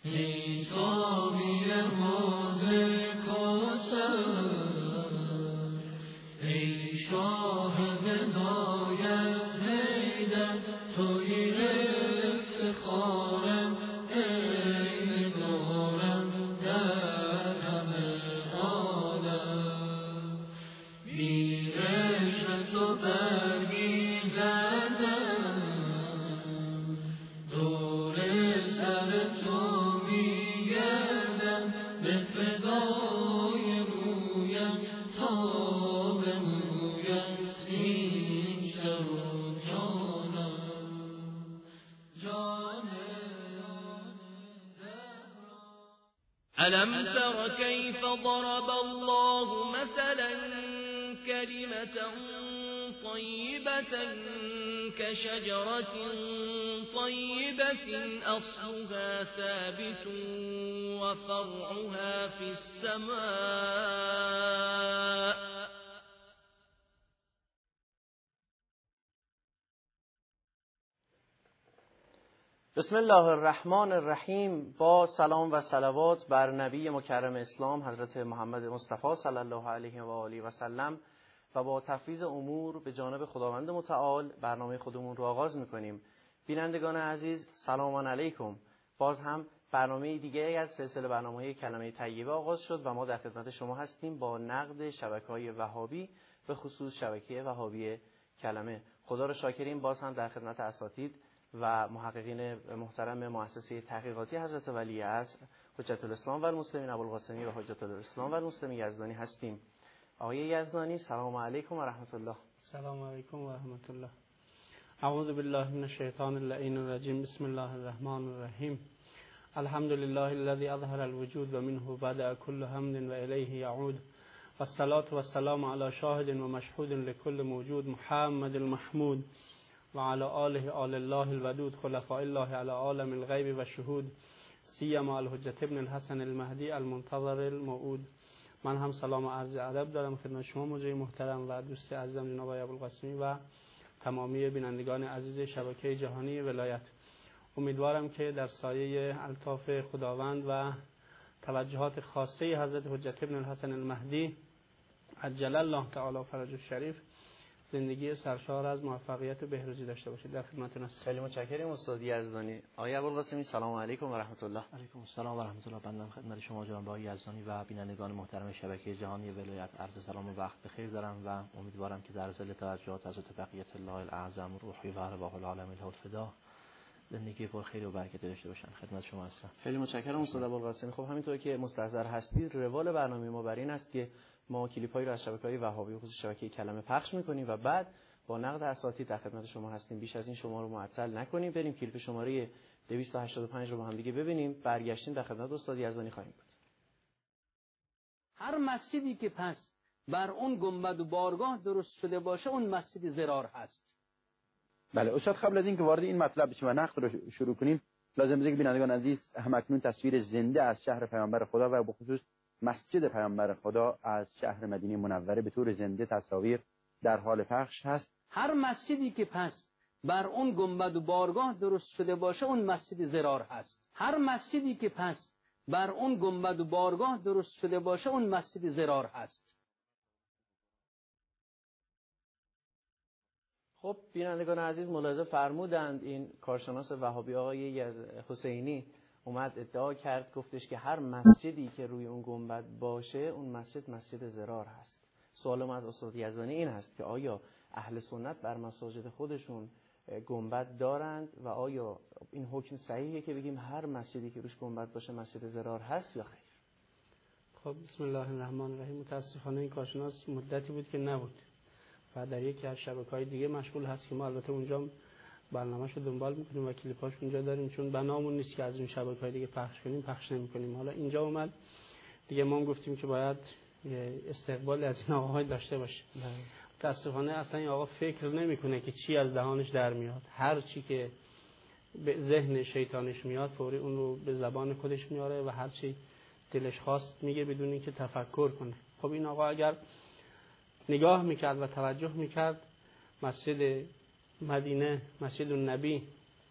ای ساقی حوض کوثر، ای شاه ولایت حیدر، توی افتخارم ای نگارم در همه عالم. بی عشق تو برگیزدم، دور سر تو میگردم، به فدای رویت تا به مویت این سر و جانم. ألم تر كيف ضرب الله مثلا كلمة طيبة كشجرة طيبة أصلها ثابت وفرعها في السماء. بسم الله الرحمن الرحیم. با سلام و صلوات بر نبی مکرم اسلام حضرت محمد مصطفی صلی الله علیه و آله و سلم و با تفویض امور به جانب خداوند متعال برنامه خودمون رو آغاز میکنیم. بینندگان عزیز سلام علیکم. باز هم برنامه دیگه از سلسله برنامه‌های کلمه طیبه آغاز شد و ما در خدمت شما هستیم با نقد شبکه‌های وهابی، به خصوص شبکه وهابی کلمه. خدا رو شاکریم، باز هم در خدمت اساتید و محققین محترم مؤسسه تحقیقاتی حضرت ولی عصر حجت الاسلام و المسلمین ابوالقاسمی و حجت الاسلام و المسلمین یزدانی هستیم. آقای یزدانی سلام علیکم و رحمت الله. سلام علیکم و رحمت الله. اعوذ بالله من الشیطان اللعین الرجیم. بسم الله الرحمن الرحیم. الحمد لله الذي اظهر الوجود و منه بدأ كل حمد و الیه یعود. والصلاة والسلام على شاهد و مشهود لكل موجود محمد المحمود و علی آله آل الله الودود خلفاء الله علی عالم الغیب و شهود سیما الحجت ابن الحسن المهدی المنتظر الموعود. من هم سلام و عرض ادب دارم خدمت شما موجه محترم و دوست عزیزم جناب آقای ابوالقاسمی و تمامی بینندگان عزیز شبکه جهانی ولایت. امیدوارم که در سایه الطاف خداوند و توجهات خاصه حضرت حجت ابن الحسن المهدی عجل الله تعالی فرجه الشریف زندگی سرشار از موفقیت و بهروزی داشته باشید. در خدمتتون هستم. خیلی متشکرم استاد یزدانی. آقای ابوالقاسمی سلام علیکم و رحمت الله. علیکم السلام و رحمت الله. بنده خدمت شما جناب آقای یزدانی و بینندگان محترم شبکه جهانی ولایت عرض سلام و وقت بخیر دارم و امیدوارم که در ظل توجهات حضرت بقیت الله الاعظم روحی و ارواح العالمین الفدا زندگی پر خیر و برکت داشته باشن. خدمت شما هستم. خیلی متشکرم استاد ابوالقاسمی. خب همینطور که مستحضر هستید، روال برنامه ما بر این است که ما کلیپ‌هایی رو از شبکه‌های وهابی خصوص شبکه کلمه پخش می‌کنیم و بعد با نقد اساتید در خدمت شما هستیم. بیش از این شما رو معطل نکنیم. بریم کلیپ شماره 285 رو با هم دیگه ببینیم. برگشتیم در خدمت استاد یزدانی خواهیم بود. هر مسجدی که پس بر اون گنبد و بارگاه درست شده باشه اون مسجد ضرار هست. بله استاد، قبل از اینکه وارد این مطلب بشیم و نقد رو شروع کنیم، لازم است که بینندگان عزیز همکنون تصویر زنده از شهر پیامبر خدا و به خصوص مسجد پیامبر خدا از شهر مدینه منوره به طور زنده تصاویر در حال پخش هست. هر مسجدی که پس بر اون گنبد و بارگاه درست شده باشه اون مسجد ضرار هست. هر مسجدی که پس بر اون گنبد و بارگاه درست شده باشه اون مسجد ضرار هست. خب بینندگان عزیز ملاحظه فرمودند این کارشناس وهابی آقای حسینی اومد ادعا کرد، گفتش که هر مسجدی که روی اون گنبد باشه اون مسجد ضرار هست. سوالم از استاد یزدانی این هست که آیا اهل سنت بر مساجد خودشون گنبد دارند و آیا این حکم صحیحه که بگیم هر مسجدی که روش گنبد باشه مسجد ضرار هست یا خیر؟ خب بسم الله الرحمن الرحیم. متاسفانه این کارشناس مدتی بود که نبود و در یکی از شبکه‌های دیگه مشغول هست که ما البته اونجا برنامه‌شو دنبال می‌کنیم و کلیپاش اونجا داریم، چون بنامون نیست که از این شبکه‌های دیگه پخش کنیم، پخش نمی‌کنیم. حالا اینجا اومد دیگه، ما هم گفتیم که باید استقبال از این آقاهای داشته باشه. متاسفانه اصلا این آقا فکر نمی‌کنه که چی از دهانش در میاد. هر چی که به ذهن شیطانش میاد فوری اون رو به زبان خودش میاره و هر چی دلش خواست میگه بدون اینکه تفکر کنه. خب این آقا اگر نگاه میکرد و توجه میکرد، مسجد مدینه، مسجد النبی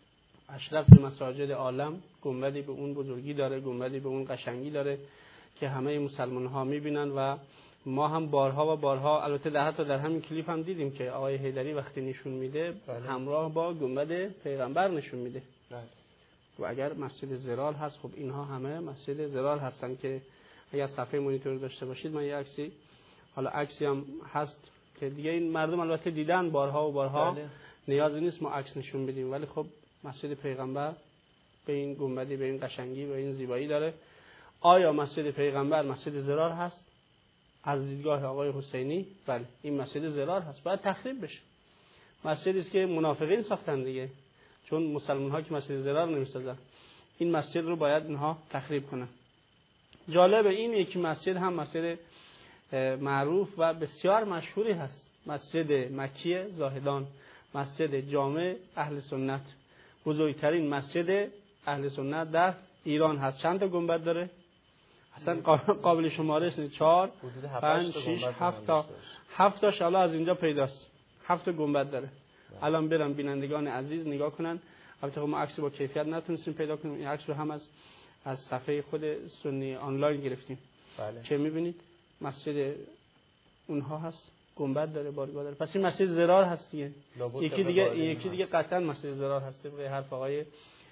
اشرف مساجد عالم گنبدی به اون بزرگی داره، گنبدی به اون قشنگی داره که همه مسلمان ها میبینن و ما هم بارها و بارها، البته حتی در همین کلیپ هم دیدیم که آقای حیدری وقتی نشون میده همراه با گنبد پیغمبر نشون میده. و اگر مسجد زرار هست، خب اینها همه مسجد زرار هستن که اگر صفحه مانیتور داشته باشید، من یه عکسی، حالا عکسی هم هست که دیگه این مردم البته دیدن بارها و بارها، نیازی نیست ما عکس نشون بدیم، ولی خب مسجد پیغمبر به این گنبدی، به این قشنگی، به این زیبایی داره. آیا مسجد پیغمبر مسجد زرار هست؟ از دیدگاه آقای حسینی بله، این مسجد زرار هست، باید تخریب بشه. مسجدی است که منافقین ساختن دیگه، چون مسلمان ها که مسجد زرار نمیسازن، این مسجد رو باید اینها تخریب کنن. جالب این یکی مسجد هم مسجد معروف و بسیار مشهوری هست، مسجد مکی زاهدان، مسجد جامع اهل سنت، بزرگترین مسجد اهل سنت در ایران هست. چند تا گنبد داره؟ اصلا قابل شمارش نیست. 4 5 6 7 تا 7 تاش حالا از اینجا پیداست. 7 تا گنبد داره. الان برم بینندگان عزیز نگاه کنن. البته ما عکس با کیفیت نتونستیم پیدا کنیم، این عکس رو هم از صفحه خود سنی آنلاین گرفتیم. بله. که می‌بینید مسجد اونها هست، گنبد داره، بارگاه داره. پس این مسجد زرار هست دیگه. یکی دیگه قطعا مسجد زرار هست به حرف آقای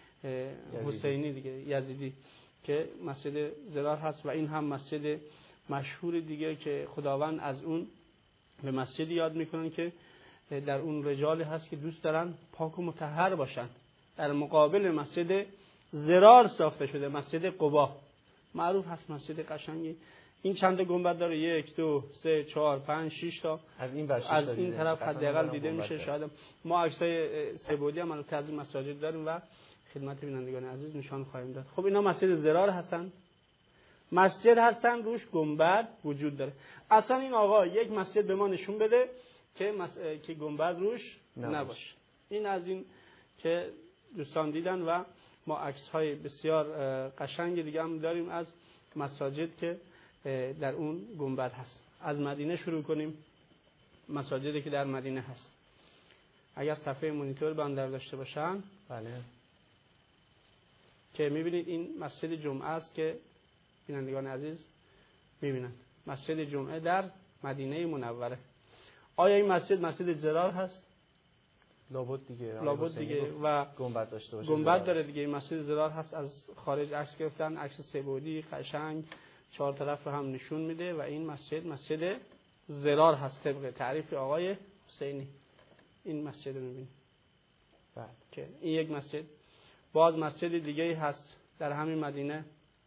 حسینی دیگه، یزیدی، که مسجد زرار هست. و این هم مسجد مشهور دیگه که خداوند از اون به مسجدی یاد میکنن که در اون رجالی هست که دوست دارن پاک و مطهر باشن. در مقابل مسجد زرار ساخته شده مسجد قبا، معروف هست، مسجد قشنگی. این چند تا گنبد داره؟ 1 2 3 4 5 6 تا. از این طرف حداقل دیده میشه. شاید ما عکسای سه‌بعدی هم از این مساجد داریم و خدمت بینندگان عزیز نشان خواهیم داد. خب اینا مسجد زرار هستن، مسجد هستن روش گنبد وجود داره. اصلا این آقا یک مسجد به ما نشون بده که گنبد روش نباشه. این از این که دوستان دیدن و ما عکس‌های بسیار قشنگ دیگه هم داریم از مساجد که در اون گنبد هست. از مدینه شروع کنیم، مساجدی که در مدینه هست. اگر صفحه مانیتور بندر داشته باشن، بله، که میبینید این مسجد جمعه است که بینندگان عزیز میبینند، مسجد جمعه در مدینه منوره. آیا این مسجد زرار هست؟ لابد دیگه و گنبد داشته باشه. گنبد داره دیگه. این مسجد زرار هست. از خارج عکس گرفتن، عکس سه‌بعدی قشنگ 4 طرف رو هم نشون میده و این مسجد زرار هست طبق تعریف آقای حسینی. این مسجد رو میبینید. بله. که این یک مسجد. باز مسجد دیگه هست در همین مدینه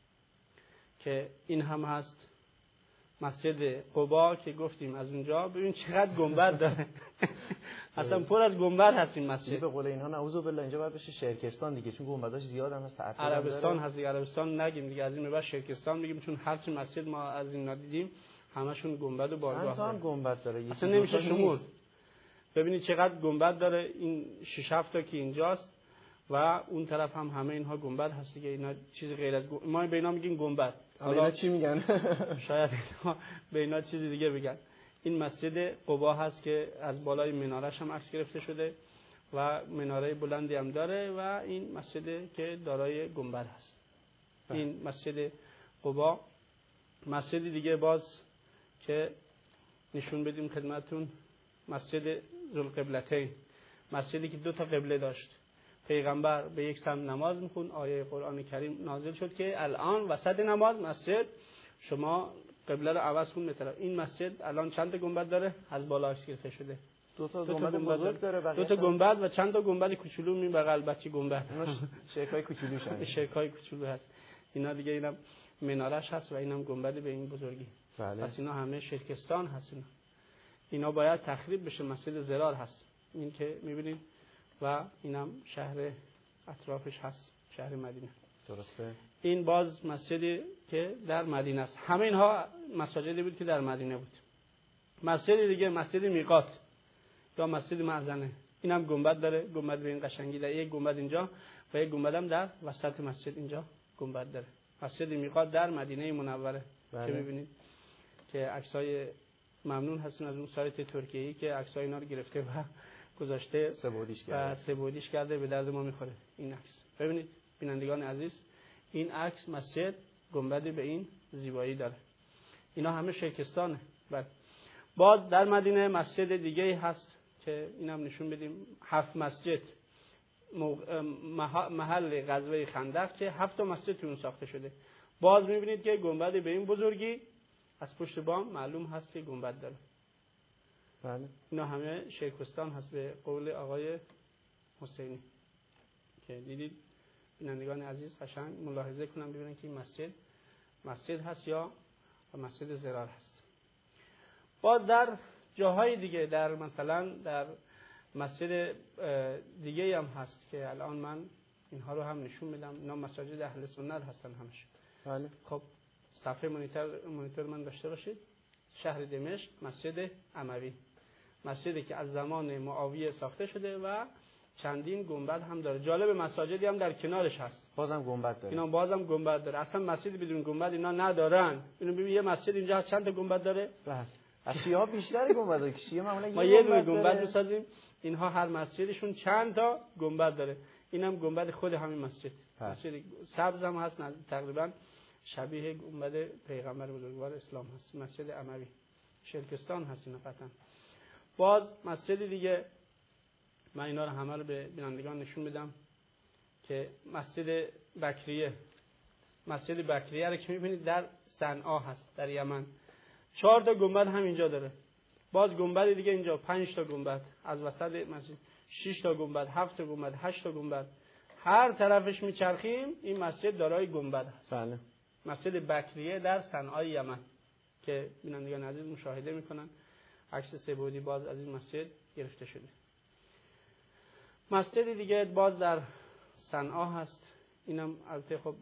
که این هم هست، مسجد قبا که گفتیم. از اونجا ببین چقدر گنبد داره. اصلا پر از گنبد هست این مسجد. به قول اینها نعوذ بالله اینجا باید بشه شرکستان دیگه، چون گنبداش زیاد هم هست. عربستان هست دیگه. عربستان نگیم دیگه، از این به بعد شرکستان میگیم، چون هر چی مسجد ما از این ندیدیم همشون گنبد و بارگاه داره. گنبد داره. اصلا نمیشه شمرد. ببینید چقدر گنبد داره. این 6 7 تا که اینجاست و اون طرف هم همه اینها گنبد هست دیگه. اینا چیز غیر از ما به اینا میگیم گنبد. حالا چی میگن؟ شاید به اینا چیزی دیگه بگن. این مسجد قبا هست که از بالای منارش هم عکس گرفته شده و مناره بلندی هم داره و این مسجد که دارای گنبد هست. این مسجد قبا. مسجد دیگه باز که نشون بدیم خدمتون، مسجد ذوالقبلتین، مسجدی که 2 تا قبله داشت. پیغمبر به یک سمت نماز میخون، آیه قرآن کریم نازل شد که الان وسط نماز مسجد شما قبله رو عوض کن به. این مسجد الان چند تا گنبد داره؟ از بالا عکس گرفته شده. 2 تا گنبد بزرگ داره، 2 تا گنبد و چند تا گنبد کوچولو می بغل بچی گنبد. شیخای کوچولوش هست. شیخای کوچولو هست. اینا دیگه اینم منارش هست و اینم گنبد به این بزرگی. بله. پس اینا همه شرکستان هست. اینا باید تخریب بشه. مسجد زرار هست این که می‌بینید و اینم شهر اطرافش هست، شهر مدینه. درسته. این باز مسجدی که در مدینه است. همه اینها مساجدی بود که در مدینه بود. مسجد دیگه مسجد میقات یا مسجد معزنه، اینم گنبد داره، گنبد به این قشنگی داره. یک گنبد اینجا و یک گنبد هم در وسط مسجد اینجا گنبد داره. مسجد میقات در مدینه منوره. که می‌بینید که عکسای ممنون هستیم از اون سایت ترکیه‌ای که عکسای اینا رو گرفته و گذاشته سه‌بعدیش کرده، به درد ما میخوره این عکس. ببینید بینندگان عزیز، این عکس مسجد گنبدی به این زیبایی داره. اینا همه شیکستانه. بله. باز در مدینه مسجد دیگه هست که اینم نشون بدیم. 7 مسجد محل غزوه خندق که 7 مسجد تو اون ساخته شده. باز میبینید که گنبد به این بزرگی از پشت بام معلوم هست که گنبد داره. بله. اینا همه شیکستان هست به قول آقای حسینی که دیدید. بینندگان عزیز قشنگ ملاحظه کنن ببینن که این مسجد هست یا مسجد زرار هست. باز در جاهای دیگه، در مثلا در مسجد دیگه هم هست که الان من اینها رو هم نشون میدم. اینا مساجد اهل سنت هستن همش. بله. خب صفحه مانیتور من داشته باشید. شهر دمشق مسجد اموی، مسجدی که از زمان معاویه ساخته شده و چندین گنبد هم داره. جالب مساجدی هم در کنارش هست، بازم گنبد داره. اینا بازم گنبد داره. اصلا مسجد بدون گنبد اینا ندارن. اینو ببین یه مسجد اینجا هست چند تا گنبد داره؟ بله. شیعه بیشتر گنبد داره. شیعه معمولا ما یه دونه گنبد می‌سازیم، اینها هر مسجدشون چند تا گنبد داره. اینم گنبد خود همین مسجد. مسجد سبز هم هست، تقریبا شبیه گنبد پیغمبر بزرگوار اسلام هست. مسجد اموی شرکستان هست اینا قطعا. باز مسجد دیگه من اینا رو همه رو به بینندگان نشون میدم که مسجد بکریه. مسجد بکریه رو که میبینید در صنعا هست در یمن. 4 تا گنبد هم اینجا داره. باز گنبد دیگه اینجا 5 تا گنبد از وسط مسجد، 6 تا گنبد، 7 تا گنبد، 8 تا گنبد. هر طرفش میچرخیم این مسجد دارای گنبد هست. بله. مسجد بکریه در صنعای یمن که بینندگان عزیز مشاهده میکنن. عکس سه‌بعدی باز از این مسجد گرفته شده. مسجد دیگه باز در صنعا هست. اینم البته خب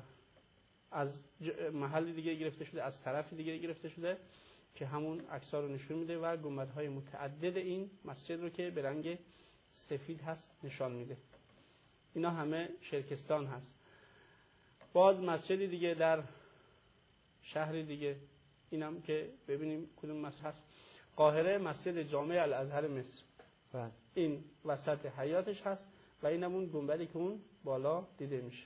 از محل دیگه گرفته شده، از طرف دیگه گرفته شده که همون عکس‌ها رو نشون میده و گنبدهای متعدد این مسجد رو که به رنگ سفید هست نشان میده. اینا همه شرکستان هست. باز مسجد دیگه در شهر دیگه، اینم که ببینیم کدوم مسجد هست. قاهره مسجد جامع الازهر مصر. بله. این وسط حیاتش هست و اینم اون گنبدی که اون بالا دیده میشه.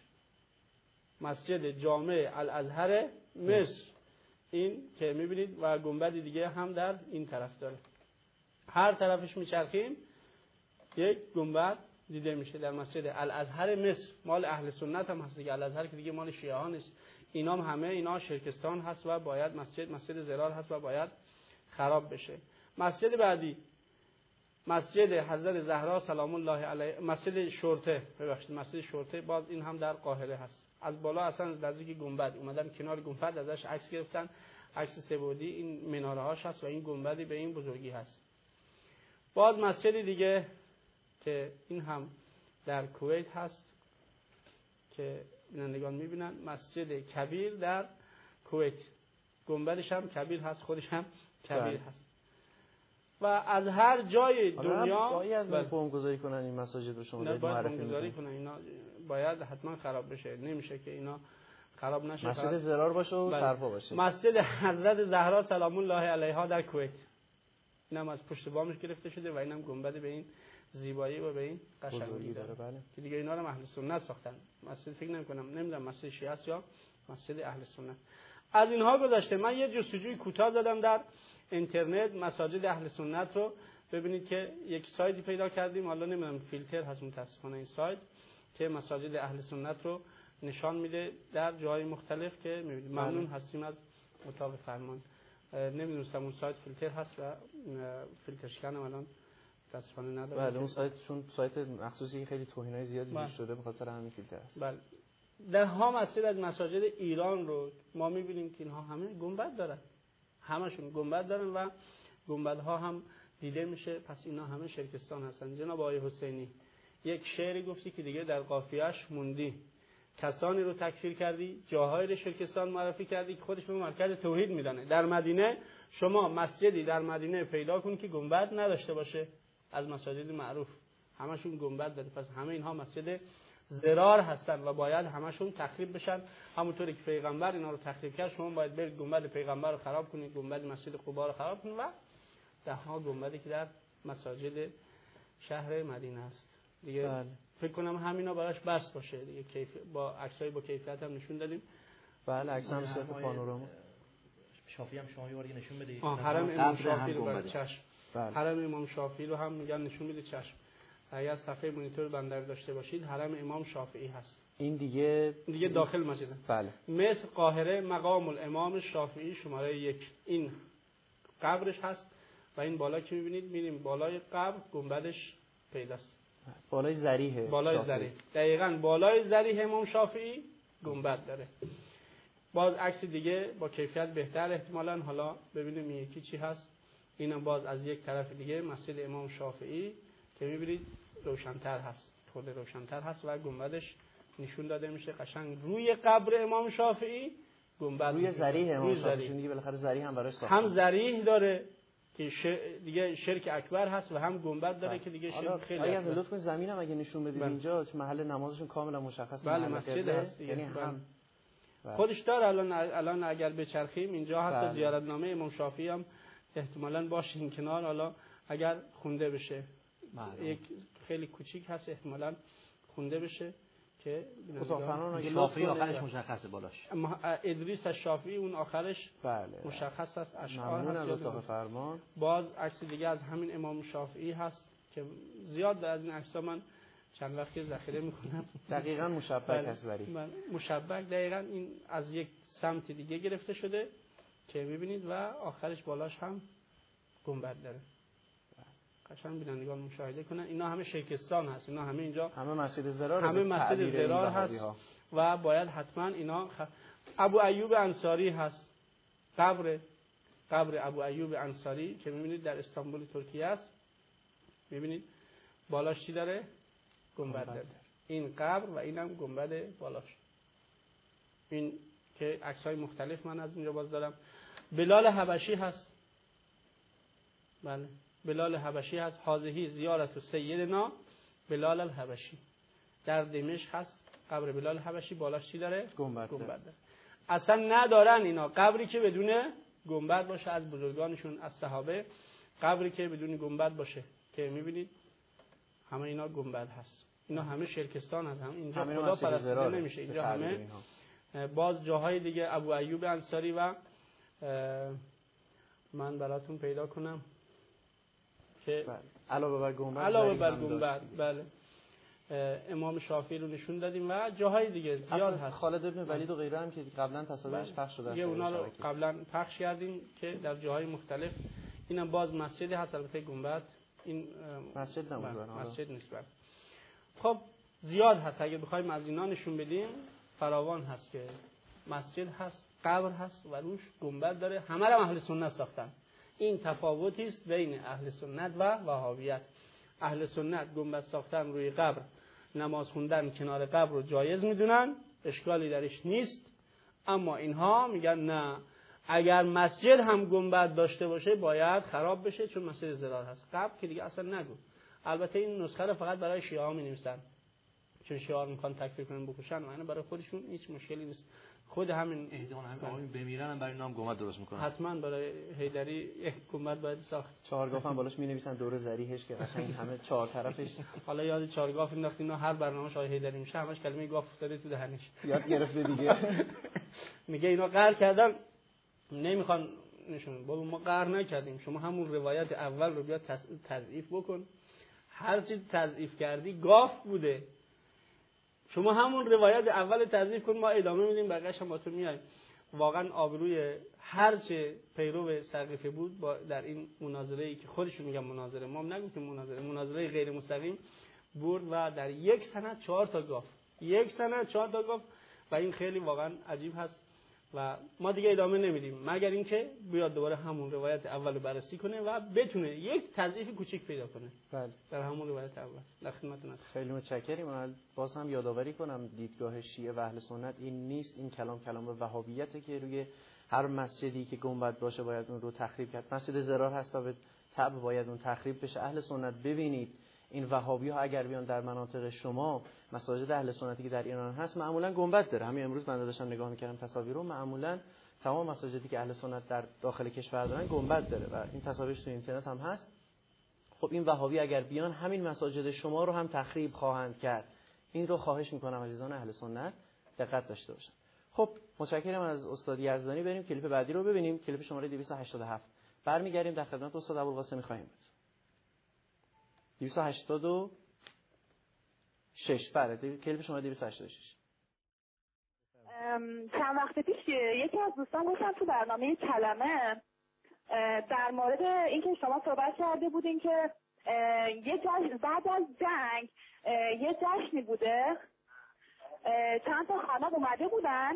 مسجد جامع الازهر مصر این که میبینید و گنبدی دیگه هم در این طرف داره. هر طرفش میچرخیم یک گنبد دیده میشه. در مسجد الازهر مصر مال اهل سنت هم هست دیگه. الازهر که دیگه مال شیعه ها نیست. اینا هم همه اینا شرکستان هست و باید مسجد زرار هست و باید خراب بشه. مسجد بعدی مسجد حضرت زهرا سلام الله علیها، مسجد شرطه، مسجد شرطه باز این هم در قاهره هست. از بالا اصلا از نزدیک گنبد اومدن کنار گنبد ازش عکس گرفتن. عکس سه‌بعدی این مناره هاش هست و این گنبدی به این بزرگی هست. باز مسجد دیگه که این هم در کویت هست که بینندگان میبینن، مسجد کبیر در کویت. گنبدش هم کبیر هست، خودش هم کبیر هست. و از هر جای دنیا باید بمبگذاری کنن این مساجد رو. شما دارید معرفی می‌کنید اینا باید حتما خراب بشه. نمیشه که اینا خراب نشه. مسجد زرار باشه و سرپا باشه. مسجد حضرت زهرا سلام الله علیها در کویت، اینم از پشت بامش گرفته شده و اینم گنبد به این زیبایی و به این قشنگی داره. بله. که دیگه اینا رو اهل سنت ساختن. مسجد فکر نمیدونم مسجد شیعه است یا مسجد اهل سنت. از اینها گذشته من یه جستجوی کوتاه زدم در اینترنت مساجد اهل سنت رو. ببینید که یک سایتی پیدا کردیم، حالا نمیدونم فیلتر هست متاسفانه این سایت، که مساجد اهل سنت رو نشان میده در جای مختلف که میبینید. ممنون هستیم از اتاق فرمان. نمیدونستم اون سایت فیلتر هست و فیلترش کردم، الان متاسفانه ندارم. بله اون سایت چون سایت مخصوصی خیلی توهینای زیادی روش شده به خاطر همین فیلتر است. بله. ده ها مسجد از مساجد ایران رو ما میبینیم که اینها همه گنبد دارن. همشون گنبد دارن و گنبدها هم دیده میشه. پس اینا همه شرکستان هستن. جناب آقای حسینی یک شعری گفتی که دیگه در قافیه‌اش موندی. کسانی رو تکفیر کردی، جاهای رو شرکستان معرفی کردی که خودش به مرکز توحید میدانه. در مدینه شما مسجدی در مدینه پیدا کن که گنبد نداشته باشه از مساجد معروف. همشون گنبد داره. پس همه اینها مسجد ضرار هستن و باید همشون تخریب بشن. همونطوری که پیغمبر اینا رو تخریب کرد، شما باید برید گنبد پیغمبر رو خراب کنید، گنبد مسجد قبا رو خراب کنید و ده ها گنبدی که در مساجد شهر مدینه است دیگه. بله. فکر کنم همینا براش بس باشه دیگه. با عکسای با کیفیت هم نشون دادیم. بله، عکس هم صورت پانوراما. شافعی هم شما یه بار نشون بدید. حرم امام شافعی رو برای چشم. بله. حرم امام شافعی رو هم میگن نشون میده چشم. اگر صفحه مانیتور بندر داشته باشید حرم امام شافعی هست. این دیگه داخل مسجده. بله. مصر قاهره مقام الامام شافعی شماره 1 این قبرش هست و این بالا که میبینید میریم بالای قبر گنبدش پیداست. بالای ذریحه. بالای ذریح. دقیقاً بالای ذریح امام شافعی گنبد داره. باز عکس دیگه با کیفیت بهتر احتمالاً، حالا ببینیم این یکی چی هست. اینم باز از یک طرف دیگه مسجد امام شافعی که میبینید روشن‌تر هست، خود روشن‌تر هست و گنبدش نشون داده میشه قشنگ روی قبر امام شافعی گنبد روی ذریح امام شافعی. دیگه بالاخره ذریح هم برای ساختن هم ذریح داره که دیگه شرک اکبر هست و هم گنبد داره که دیگه شرک خیلی اگه اکبر. لطف کنید زمین هم اگه نشون بدید اینجا چه محل نمازشون کاملا مشخصه. بله مسجد هست دیگه. یعنی هم خودش داره. الان اگر بچرخیم اینجا حتی زیارتنامه امام شافعی هم احتمالاً باشه این کنار، حالا اگر خونده بشه. یک خیلی کوچیک هست احتمالاً خونده بشه که شافعی آخرش مشخصه بالاش. ادریس الشافعی اون آخرش بله مشخص است، اشعار هست. فرمان. باز عکس دیگه از همین امام شافعی هست که زیاد از این عکس‌ها من چند وقتی ذخیره میکنم. دقیقاً مشبک هست ذریح. مشبک دقیقاً این از یک سمت دیگه گرفته شده که میبینید و آخرش بالاش هم گنبد داره. قشنگ بینندگان مشاهده کنن اینا همه شیکستان هست، اینا همه اینجا همه مسجد زرار، همه مسجد زرار هست و باید حتما اینا ابو ایوب انصاری هست. قبر ابو ایوب انصاری که میبینید در استانبول ترکیه است. میبینید بالاش چی داره؟ گنبد داره. این قبر و اینم گنبد بالاش. این که عکس‌های مختلف من از اینجا باز دارم. بلال حبشی هست. بله بلال حبشی هست. حاضهی زیارت سیدنا بلال الحبشی در دمشق هست. قبر بلال حبشی بالاش چی داره؟ گنبد داره. اصلا ندارن اینا قبری که بدون گنبد باشه از بزرگانشون، از صحابه. قبری که بدون گنبد باشه که میبینید همه اینا گنبد هست. اینا همه شرکستان هست. هم اینجا خدا پرستیده نمیشه. اینجا همه باز جاهای دیگه ابو ایوب انصاری و من براتون پیدا کنم که علاوه بر گنبد بله امام شافعی رو نشون دادیم و جاهای دیگه زیاد هست. خالد ابن ولید و غیره هم که قبلا تصاویرش پخش شده دیگه اونا رو قبلا پخش کردیم که در جاهای مختلف. اینم باز مسجدی هست، البته گنبد این مسجد نبود. مسجد نیست. خب زیاد هست، اگه بخوایم از اینا نشون بدیم فراوان هست که مسجد هست، قبر هست و روش گنبد داره. همه رو اهل سنت ساختن. این تفاوتی است بین اهل سنت و وهابیت. اهل سنت گنبد ساختن روی قبر، نماز خوندن کنار قبر رو جایز میدونن، اشکالی درش نیست. اما اینها میگن نه، اگر مسجد هم گنبد داشته باشه باید خراب بشه چون مسجد ضرار هست. قبر که دیگه اصلا نگو. البته این نسخه رو فقط برای شیعه ها می‌نویسن چون شیعه ها میخوان تکفیر کنن بکشن و اینا برای خودشون هیچ مشکلی نیست. خود همین احتمال همین آقایون بمیرن هم برای نام گنبد درست میکنن. حتما برای حیدری یک گنبد باید ساخت. چهارگاف هم بالاش می‌نویسن دور ذریحش که قشنگ همه چهار طرفش. حالا یاد چهارگاف انداخت. اینا هر برنامه‌ش آقای حیدری میشه همش کلمه گاف افتاده تو دهنش. یاد گرفته دیگه. میگه اینا قهر کردن نمیخوان نشون. بابا ما قهر نکردیم، شما همون روایت اول رو بیا تضعیف بکن. هر چی تضعیف کردی گاف بوده. شما همون روایت اول تضعیف کن، ما ادامه میدیم بقیه‌اش هم با تو میایم. واقعا آبروی هر چه پیرو سقیفه بود در این مناظره‌ای که خودشون میگن مناظره، ما هم نگفتیم مناظره غیر مستقیم برد و در یک سند 4 تا گاف. و این خیلی واقعا عجیب هست و ما دیگه ادامه نمیدیم مگر اینکه بیاد دوباره همون روایت اول رو بررسی کنه و بتونه یک تضعیف کوچیک پیدا کنه. بله. در همون روایت اول. در خدمتتون هستم. خیلی متشکرم. من باز هم یادآوری کنم دیدگاه شیعه و اهل سنت این نیست. این کلام وهابیته که روی هر مسجدی که گنبد باشه باید اون رو تخریب کرد. مسجد ضرار هست و به تبع باید اون تخریب بشه. اهل سنت ببینید این وهابی ها اگر بیان در مناطق شما، مساجد اهل سنتی که در ایران هست معمولا گنبد داره. همین امروز من داشتم نگاه می‌کردم تصاویر رو، معمولا تمام مساجدی که اهل سنت در داخل کشور دارن گنبد داره و این تصاویرش تو اینترنت هم هست. خب این وهابی اگر بیان همین مساجد شما رو هم تخریب خواهند کرد. این رو خواهش می‌کنم عزیزان اهل سنت دقت داشته باشن. خب متشکرم از استاد یزدانی. بریم کلیپ بعدی رو ببینیم، کلیپ شماره 287. برمیگردیم در خدمت استاد ابوالقاسمی خواهیم بود. 286. بله کلیپ شماره 286. چند وقت پیش یکی از دوستان گفتن تو برنامه کلمه در مورد اینکه شما صحبت کرده بودین که یه جشن بعد از جنگ یه جشنی بوده، چند تا خانم اومده بودن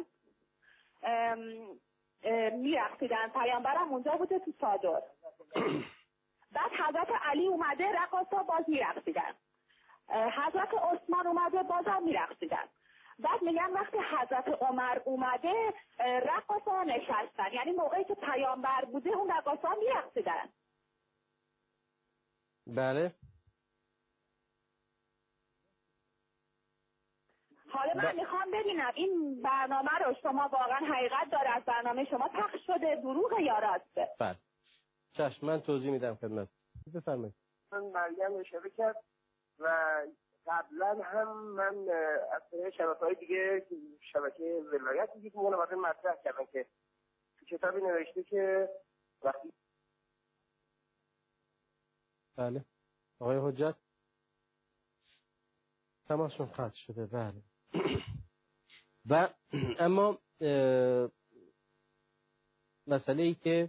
میرقصیدن، پیامبرم اونجا بوده تو چادر. بعد حضرت علی اومده، رقاصا باز میرقصیدن. حضرت عثمان اومده، بازم میرقصیدن. بعد میگن وقتی حضرت عمر اومده رقاصا نشستن، یعنی موقعی که پیامبر بوده اون رقاصا میرقصیدن. بله. حالا من میخوام ببینم این برنامه رو شما واقعا حقیقت داره از برنامه شما پخش شده، دروغ یا راسته؟ بله. چشم من توضیح میدم خدمت. بفرمایید. من مریم اشاره کرد و قبلا هم من از شبکه‌های دیگه، شبکه ولایت دیگه که مورد مطرح کردن که تو کتابی نوشته که وقتی بله آقای حجت تماسشون قطع شده. بله. و اما مسئله ای که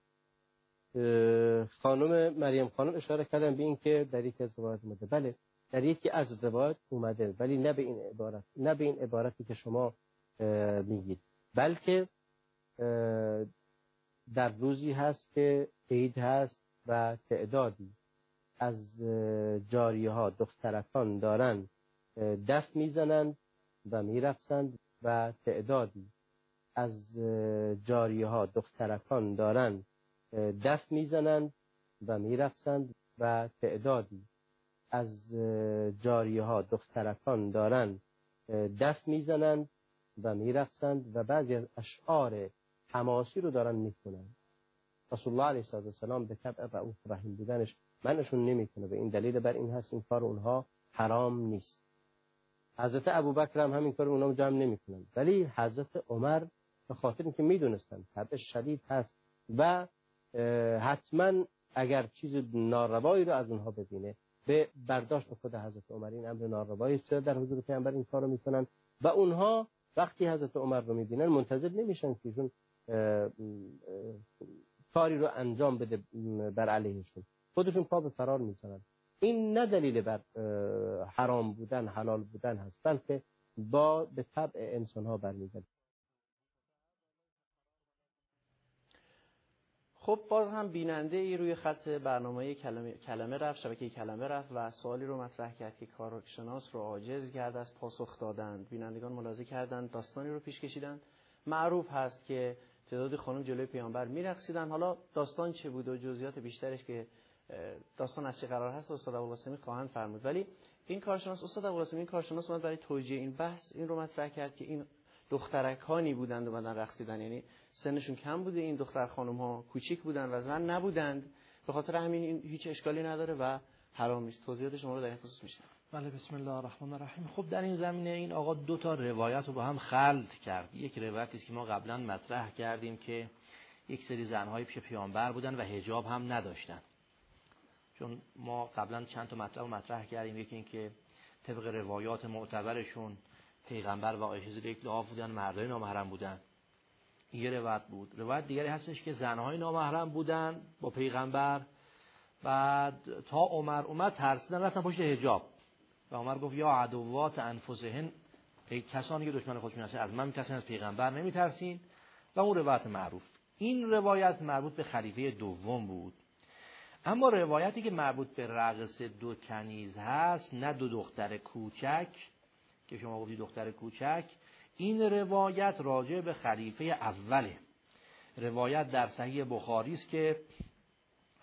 خانم مریم خانم اشاره کردن به این که در یک از روایات اومده. بله در یکی از روایات اومده، ولی نه به این عبارت، نه به این عبارتی که شما میگید، بلکه در روزی هست که عید هست و تعدادی از جاریه ها دخترکان دارن دف میزنند و میرقصند و تعدادی از جاریه ها دخترکان دارن دف میزنند و میرقصند و تعدادی از جاریه ها دخترکان دارن دف میزنند و میرقصند و بعضی از اشعار حماسی رو دارن میخونند. رسول الله علیه السلام به طبع رؤوف رحیم بودنش منشون نمیکنه، به این دلیل بر این هست این کار اونها حرام نیست. حضرت ابوبکر هم همین کار اونها جمع نمیکنن، ولی حضرت عمر به خاطر اینکه میدونستن طبع شدید هست و حتما اگر چیز ناروایی رو از اونها ببینه به برداشت خود حضرت عمر این امر ناروایی است، در حضور پیامبر این کارو میکنن و اونها وقتی حضرت عمر رو میبینن منتظر نمیشن که ایشون کاری رو انجام بده بر علیهشون، خودشون پا به فرار میزنن. این نه دلیل بر حرام بودن حلال بودن هست، بلکه به طبع انسان ها برمیگرده. خب باز هم بیننده ای روی خط برنامه کلمه رفت، شبکه کلمه رفت و سوالی رو مطرح کرد که کارشناس رو عاجز کرد از پاسخ دادن. بینندگان ملاحظه کردند داستانی رو پیش کشیدن. معروف هست که تعداد خانم جلوی پیامبر میرقصیدن. حالا داستان چه بود و جزئیات بیشترش که داستان از چه قرار هست استاد ابوالقاسمی خواهند فرمود، ولی این کارشناس استاد ابوالقاسمی این کارشناس اومد برای توجیه این بحث این رو مطرح کرد که این دخترکانی بودند اومدن رقصیدن، یعنی سنشون کم بوده، این دختر خانم ها کوچیک بودن و زن نبودند، به خاطر همین این هیچ اشکالی نداره و حرام نیست. توضیحات شما رو در این خصوص میشنم. بله بسم الله الرحمن الرحیم. خب در این زمینه این آقا دو تا روایت رو با هم خلط کرد. یک روایتی است که ما قبلا مطرح کردیم که یک سری زنهای پیش پیامبر بودن و حجاب هم نداشتن، چون ما قبلا چند تا مطرح کردیم. یکی این که طبق روایات معتبرشون پیغمبر و عایشه زیر یک لحاف بودن، مردای نامحرم بودن. این یه روایت بود. روایت دیگری هستش که زنهای نامحرم بودن با پیغمبر، بعد تا عمر اومد ترسیدن رفتن پشت حجاب و عمر گفت یا عدوات انفسهن، ای کسانی که دشمن خودشون هستن از من میترسین از پیغمبر نمیترسین. و اون روایت معروف. این روایت مربوط به خلیفه دوم بود. اما روایتی که مربوط به رقص دو کنیز هست، نه دو دختر کوچک که شما گفتید دختر کوچک، این روایت راجع به خلیفه اوله. روایت در صحیح بخاری است که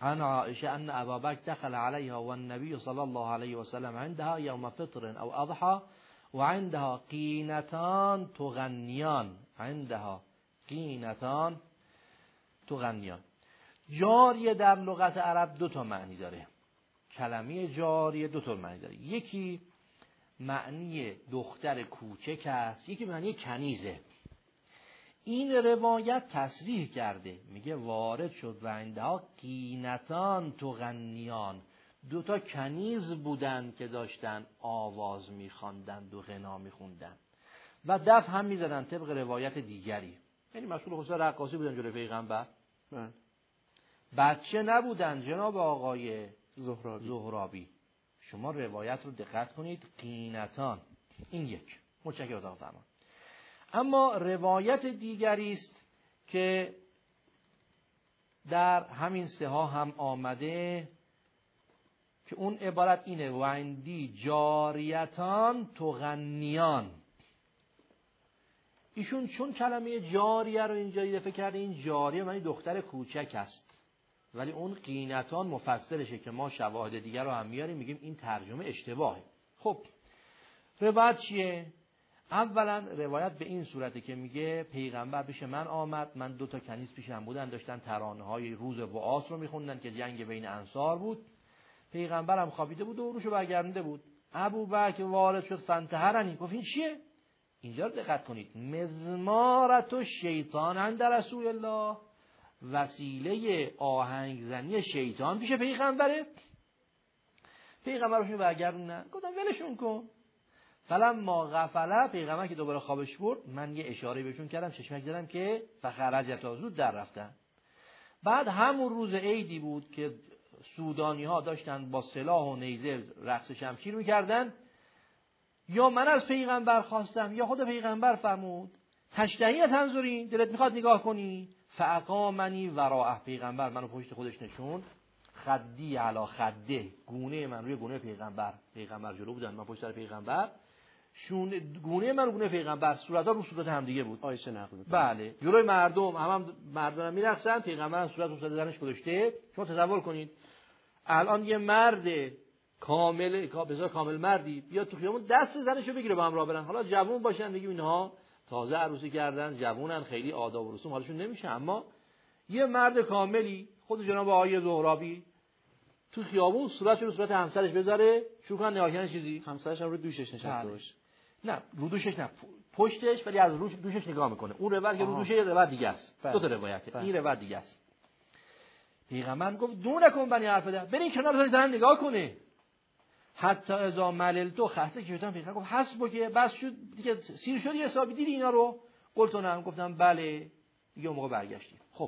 عن عائشه ان ابا بکر دخل عليها والنبي صلى الله عليه وسلم عندها يوم فطر او اضحى وعندها قینتان تغنیان. عندها قینتان تغنیان. جاریه در لغت عرب دو تا معنی داره. کلمه جاریه دو تا معنی داره. یکی معنی دختر کوچک است، یکی معنی کنیزه. این روایت تصریح کرده، میگه وارد شد و عندها قینتان تغنیان، دو تا کنیز بودن که داشتن آواز میخواندند و غنا میخوندن و دف هم میزدن طبق روایت دیگری. یعنی مشغول خصوصا رقاصی بودن جلوی پیغمبر. بچه نبودن جناب آقای زهرابی. شما روایت رو دقت کنید. قینتان، این یک. متشکرم اتاق فرمان. اما روایت دیگری است که در همین سه ها هم آمده که اون عبارت اینه: و عندی جاریتان تغنیان. ایشون چون کلمه جاریه رو اینجا اضافه کرده، این جاریه معنی دختر کوچک است، ولی اون قینتان مفسرشه که ما شواهد دیگر رو هم میاریم میگیم این ترجمه اشتباهه. خب روایت چیه؟ اولا روایت به این صورته که میگه پیغمبر پیش من آمد، من دو تا کنیز پیشم بودن داشتن ترانه های روز وعاص رو میخوندن که جنگ بین انصار بود. پیغمبرم خوابیده بود و روشو برگردنده بود. ابوبکر وارد شد فانتهرنی، گفت این چیه؟ اینجا رو دقت کنید. مزمارت و شیطان عند رسول الله، وسیله آهنگزنی شیطان پیش پیغمبره. پیغمبرشون برگردوندن، گفتم ولشون کن. فلما غفله، پیغمبر که دوباره خوابش برد، من یه اشاره بهشون کردم، چشمک زدم که فخرجتا، زود در رفتن. بعد همون روز عیدی بود که سودانی ها داشتن با سلاح و نیزه رقص شمشیر میکردن. یا من از پیغمبر خواستم یا خود پیغمبر فرمود تشتهی تنظرین، دلت میخواد نگاه کنی؟ فاقامنی وراءه، پیغمبر منو پشت خودش نشوند. خدی علی خده، گونه من روی گونه پیغمبر. پیغمبر جلو بودن، من پشت سر پیغمبر. گونه من رو گونه پیغمبر، صورت‌ها رو صورت هم دیگه بود. آیشه نقل می‌کنه. بله، جلوی مردم مردم میرقصن، پیغمبر صورت رو صورت زنش گذاشته. شما تصور کنید الان یه مرد کامل، بذار کامل مردی بیاد تو خیابون دست زنشو بگیره با هم راه برن. حالا جوون باشن میگیم اینها تازه عروسی کردن، جوونن، خیلی آداب و رسوم حالشون نمیشه، اما یه مرد کاملی خود جناب آقای زهرابی تو خیابون صورتش رو صورت همسرش بذاره، شروع کنن نگاه کردن چیزی، همسرش هم رو دوشش نشسته باشه. نه رو دوشش نه، پشتش، ولی از روش دوشش نگاه میکنه. اون روایت که رو دوشه یه روایت دیگه است. دو تا روایته. این روایت دیگه است. پیغمبر گفت دونکم بنی حرف ده، برین کنار بذارید زن نگاه کنه. حتی اذا مللتو، خسته که شدم، پیغمبر گفت حسب که بس شد دیگه، سیر شدی حسابی، دیدی اینا رو؟ قلتونم، گفتم بله. دیگه اون موقع برگشتیم. خب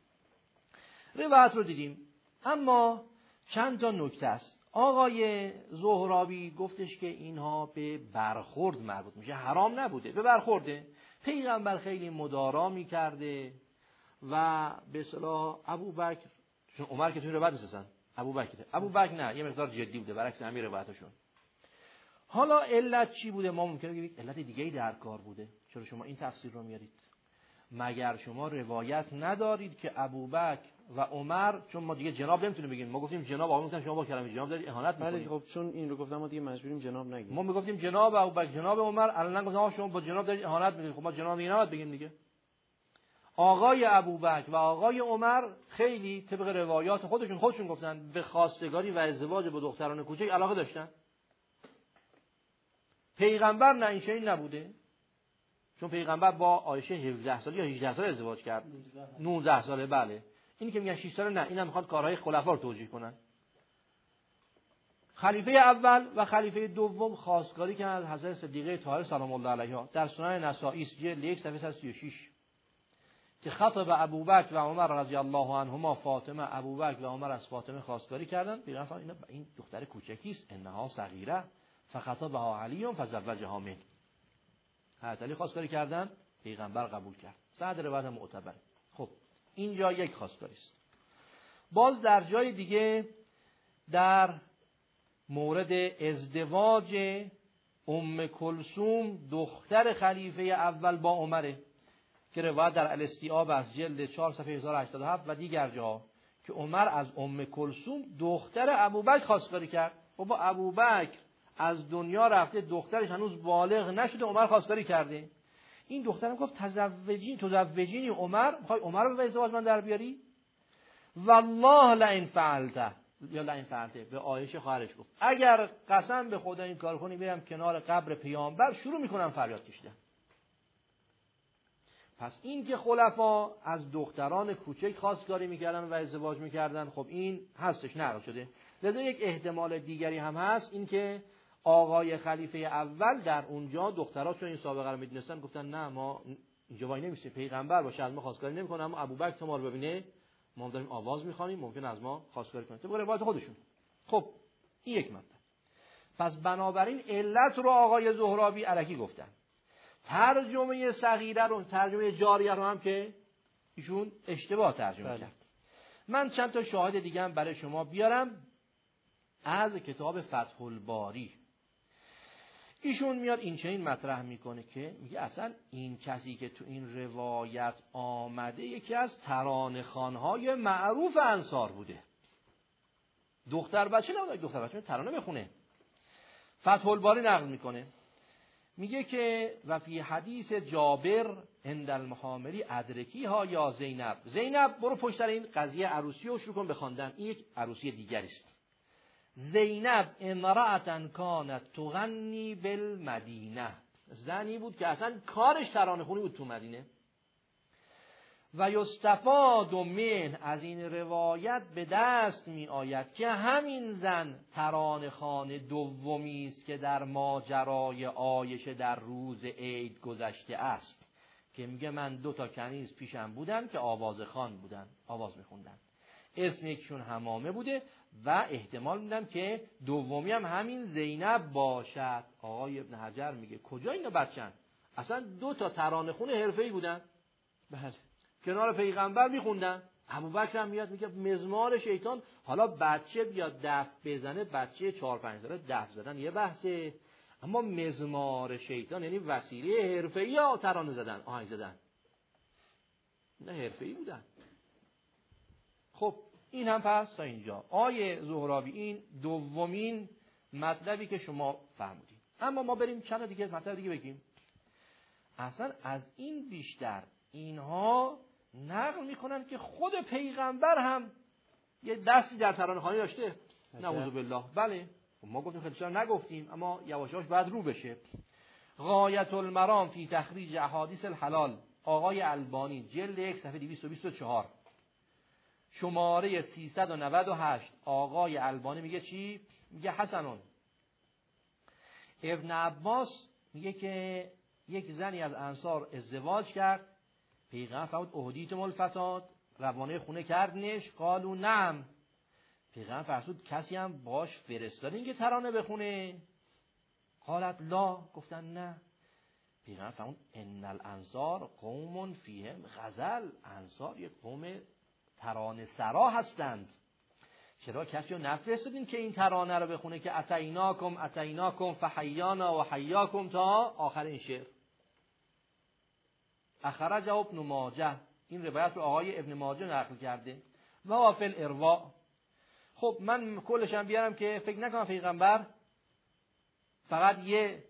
روایت رو دیدیم، اما چند تا نکته است. آقای زهرابی گفتش که اینها به برخورد مربوط میشه، حرام نبوده، به برخورده. پیغمبر خیلی مدارا میکرده و به اصطلاح ابوبکر، چون عمر که توی روایت نیستن، ابوبکر نه، یه مقدار جدی بوده برعکس همین روایتشون. حالا علت چی بوده؟ ما ممکنه بگیم علت دیگه‌ای در کار بوده. چرا شما این تفسیر رو میارید؟ مگر شما روایت ندارید که ابوبکر و عمر، چون ما دیگه جناب نمیتونیم بگیم، ما گفتیم جناب، آقا گفتن شما با کلمه جناب دارید اهانت میکنید. خب چون این رو گفتم ما دیگه مجبوریم جناب نگیم. ما میگفتیم جناب ابوبکر، جناب عمر، الان گفتم آقا شما با جناب دارید اهانت میکنید. خب ما جناب نباید بگیم دیگه. آقای ابوبکر و آقای عمر خیلی طبق روایات خودشون گفتن به خواستگاری و ازدواج با دختران کوچک علاقه داشتن. پیغمبر نه، این چنین نبوده. چون پیغمبر با عایشه 17 ساله یا 18 ساله ازدواج کرد. 19 ساله. بله. اینی که میگن 6 ساله نه، اینا میخواد کارهای خلفا رو توجیه کنن. خلیفه اول و خلیفه دوم خواستگاری کردن از حضرت صدیقه طاهره سلام الله علیها. در سنن نسائی جلد 1 صفحه 136 که خطب ابوبکر و عمر رضی الله عنهما فاطمه، ابوبکر و عمر از فاطمه خواستگاری کردن. پیغمبر این دختر کوچکی است، انها صغیره، فخطبها علی فزوجها منه. حضرت علی خواستگاری کردن، پیغمبر قبول کرد. سند روایت معتبره. خب اینجا یک خواستگاری است. باز در جای دیگه در مورد ازدواج ام کلثوم دختر خلیفه اول با عمره که روایت در الاستیعاب از جلد 4 صفحه 1087 و دیگر جاها که عمر از ام کلثوم دختر ابوبکر خواستگاری کرد. بابا ابوبکر از دنیا رفته، دخترش هنوز بالغ نشده، عمر خواستگاری کرده. این دخترم گفت تزوجینی عمر، میخوای عمر رو به ازدواج من در بیاری؟ والله لئن فعلته، یا لئن فعلته، به عایشه خواهرش گفت اگر قسم به خدا این کار کنی میرم کنار قبر پیامبر شروع میکنم فریاد کشیدن. پس این که خلفا از دختران کوچک خواستگاری میکردن و ازدواج میکردن، خب این هستش، نقل شده. لذا یک احتمال دیگری هم هست، این که آقای خلیفه اول در اونجا دخترها چون این سابقه رو میدونستن گفتن نه ما اینجا وای نمیستیم، پیغمبر باشه از ما خواستگاری نمیکنه، اما ابوبکر تو ما رو ببینه ما داریم آواز میخوانیم ممکن از ما خواستگاری کنه، طبق روایت خودشون. خب این یک مطلب. پس بنابراین علت رو آقای زهرابی الکی گفتن. ترجمه صغیره رو، ترجمه جاریه رو هم که ایشون اشتباه ترجمه کرد. من چند تا شاهد دیگه هم برای شما بیارم از کتاب فتح الباری. ایشون میاد این چنین مطرح میکنه که میگه اصلا این کسی که تو این روایت آمده یکی از ترانه‌خوان‌های معروف انصار بوده. دختر بچه نبوده، دختر بچه ترانه بخونه. فتح الباری نقل میکنه، میگه که و فی حدیث جابر عند المحامری ادرکی ها یا زینب. زینب برو پشت سر این قضیه عروسی رو شروع کن بخواندن، این یک عروسی دیگری است. زینب امرأة کانت تغنی بالمدینه، زنی بود که اصلا کارش ترانه خونی بود تو مدینه. و یستفاد من، از این روایت به دست می آید که همین زن ترانه خوان دومی است که در ماجرای عایشه در روز عید گذشته است، که میگه من 2 تا کنیز پیشم بودن که آوازخوان بودن، آواز میخوندن، اسم یکشون حمامه بوده و احتمال میدم که دومی هم همین زینب باشد. آقای ابن حجر میگه کجا اینا بچن، اصلا 2 تا ترانه خون حرفه‌ای بودن، بله کنار پیغمبر میخوندن. ابوبکر هم میاد میگه مزمار شیطان، حالا بچه بیاد دف بزنه، بچه 4-5 ساله دف زدن یه بحثه، اما مزمار شیطان یعنی وسیله حرفه‌ای یا ترانه زدن، آهنگ زدن، نه حرفه‌ای بودن. خب این هم پس تا اینجا آیه زهرابی این دومین مطلبی که شما فهمیدید. اما ما بریم چند دیگه مطلب دیگه بگیم. اصلا از این بیشتر اینها نقل میکنن که خود پیغمبر هم یه دستی در ترانه‌خوانی داشته. نعوذ بالله. بله ما گفتیم خیلی چرا نگفتیم، اما یواش یواش بعد رو بشه. غایت المرام فی تخریج احادیث الحلال، آقای البانی جلد 1 صفحه 224 شماره 398. آقای البانی میگه چی؟ میگه حسنون. ابن عباس میگه که یک زنی از انصار ازدواج کرد، پیغمبر فرمود اهدیتم الفتات، روانه خونه کردنش، قالوا نعم. پیغمبر فرمود کسی هم باش فرستادین که ترانه بخونه؟ قالت لا، گفتن نه. پیغمبر فرمود ان الانصار قوم فیهم غزل، انصار یک قوم ترانه سرا هستند، چرا کسی رو نفرستادین که این ترانه رو بخونه که اتیناکم فحیانا و حیاکم تا آخر این شعر. اخرجه ابن ماجه، این روایت رو آقای ابن ماجه نقل کرده. و وافل اروا. خب من کلش هم بیارم که فکر نکنم پیغمبر فقط یه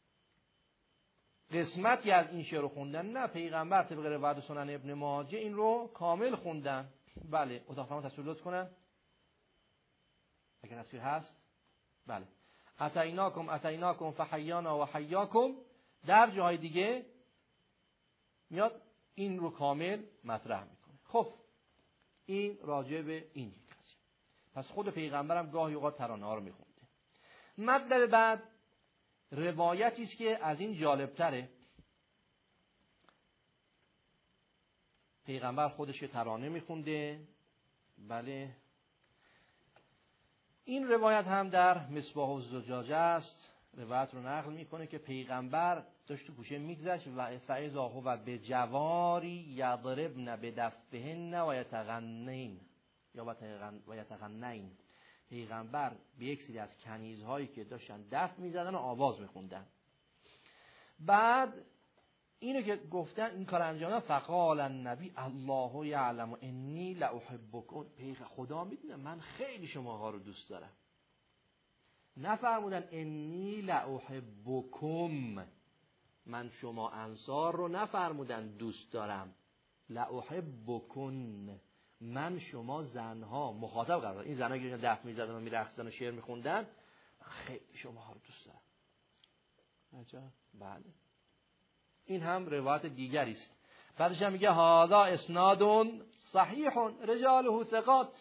قسمتی از این شعر رو خوندن، نه، پیغمبر طبق روایت سنن ابن ماجه این رو کامل خوندن. بله اتاق فرمان تصویر لطف کنن اگر تصویر هست. بله اتیناکم فحیانا و حیاکم، در جاهای دیگه میاد این رو کامل مطرح میکنه. خب این راجع به این یک قضیه. پس خود پیغمبرم گاهی اوقات ترانه ها رو میخونده. مطلب بعد روایتی است که از این جالبتره. پیغمبر خودش ترانه میخونده. بله این روایت هم در مصباح الزجاجه است. روایت رو نقل میکنه که پیغمبر داشت تو کوچه میگذشت و فاذا هو به جواری یضربن بدفهن و یتغنین و یتغنین. پیغمبر به یک سری از کنیزهایی که داشتن دف میزدن و آواز میخوندن. بعد اینو که گفتن این کار انجام دادن، فقال النبی الله یعلم انی لاحبکم، خدا میدونه من خیلی شماها رو دوست دارم. نفرمودن انی لاحبکم، من شما انصار رو نفرمودن دوست دارم، لاحبکن، من شما زنها مخاطب قرار دادن. این زنها که دف میزدن و میرقصیدن و شعر میخوندن، خیلی شماها رو دوست دارم. عجب. بله. این هم روایت دیگری است. بعدش هم میگه هذا اسناد صحیح رجاله ثقات.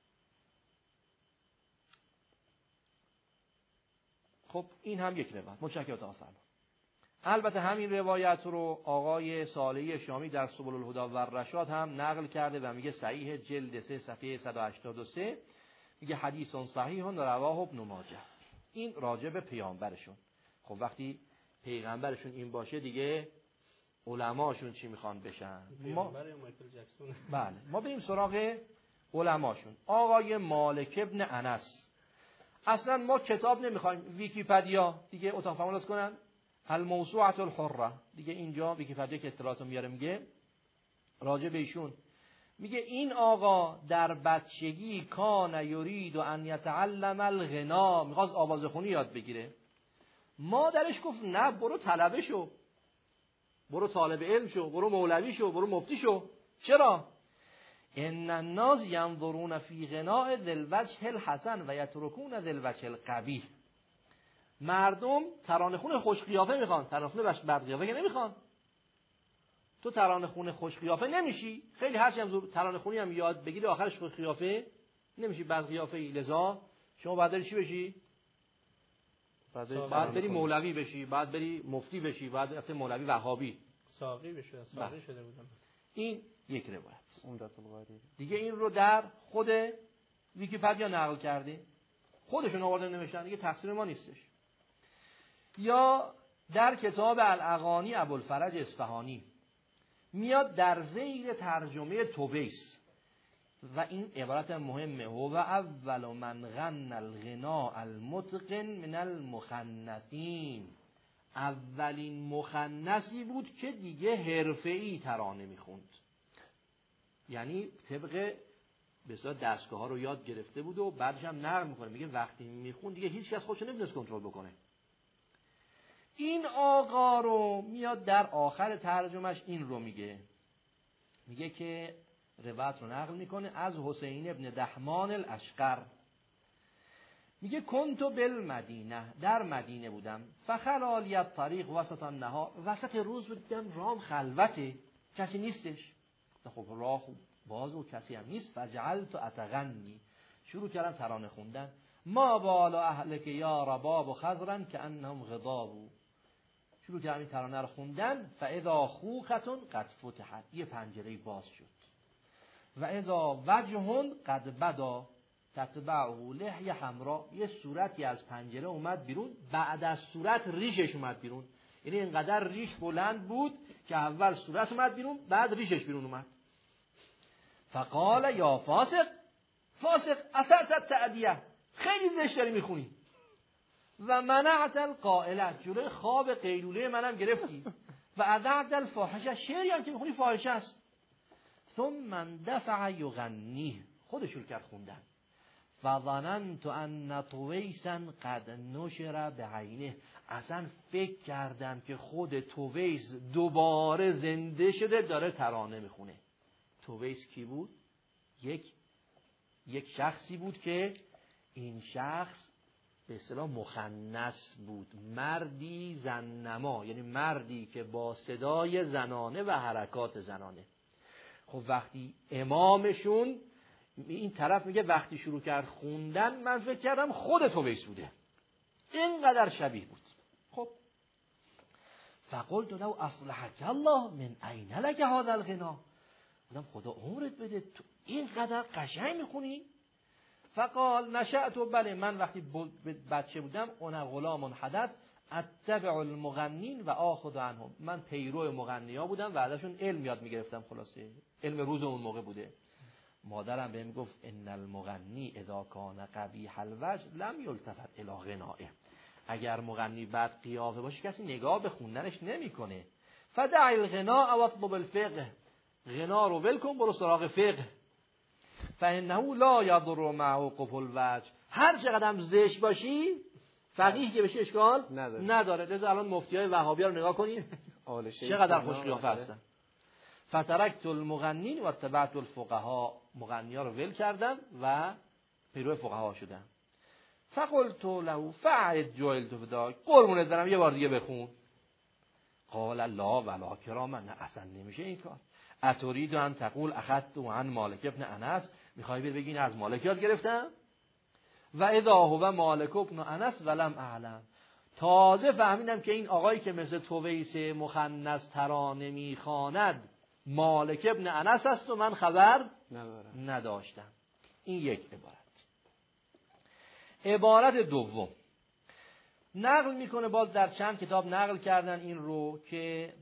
خب این هم یک روایت. متشکرم آفرین. البته همین روایت رو آقای صالحی شامی در سبل الهدی و الرشاد هم نقل کرده و میگه صحیح، جلد 3 صفحه 183، میگه حدیث صحیح رواه ابن ماجه. این راجع به پیامبرشون. خب وقتی پیغمبرشون این باشه دیگه علماشون چی میخوان بشن؟ بله، ما بریم سراغ علماشون. آقای مالک ابن انس، اصلا ما کتاب نمیخوایم، ویکی‌پدیا دیگه اتاق فرمان کنن، الموسوعه الحره دیگه، اینجا ویکی‌پدیا که اطلاعاتو میاره میگه راجع به ایشون، میگه این آقا در بچگی کان یرید ان یتعلم الغنا، میخواست آوازخونی یاد بگیره. مادرش گفت نه، برو طلبه شو، برو طالب علم شو، برو مولوی شو، برو مفتی شو. چرا؟ ان الناس ينظرون في غناء ذي الوجه الحسن و يتركون ذي الوجه القبیح. مردم ترانه‌خون خوش قیافه میخوان، ترانه‌خون بد قیافه که نمیخوان. تو ترانه‌خون خوش قیافه نمیشی، خیلی هرچی هم ترانه‌خونی هم یاد بگیری آخرش خوش قیافه نمیشی، بد قیافه ای. لذا شما بعد بری چی بشی؟ بعد بری مولوی بشی، بعد بری مفتی بشی، بعد رفته مولوی وهابی ساقی بشی. ساقی شده بودم. این یک روایت دیگه. این رو در خود ویکی‌پدیا نقل کرده، خودشون آورده نوشتن، دیگه تقصیر ما نیستش. یا در کتاب الاغانی ابوالفرج اصفهانی میاد در ذیل ترجمه توبیس و این عبارت مهمه: هو اول من غن الغنا المتقن من المخنثین، اولین مخنثی بود که دیگه حرفه‌ای ترانه میخوند، یعنی طبق بسیار دستگاه ها رو یاد گرفته بود و بعدش هم نقل میکنه، میگه وقتی میخوند دیگه هیچ کس خودشو نمیتونست کنترل بکنه. این آقا رو میاد در آخر ترجمهش این رو میگه که روایت رو نقل میکنه از حسین ابن دحمان الاشقر، میگه کنت بالمدینه، در مدینه بودم، فخلالی الطریق وسط النهار، وسط روز بودم، رام خلوته، کسی نیستش. خب راه باز و کسی هم نیست. فجعلت اتغنی، شروع کردم ترانه خوندن. ما بال اهلک یا رباب و خضرن که انهم غضابو، شروع کردم این ترانه رو خوندن. فاذا خوختون قد فتحت، یه پنجره باز شد. و اذا وجه قد بدا تتبعه لحیه حمراء، یه صورتی از پنجره اومد بیرون، بعد از صورت ریشش اومد بیرون. یعنی اینقدر ریش بلند بود که اول صورت اومد بیرون، بعد ریشش بیرون اومد. فقال یا فاسق، فاسق اسأت التأدیه، خیلی زشت داری میخونی. و منعت القائله، جلوی خواب قیلوله منم گرفتی. و اذعت الفاحشه، شعری هم که میخونی فاحشه است. ثم اندفع یغنیه، خودش شروع کرد خوندن. فظننت ان طویسا قد نشر بعینه، اصلا فکر کردم که خود طویس دوباره زنده شده داره ترانه میخونه. طویس کی بود؟ یک شخصی بود که این شخص به اصطلاح مخنث بود، مردی زننما، یعنی مردی که با صدای زنانه و حرکات زنانه. خب وقتی امامشون این طرف میگه وقتی شروع کرد خوندن من فکر کردم خود طویس بوده، اینقدر شبیه بود. خب فقلت لو اصلحك الله من این لك هذا الغنا، گفتم خدا عمرت بده تو اینقدر قشنگ میخونی؟ فقال نشأت، بله من وقتی بچه بودم، انا غلام حدث اتبع المغنین و آخذ عنهم، من پیرو مغنیا بودم و ازشون علم یاد میگرفتم. خلاصه علم روز اون موقع بوده. مادرم بهم گفت ان المغنی اذا کان قبیح الوجه لم یلتفت الی غنائه، اگر مغنی بد قیافه باشه کسی نگاه به خوندنش نمیکنه. فدع الغناء واطلب الفقه، غنا رو ول کن برو سراغ فقه. فانه لا یضر معه قبح الوجه، هر چقدر زشت باشی فقیه که بشی اشکال نداره. لذا الان مفتیای وهابی رو نگاه کنید چقدر خوش قیافه هستن. فترکت المغنین و اتبعت الفقها، مغنی‌ها رو ول کردم و پیرو فقها شدم. فقلت له فعد جعلت فداک، قربونت برم یه بار دیگه بخون. قال لا ولا کراما، نه اصلا نمیشه این کار. اتريد ان تقول اخذت عن مالک ابن انس، میخوای بگی از مالک یاد گرفتم؟ و اذا هو مالک ابن انس ولم اعلم، تازه فهمیدم که این آقایی که مثل تویس مخنث ترانه میخواند مالک ابن انس است و من خبر نداشتم. این یک عبارت. عبارت دوم نقل میکنه، باز در چند کتاب نقل کردن این رو، که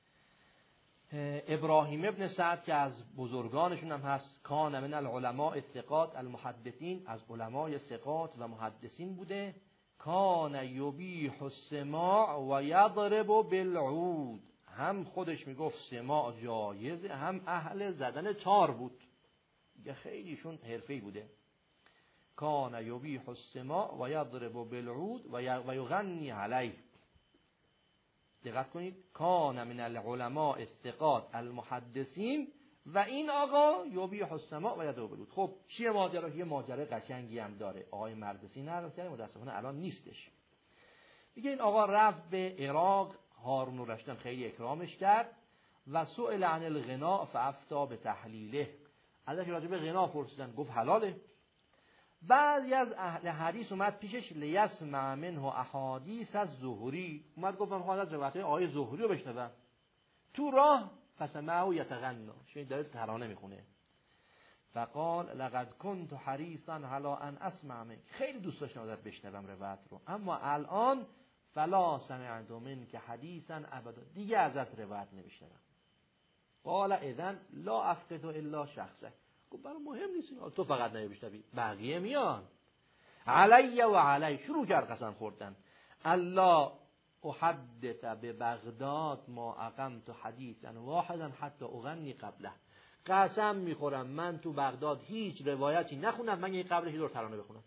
ابراهیم ابن سعد که از بزرگانشون هم هست، کان من العلماء الثقات المحدثین، از علمای ثقات و محدثین بوده. کان یبیح السماع و یضرب بالعود، هم خودش میگفت سماع جایزه، هم اهل زدن تار بود، یه خیلیشون حرفه‌ای بوده. کان یبیح السماع و یضرب بالعود و یغنی علیه. دقت کنید، کان من العلماء الثقات المحدثین، و این آقا یبیح السماع و یضرب بالعود. خب چیه ماجرا؟ یه ماجرای قشنگی هم داره. آقای مقدسی نقل کرده، متاسفانه الان نیستش. میگه این آقا رفت به عراق، هارون الرشید خیلی اکرامش کرد و سئل عن الغناء فافتى بتحلیله، ازش راجع به غنا پرسیدن، گفت حلاله. بعضی از اهل حدیث اومد پیشش لیسمع منه احادیث از زهری، اومد گفت من خواهم از روایت‌های آقای زهری رو بشنوم. تو راه فسمعه یتغنی، شنید داره ترانه میخونه. فقال لقد كنت حریصا علی ان اسمع منک، خیلی دوست داشتم ازت بشنوم روایت رو، اما الان فلا سمعت منک حدیثا ابدا، دیگه ازت روایت نمیشنوم. قال اذن لا افقه الا شخصک، گفت برای مهم نیست، تو فقط نمیشنوی، بقیه میان. علی و علی، شروع کرد قسم خوردن. الله احدث ببغداد ما اقمت حدیثا واحدا حتی اغنی قبله، قسم میخورم من تو بغداد هیچ روایتی نخونم من یه قبلش دور ترانه بخونم.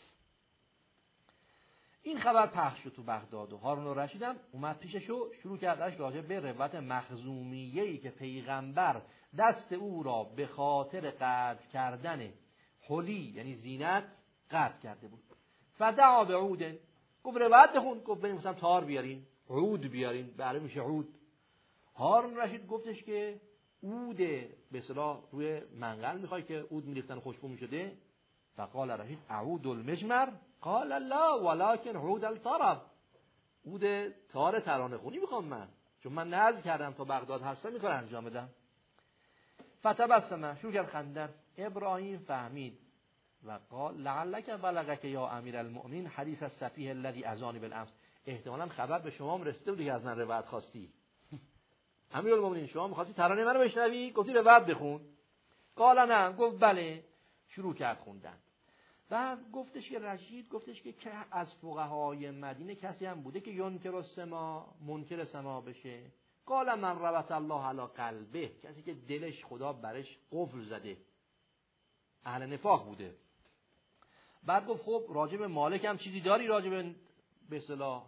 این خبر پخش شد تو بغداد و هارون الرشید هم اومد پیشش و شروع کردش راجع به روایت مخزومیه‌ای که پیغمبر دست او را به خاطر قطع کردن حلی یعنی زینت قطع کرده بود. فدعا بعود، گفت روایت بخون. گفت بریم مثلا تار بیارین، عود بیارین، برای میشه عود. هارون الرشید گفتش که عود به اصطلاح روی منقل میخوای که عود میریختن خوشبو میشده؟ فقال رشید عود المجمر، قال لا ولكن عود الطرب، عود تار ترانه خونی میخوام من، چون من نذر کردم تا بغداد هستم این کار انجام بدم. فتبسم، شروع کرد خندن. ابراهیم فهمید و قال لعلک بلغک یا امیر المؤمنین حدیث السفیه الذی اذانی بالامس، احتمالاً خبر به شما هم رسیده بود که از من روایت خواستی. امیر المؤمنین شما می‌خواستی ترانه منو بشنوی، گفتی روایت بخون. قال نه، گفت بله. شروع کرد خوندن. بعد گفتش که رشید گفتش که از فقهای مدینه کسی هم بوده که ینکر السماع، منکر سماع بشه؟ قال من ربط الله علی قلبه، کسی که دلش خدا برش قفل زده، اهل نفاق بوده. بعد گفت خب راجع به مالک هم چیزی داری، راجع به اصطلاح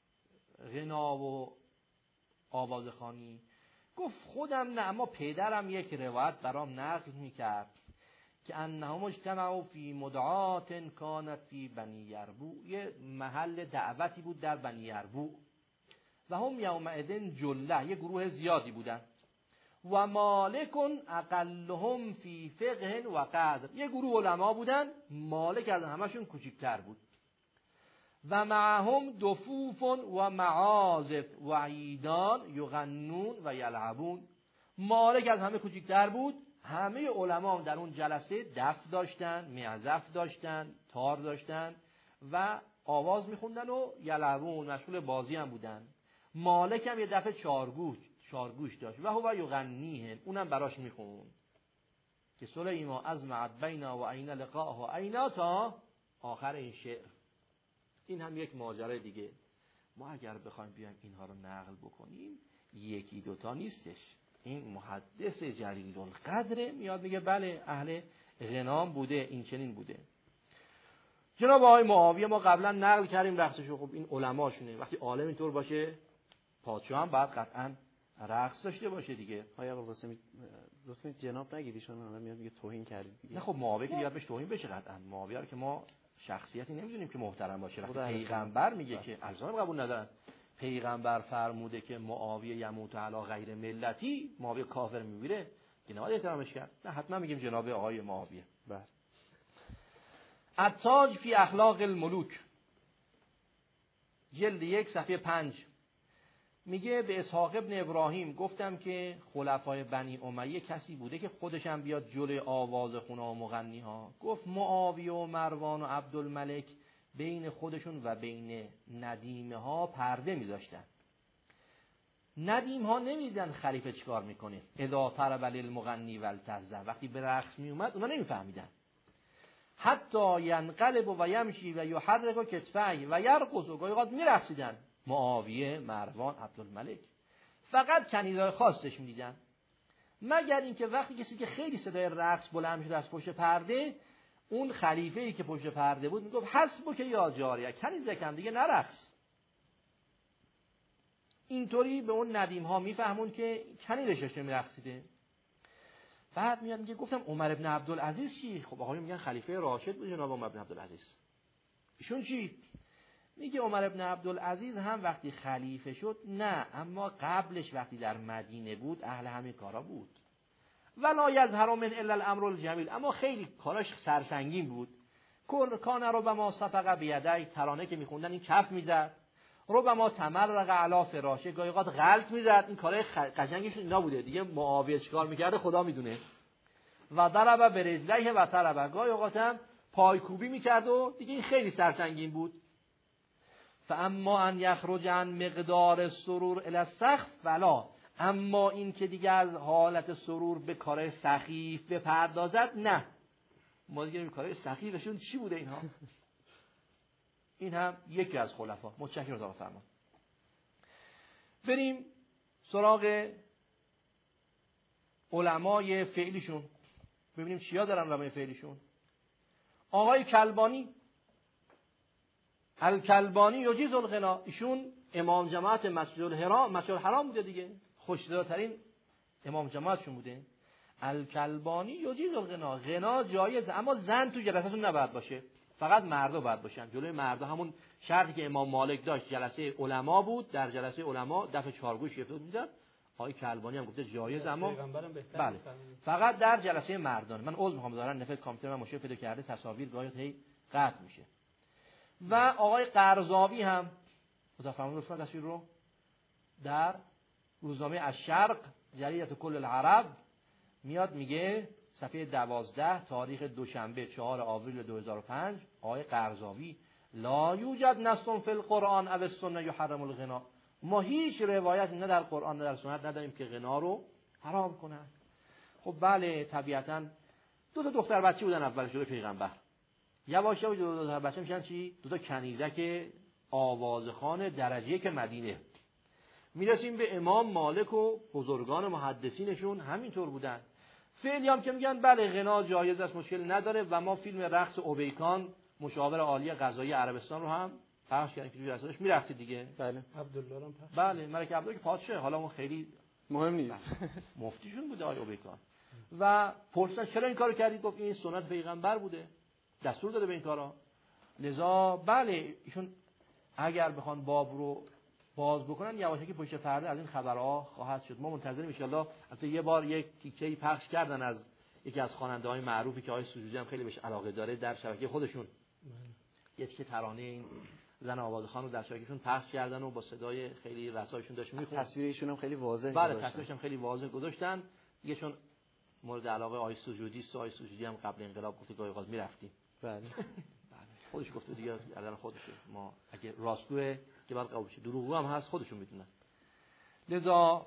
غنا و آوازخوانی؟ گفت خودم نه، اما پدرم یک روایت برام نقل میکرد که انهم اجتمعوا فی مدعات کانت فی بنی یربوع، یه محل دعوتی بود در بنی یربوع، و هم یومئذ جله، یه گروه زیادی بودن، و مالک اقلهم فی فقه و قدر، یه گروه علما بودن، مالک از همشون کوچکتر بود، و معهم دفوف و معازف و عیدان یغنون و یلعبون، مالک از همه کوچکتر بود، همه علما در اون جلسه دف داشتن، معزف داشتن، تار داشتن و آواز میخوندن و یلعبون، مشغول بازی هم بودن. مالک هم یه دفعه چارگوش داشت و هو یغنیه، اونم براش میخوند که سلیما ازمعت بینا و عین لقاءه و عینا تا آخر این شعر. این هم یک ماجرای دیگه. ما اگر بخوایم بیایم اینها رو نقل بکنیم یکی دوتا نیستش. این محدث جلیل القدر میاد میگه بله اهل غنام بوده، این چنین بوده. جناب آقای معاویه ما قبلا نقل کردیم رقصشو. خب این علماشونه، وقتی عالم اینطور باشه پادشاه هم باید قطعا رقص داشته باشه دیگه. آیا آقا رسمی جناب نگیریشون الان میاد میگه توهین کردید دیگه. نه خب معاویه که بیاد بهش توهین بشه قطعا. معاویه رو که ما شخصیتی نمیدونیم که محترم باشه. وقتی پیغمبر میگه که الزام قبول ندارن، پیغمبر فرموده که معاویه یموت علی غیر ملتی، معاویه کافر میمیره، که نباید احترامش کرد. نه حتما میگیم جناب آقای معاویه. بله. التاج فی اخلاق الملوک، جلد 1 صفحه 5 میگه به اسحاق ابن ابراهیم گفتم که خلفای بنی امیه کسی بوده که خودش هم بیاد جلوی آواز خونه و مغنی ها. گفت معاویه و مروان و عبدالملک بین خودشون و بین ندیمه ها پرده میذاشتن. ندیم ها نمیدیدن خلیفه چیکار میکنه. اذا طرب للمغنی والتزه، وقتی به رقص میومد اونا نمیفهمیدن. حتی ینقلب و یمشی و یحرک کتفی و یرقص، و گاهی اوقات میرقصیدن. معاویه، مروان، عبدالملک فقط کنیزای خاصش میدیدن، مگر اینکه وقتی کسی که خیلی صدای رقص بلند شد از پشت پرده، اون خلیفه‌ای که پشت پرده بود میگفت حسبک یا جاریه، کنیزکم دیگه نرقص. اینطوری به اون ندیم ها میفهمون که کنیزش داشته میرقصیده. بعد میاد میگه گفتم عمر ابن عبدالعزیز چی؟ خب آقایون میگن خلیفه راشد بود جناب عمر ابن عبدالعزیز. ایشون چی؟ میگه عمر ابن عبدالعزیز هم وقتی خلیفه شد نه، اما قبلش وقتی در مدینه بود اهل همین کارا بود. ولا یظهر من الا الامر الجمیل، اما خیلی کاراش سرسنگین بود. کان ربما صفق بیدای، ترانه که میخوندن این کف میزد. ربما تمرق علی فراشه، گاهی اوقات غلط میزد. این کارای قشنگش اینا بوده دیگه. معاویه چیکار میکرده خدا میدونه. و ضرب برجلیه و طرب، گاهی اوقات هم پایکوبی میکرد و دیگه این خیلی سرسنگین بود. فاما ان یخرج عن مقدار السرور الی السخف فلا، اما این که دیگه از حالت سرور به کارهای سخیف بپردازد نه. ما دیگه این کارهای سخیفشون چی بوده اینها؟ این هم یکی از خلفا. متشکرم آقا فرمان. بریم سراغ علمای فعلیشون، ببینیم چیا دارن علمای فعلیشون. آقای کلبانی، الکلبانی یجیز الغنا، ایشون امام جماعت مسجد الحرام بوده دیگه، خوش‌صداترین امام جماعتشون بوده. الکلبانی یجیز الغنا، غنا جایز، اما زن تو جلسه‌تون نباید باشه، فقط مردا باید باشن. جلوی مردا همون شرطی که امام مالک داشت، جلسه علما بود، در جلسه علما دفع چارگوش گرفته می‌داد. آقای کلبانی هم گفته جایز، اما بله فقط در جلسه مردان. من عذر می‌خوام ظاهرا نفر کامپیوتر من مشکل پیدا کرده، تصاویر گاهی قطع میشه. و آقای قرضاوی هم متفاهم لطفا تصویر رو در روزنامه الشرق جریده کل العرب میاد میگه صفحه 12 تاریخ دوشنبه 4 آوریل 2005 آقای قرضاوی لا یوجد نص فی القرآن او السنه یحرم الغنا، ما هیچ روایت نه در قرآن نه در سنت نداریم که غنا رو حرام کنن. خب بله طبیعتاً دو تا دختر بچه بودن اول شده پیغمبر، یواش یواش دو تا بچه میشن چی؟ دو تا کنیزک آوازخوان درجه که مدینه. میرسیم به امام مالک و بزرگان محدثینشون همینطور بودن. فعلی هم که میگن بله غنا جایز است، مشکل نداره، و ما فیلم رقص اوبیکان مشاور عالی قضایی عربستان رو هم پخش کردیم که توی رسالش میرفتید دیگه. بله عبدالله هم پخش. بله ملک عبدالله که پادشاه، حالا اون خیلی مهم نیست، مفتیشون بوده آقای اوبیکان. و پرسیدن چرا این کارو کردید؟ گفت این سنت پیغمبر بوده، دستور داده به این کارا. لذا بله ایشون اگر بخوان باب رو باز بکنن یواشکی پشت پرده از این خبرها خواهد شد. ما منتظریم ان شاءالله. البته یه بار یک تیکه‌ای پخش کردن از یکی از خواننده‌های معروفی که آقای سجودی هم خیلی بهش علاقه داره در شبکه خودشون. یه تیکه ترانه این زن آوازخوان رو در شبکهشون پخش کردن و با صدای خیلی رسایشون داشت میخوند. تصویرشون هم خیلی واضحه. بله تصویرش هم خیلی واضح گذاشتن. دیگه چون مورد علاقه آقای سجودی است، آقای سجودی هم قبل انقلاب گفت گاهی اوقات میرفتیم. بله. خودش گفته دیگه الان خودشه، ما اگه راستگوه که باید قبول شه، دروغگو هم هست خودشون میدونن. لذا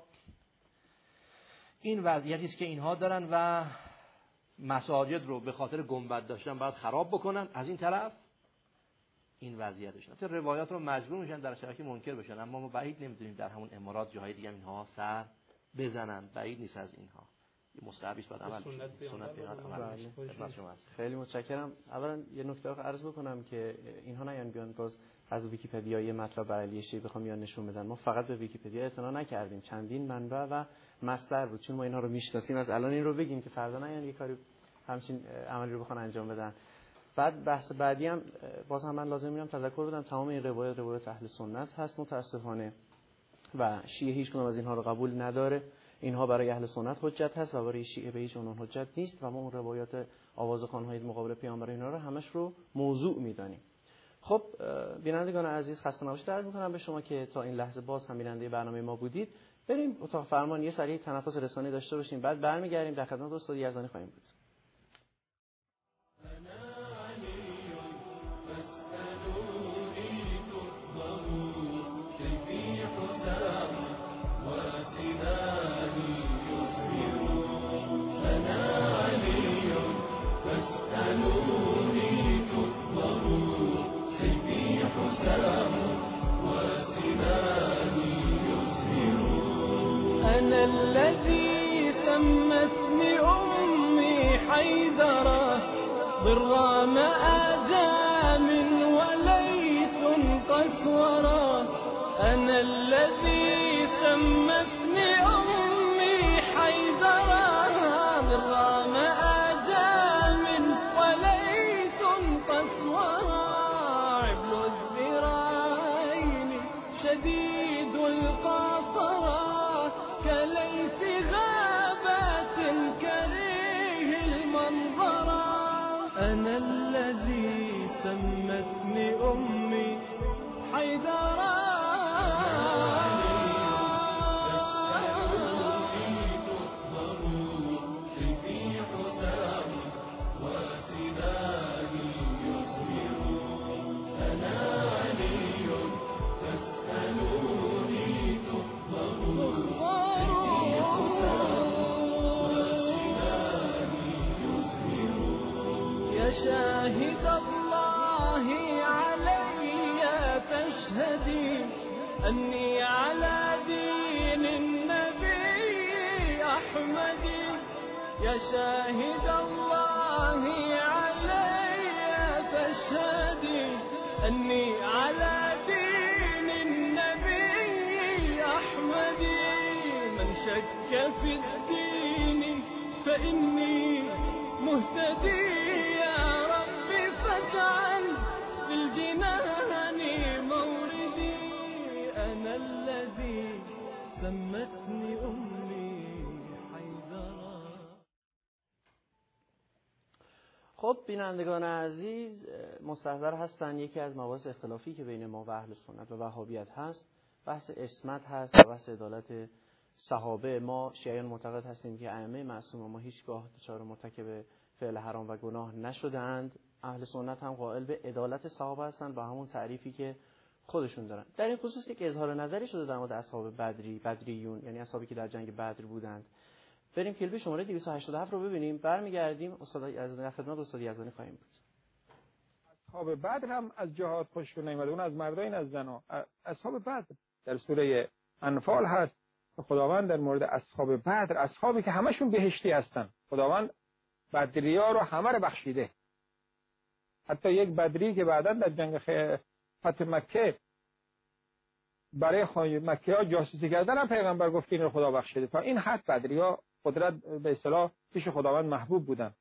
این وضعیتی است که اینها دارن و مساجد رو به خاطر گنبد داشتن باید خراب بکنن. از این طرف این وضعیتشون. البته روایات رو مجبور میشن در شبکه منکر بشن، اما ما بعید نمیدونیم در همون امارات جاهای دیگه اینها سر بزنن، بعید نیست از اینها. یه مستحبی است بعد عمل سنت پیامبر. خیلی متشکرم. اولا یه نکته رو عرض بکنم که اینها نیان بیان باز از ویکی‌پدیا یه مطلب برای علی شیعی بخوام یا نشون بدن. ما فقط به ویکی‌پدیا اعتنا نکردیم، چندین منبع و مصدر بود، چون ما اینها رو میشناسیم از الان این رو بگیم که فردا نیان یه کاری همچین عملی رو بخوان انجام بدن. بعد بحث بعدی هم باز هم من لازم می‌بینم تذکر بدم، تمام این روایات اهل سنت هست متاسفانه و شیعه هیچ کدوم از اینها رو قبول نداره. اینها برای اهل سنت حجت هست و برای شیعه به هیچ عنوان حجت نیست و ما اون روایات آوازخوان‌های مقابل پیامبر اینا رو همش رو موضوع می‌دانیم. خب بینندگان عزیز خسته نباشید عرض می‌کنم به شما که تا این لحظه باز هم بیننده برنامه ما بودید. بریم اتاق فرمان یه سری تنفس رسانه‌ای داشته باشیم، بعد برمیگردیم در خدمت استاد یزدانی خواهیم بود. أنا الذي سمتني أمي حيدرة بالرام آجام وليث قسورة. أنا الذي سمتني أمي حيدرة بالرام آجام وليث قسورة. عبل الذراعين شديد القاصرة كليث غابات كريه المنظرة. أنا الذي سمتني أمي حيدرة. شاهد الله علي فاشهدي أني على دين النبي أحمد. يا شاهد الله علي فاشهدي أني على دين النبي أحمد. من شك في الدين فإني مهتدي. فاجعل في الجنان موردي. أنا الذي سمتني أمي حيدرة. خب بینندگان عزیز مستحضر هستن یکی از مباحث اختلافی که بین ما و اهل سنت و وهابیت هست بحث عصمت هست و بحث عدالت صحابه. ما شیعیان معتقد هستیم که ائمه معصوم ما هیچگاه دچار مرتکب فعل حرام و گناه نشدند. اهل سنت هم قائل به عدالت صحابه هستند با همون تعریفی که خودشون دارن. در این خصوص یک اظهار نظری شده در مورد اصحاب بدریون، یعنی اصحابی که در جنگ بدر بودند. بریم کلبی شماره 287 رو ببینیم، برمیگردیم استاد یزدانی خدمت استاد یزدانی خواهیم بود. اصحاب بدر هم از جهاد خوششون نمیاد، اون از مردا این از زنا. اصحاب بدر در سوره انفال هست خداوند در مورد اصحاب بدر، اصحابی که همشون بهشتی هستن، خداوند بدریا رو همه رو بخشیده. حتی یک بدری که بعداً در جنگ فتح مکه برای مکه ها جاسوسی کردن هم پیغمبر گفت این رو خدا بخشیده. تا این حد بدریا قدرت به اصطلاح پیش خداوند محبوب بودن.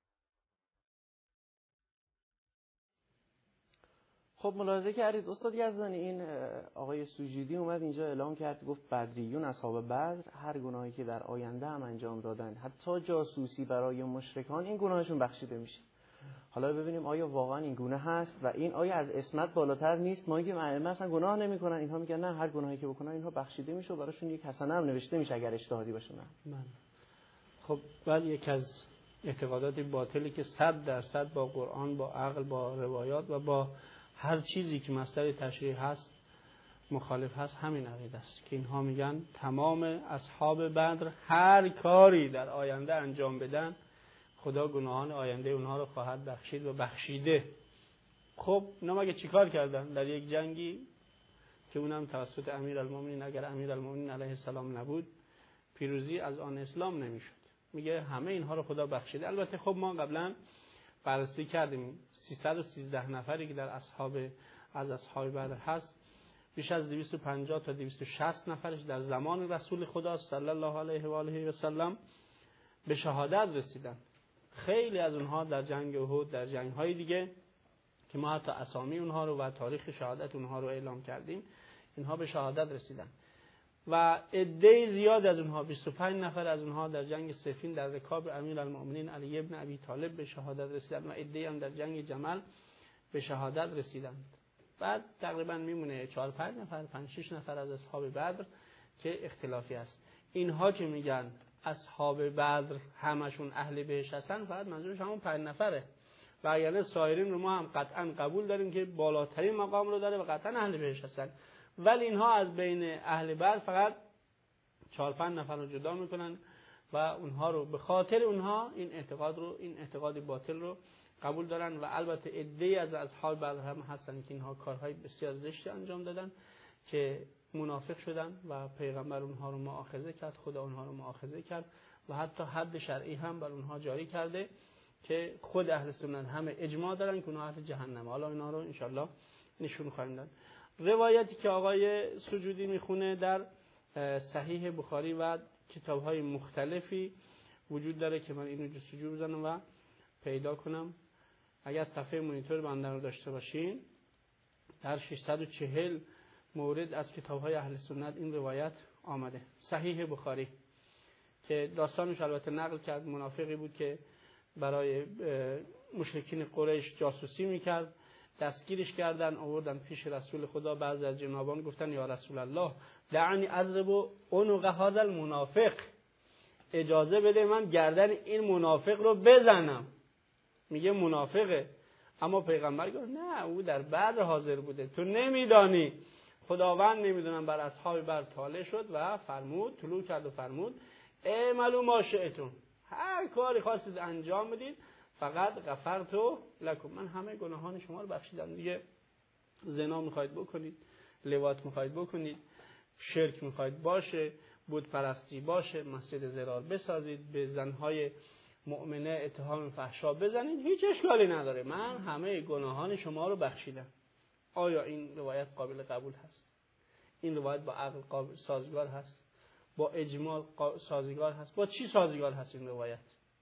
خب ملاحظه کردید استاد یزدانی این آقای سوجودی اومد اینجا اعلام کرد، گفت بدریون اصحاب بدر هر گناهی که در آینده هم انجام دادن حتی جاسوسی برای مشرکان این گناهشون بخشیده میشه. حالا ببینیم آیا واقعا این گونه هست و این آیا از عصمت بالاتر نیست؟ ما میگیم ائمه اصلا گناه نمیکنن، اینها میگن نه هر گناهی که بکنن اینها بخشیده میشه و براشون یک حسنه هم نوشته میشه اگر اجتهادی باشه. خب ولی یک از اعتقادات باطلی که 100% با قرآن، با عقل، با روایات و با هر چیزی که مصدر تشریع هست مخالف هست همین عقیده است که اینها میگن تمام اصحاب بدر هر کاری در آینده انجام بدن خدا گناهان آینده اونها رو خواهد بخشید و بخشیده. خب اینا مگه چیکار کردن در یک جنگی که اونم توسط امیرالمومنین، اگر امیرالمومنین علیه السلام نبود پیروزی از آن اسلام نمیشد. میگه همه اینها رو خدا بخشیده. البته خب ما قبلا بررسی کردیم 313 نفری که در از اصحاب بدر هست، بیش از 250 تا 260 نفرش در زمان رسول خدا صلی الله علیه و آله و سلم به شهادت رسیدن. خیلی از اونها در جنگ احد، در جنگ‌های دیگه که ما حتی اسامی اونها رو و تاریخ شهادت اونها رو اعلام کردیم، اینها به شهادت رسیدن و عده زیاد از اونها 25 نفر از اونها در جنگ صفین در رکاب امیرالمومنین علی ابن ابی طالب به شهادت رسیدن و عده هم در جنگ جمل به شهادت رسیدن. بعد تقریبا میمونه 4-5 نفر 5-6 نفر از اصحاب بدر که اختلافی است. اینها که میگن اصحاب بدر همشون اهل بهشت هستن، فقط منظورش همون 5 نفره و اگر سایرین رو ما هم قطعا قبول داریم که بالاترین مقام رو داره و قطعا اهل بهشت هستن، ولی اینها از بین اهل بدر فقط 4-5 نفر رو جدا میکنن و اونها رو به خاطر اونها این اعتقاد باطل رو قبول دارن و البته عده‌ای از اصحاب بدر هم هستن که اینها کارهای بسیار زشتی انجام دادن که منافق شدن و پیغمبر اونها رو مؤاخذه کرد، خدا اونها رو مؤاخذه کرد و حتی حد شرعی هم بر اونها جاری کرده که خود اهل سنت همه اجماع دارن که اونها اهل جهنم. حالا اینا رو انشالله نشون خواهیم داد. روایتی که آقای سجودی میخونه در صحیح بخاری و کتاب‌های مختلفی وجود داره که من اینو جستجو بزنم و پیدا کنم. اگر صفحه مونیتور بنده رو داشته باشین، در 640 مورد از کتاب‌های اهل سنت این روایت آمده. صحیح بخاری که داستانش البته نقل کرد، منافقی بود که برای مشرکین قریش جاسوسی میکرد، دستگیرش کردن، آوردن پیش رسول خدا. بعضی از جنابان گفتن یا رسول الله دعنی اضرب عنق هذا المنافق، اجازه بده من گردن این منافق رو بزنم. میگه منافقه، اما پیغمبر گفت نه، او در بدر حاضر بوده، تو نمیدانی. خداوند نمیدونم بر اصحاب بدر طالع شد و فرمود، طلوع کرد و فرمود اعملوا ما شئتم، هر کاری خواستید انجام بدید، فقط غفرت لکم، من همه گناهان شما رو بخشیدم. دیگه زنا میخواید بکنید، لواط میخواید بکنید، شرک میخواید باشه، بت پرستی باشه، مسجد ضرار بسازید، به زنهای مؤمنه اتهام فحشا بزنید، هیچ اشکالی نداره، من همه گناهان شما رو بخشیدم. آیا این روایت قابل قبول هست؟ این روایت با عقل سازگار هست؟ با اجماع سازگار هست؟ با چی سازگار هست این روایت؟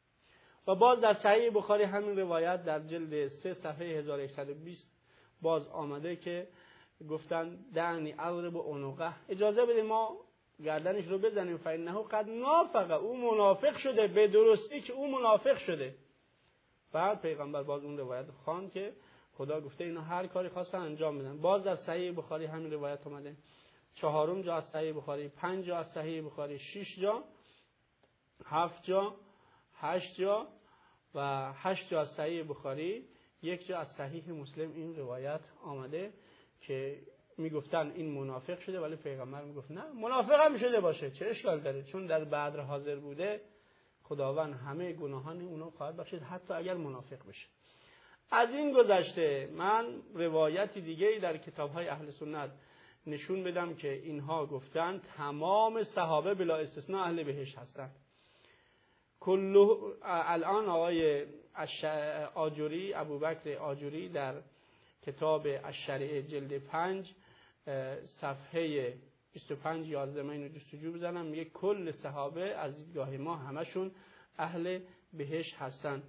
و باز در صحیح بخاری همین روایت در جلد 3 صفحه 1120 باز آمده که گفتن دعنی اضرب عنقه، اجازه بده ما گردنش رو بزنیم، فإنه قد نافق، او منافق شده، به درستی که او منافق شده. بعد پیغمبر باز اون روایت خواند که خدا گفته اینا هر کاری خواستن انجام بدن. باز در صحیح بخاری همین روایت اومده، 4 جا از صحیح بخاری، 5 جا از صحیح بخاری، 6 جا، 7 جا، 8 جا و 8 جا از صحیح بخاری، 1 جا از صحیح مسلم این روایت آمده که میگفتن این منافق شده، ولی پیغمبر میگفت نه، منافق هم شده باشه چه اشکال داره، چون در بدر حاضر بوده، خداوند همه گناهان اونو خواهد بخشید حتی اگر منافق بشه. از این گذشته من روایتی دیگه در کتاب‌های اهل سنت نشون بدم که اینها گفتن تمام صحابه بلا استثناء اهل بهشت هستند. الان آقای آجوری، ابوبکر آجوری در کتاب الشریعه جلد 5 صفحه 25 11 من اینو جستجو بزنم، میگه کل صحابه از دیدگاه ما همشون اهل بهشت هستن.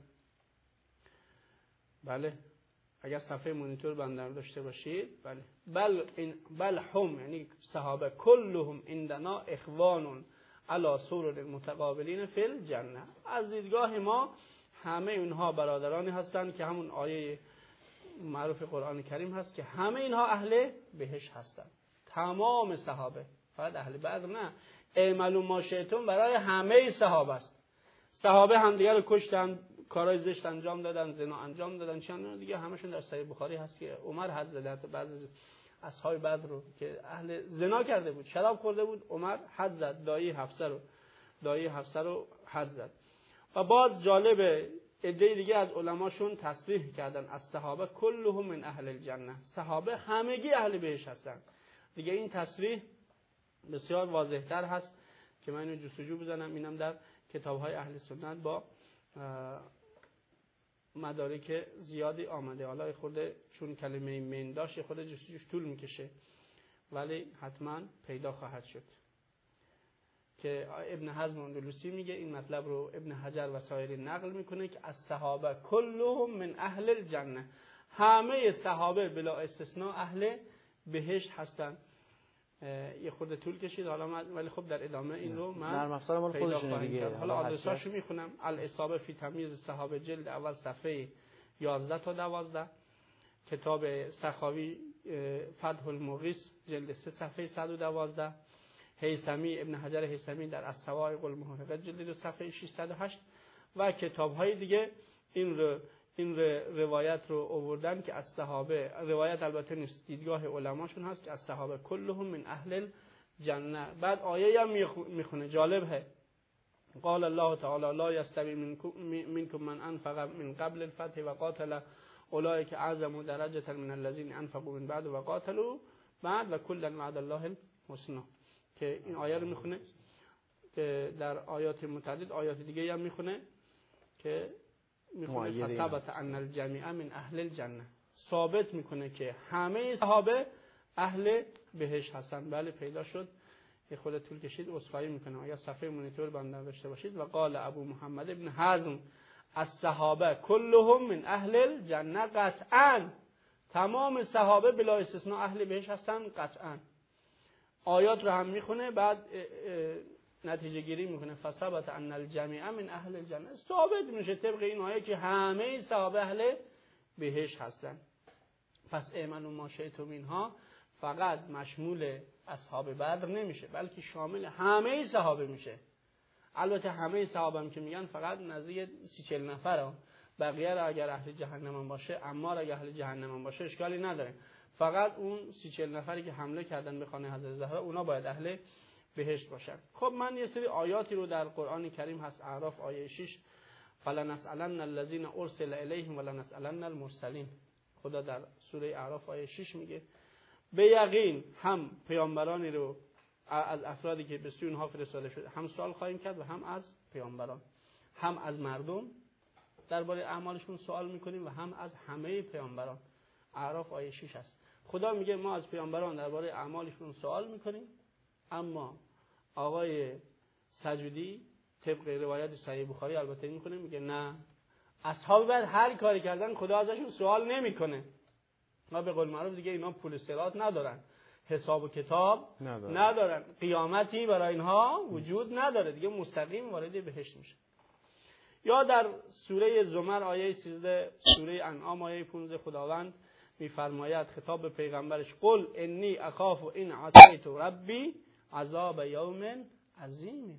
بله اگر صفحه مونیتور بندر داشته باشید، بل هم، یعنی صحابه کلهم عندنا اخوان علی سرر متقابلین فی الجنه، از دیدگاه ما همه اونها برادرانی هستند که همون آیه معروف قرآن کریم هست که همه اینها اهل بهشت هستند. تمام صحابه، فقط اهل بدر نه. اعملوا ما شئتم برای همه صحابه است. صحابه هم دیگه رو کشتن، کارهای زشت انجام دادن، زنا انجام دادن، چند دیگه همشون در صحیح بخاری هست که عمر حد زد، بعضی اصحاب بدر رو که اهل زنا کرده بود، شراب خورده بود، عمر حد زد، دایی حفصه رو حد زد. و باز جالبه عده دیگه از علماشون تصریح کردن از صحابه کلهم من اهل الجنه، صحابه همگی اهل بهشت هستن. دیگه این تصریح بسیار واضح‌تر هست که من اینو جستجو بزنم، اینم در کتاب‌های اهل سنت با مدارک زیادی آمده. حالا خورده چون کلمه من داشت خود جستجوش طول میکشه، ولی حتما پیدا خواهد شد که ابن حزم اندلسی میگه این مطلب رو ابن حجر و سایر نقل میکنه که از صحابه کلهم من اهل الجنه، همه صحابه بلا استثناء اهل بهشت هستن. یه خورده طول کشید حالا ولی خب در ادامه این رو من پیدا خواهم کرد. حالا آدرساشو میخونم. الاصابه فی تمییز صحابه جلد اول صفحه 11 تا 12، کتاب سخاوی فتح المغیث جلد 3 صفحه 112، هیثمی ابن حجر هیثمی در الصواعق المحرقه جلد 2 صفحه 608 و کتاب‌های دیگه این روایت رو آوردن که از صحابه، روایت البته نیست، دیدگاه علماشون هست که از صحابه کلهم من اهل الجنه. بعد آیه هم میخونه جالبه، قال الله تعالی لا یستوی منکم من انفق من قبل الفتح و قاتل اولئک اعظم درجه من الذین انفقوا من بعد و قاتلوا بعد و کلا وعد الله الحسنی، که این آیه رو میخونه که در آیات متعدد آیات دیگه هم میخونه که میخونه فثبت ان الجمیع من اهل الجنه، ثابت میکنه که همه صحابه اهل بهشت هستن. بله پیدا شد، یه خود طول کشید، عذرخواهی میکنم. آیا صفحه مونیتور بنده داشته باشید. و قال ابو محمد ابن حزم از صحابه کلهم من اهل الجنه، قطعا تمام صحابه بلا استثناء اهل بهشت هستن قطعا. آیات رو هم میخونه، بعد نتیجه گیری میکنه فثبت ان الجمیع من اهل الجنه، ثابت میشه طبق این آیه که همه صحابه اهل بهشت هستن. پس اعملوا ما شئتم اینها فقط مشمول اصحاب بدر نمیشه، بلکه شامل همه صحابه میشه. البته همه صحابه هم که میگن فقط نزدیک 30-40 نفره، بقیه را اگر اهل جهنم باشه، عمار اگر اهل جهنم باشه اشکالی نداره، فقط اون 30-40 نفری که حمله کردن به خانه حضرت زهرا اونا باید اهل بهشت باشن. خب من یه سری آیاتی رو در قرآن کریم هست، اعراف آیه 6 فلنسألن الذین ارسل الیهم ولنسألن المرسلین، خدا در سوره اعراف آیه 6 میگه به یقین هم پیامبرانی رو از افرادی که به سوی اونها فرستاده شده هم سوال خواهیم کرد و هم از پیامبران، هم از مردم درباره اعمالشون سوال میکنیم و هم از همه پیامبران. اعراف آیه 6 است. خدا میگه ما از پیامبران درباره اعمالشون سوال میکنیم، اما آقای سجودی طبق روایت صحیح بخاری البته میکنه، میگه نه، اصحاب بعد هر کاری کردن خدا ازشون سوال نمیکنه. ما به قول معروف دیگه اینا پول صراط ندارن، حساب و کتاب ندارن، قیامتی برای اینها وجود نداره، دیگه مستقیم وارد بهشت میشه. یا در سوره زمر آیه 13، سوره انعام آیه 15 خداوند میفرماید خطاب به پیغمبرش قل انی اخاف ان عصیت ربی عذاب یوم عظیم،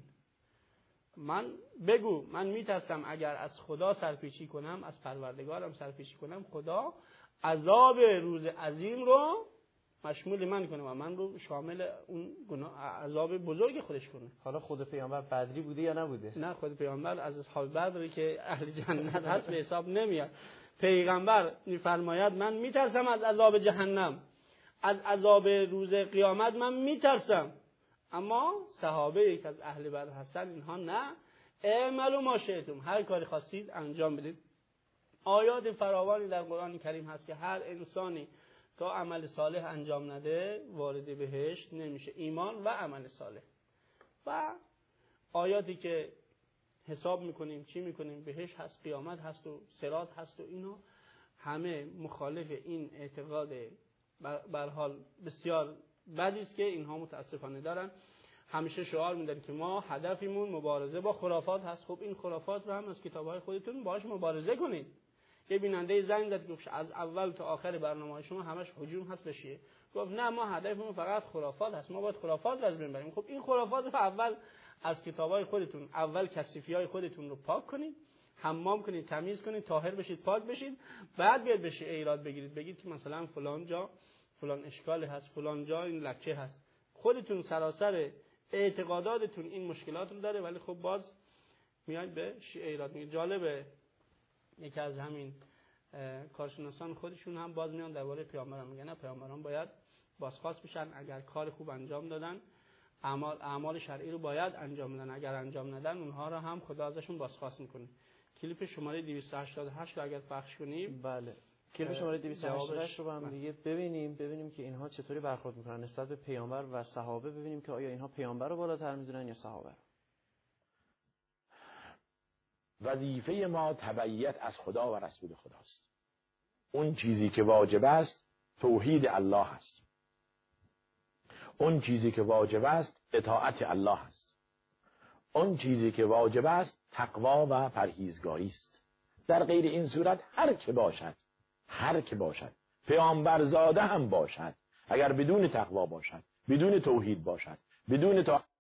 من بگو من میترسم اگر از خدا سرپیچی کنم، از پروردگارم سرپیچی کنم، خدا عذاب روز عظیم رو مشمول من کنه و من رو شامل اون عذاب بزرگ خودش کنه. حالا خود پیامبر بدری بوده یا نبوده؟ نه، خود پیامبر از اصحاب بدری که اهل جنت هست به حساب نمیاد. پیغمبر میفرماید من میترسم از عذاب جهنم، از عذاب روز قیامت من میترسم، اما صحابه که از اهل بدر هستن اینها نه، اعملوا ما شئتم، هر کاری خواستید انجام بدید. آیات فراوانی در قرآن کریم هست که هر انسانی تا عمل صالح انجام نده وارد بهشت نمیشه، ایمان و عمل صالح. و آیاتی که حساب میکنیم چی میکنیم، بهشت هست، قیامت هست و صراط هست و اینا همه مخالف این اعتقاد به حال بسیار بدی است که اینها متاسفانه دارن. همیشه شعار میدن که ما هدفمون مبارزه با خرافات هست. خب این خرافات رو هم از کتاب‌های خودتون باهاش مبارزه کنید. یه بیننده زنگ زد گفت از اول تا آخر برنامه شما همش هجوم هست بشه. گفت نه، ما هدفمون فقط خرافات هست، ما باید خرافات رو از بین ببریم. خب این خرافات رو اول از کتاب‌های خودتون، اول کثیفی‌های خودتون رو پاک کنید، حمام کنید، تمیز کنید، طاهر بشید، پاک بشید، بعد بیاد بشه ایراد بگیرید، بگید که مثلا فلان جا فلان اشکال هست، فلان جا این لکه هست. خودتون سراسر اعتقاداتتون این مشکلات رو داره، ولی خب باز میاد به ایراد میگید. جالبه یکی از همین کارشناسان خودشون هم باز میان درباره پیامبران میگن نه، پیامبران باید بازخواست بشن اگر کار خوب انجام دادن، اعمال شرعی رو باید انجام بدن، اگر انجام ندن اونها رو هم خدا ازشون بازخواست میکنه. کلیپ شماره 288 رو اگر پخش کنیم. بله، کلیپ شماره 288 رو هم دیگه ببینیم که اینها چطوری برخورد میکنن نسبت به پیامبر و صحابه. ببینیم که آیا اینها پیامبر رو بالاتر میدونن یا صحابه رو. وظیفه ما تبعیت از خدا و رسول خداست. اون چیزی که واجب است توحید الله است. اون چیزی که واجب است اطاعت الله است. اون چیزی که واجب است تقوا و پرهیزگاری است. در غیر این صورت هر که باشد پیامبرزاده هم باشد، اگر بدون تقوا باشد، بدون توحید باشد، بدون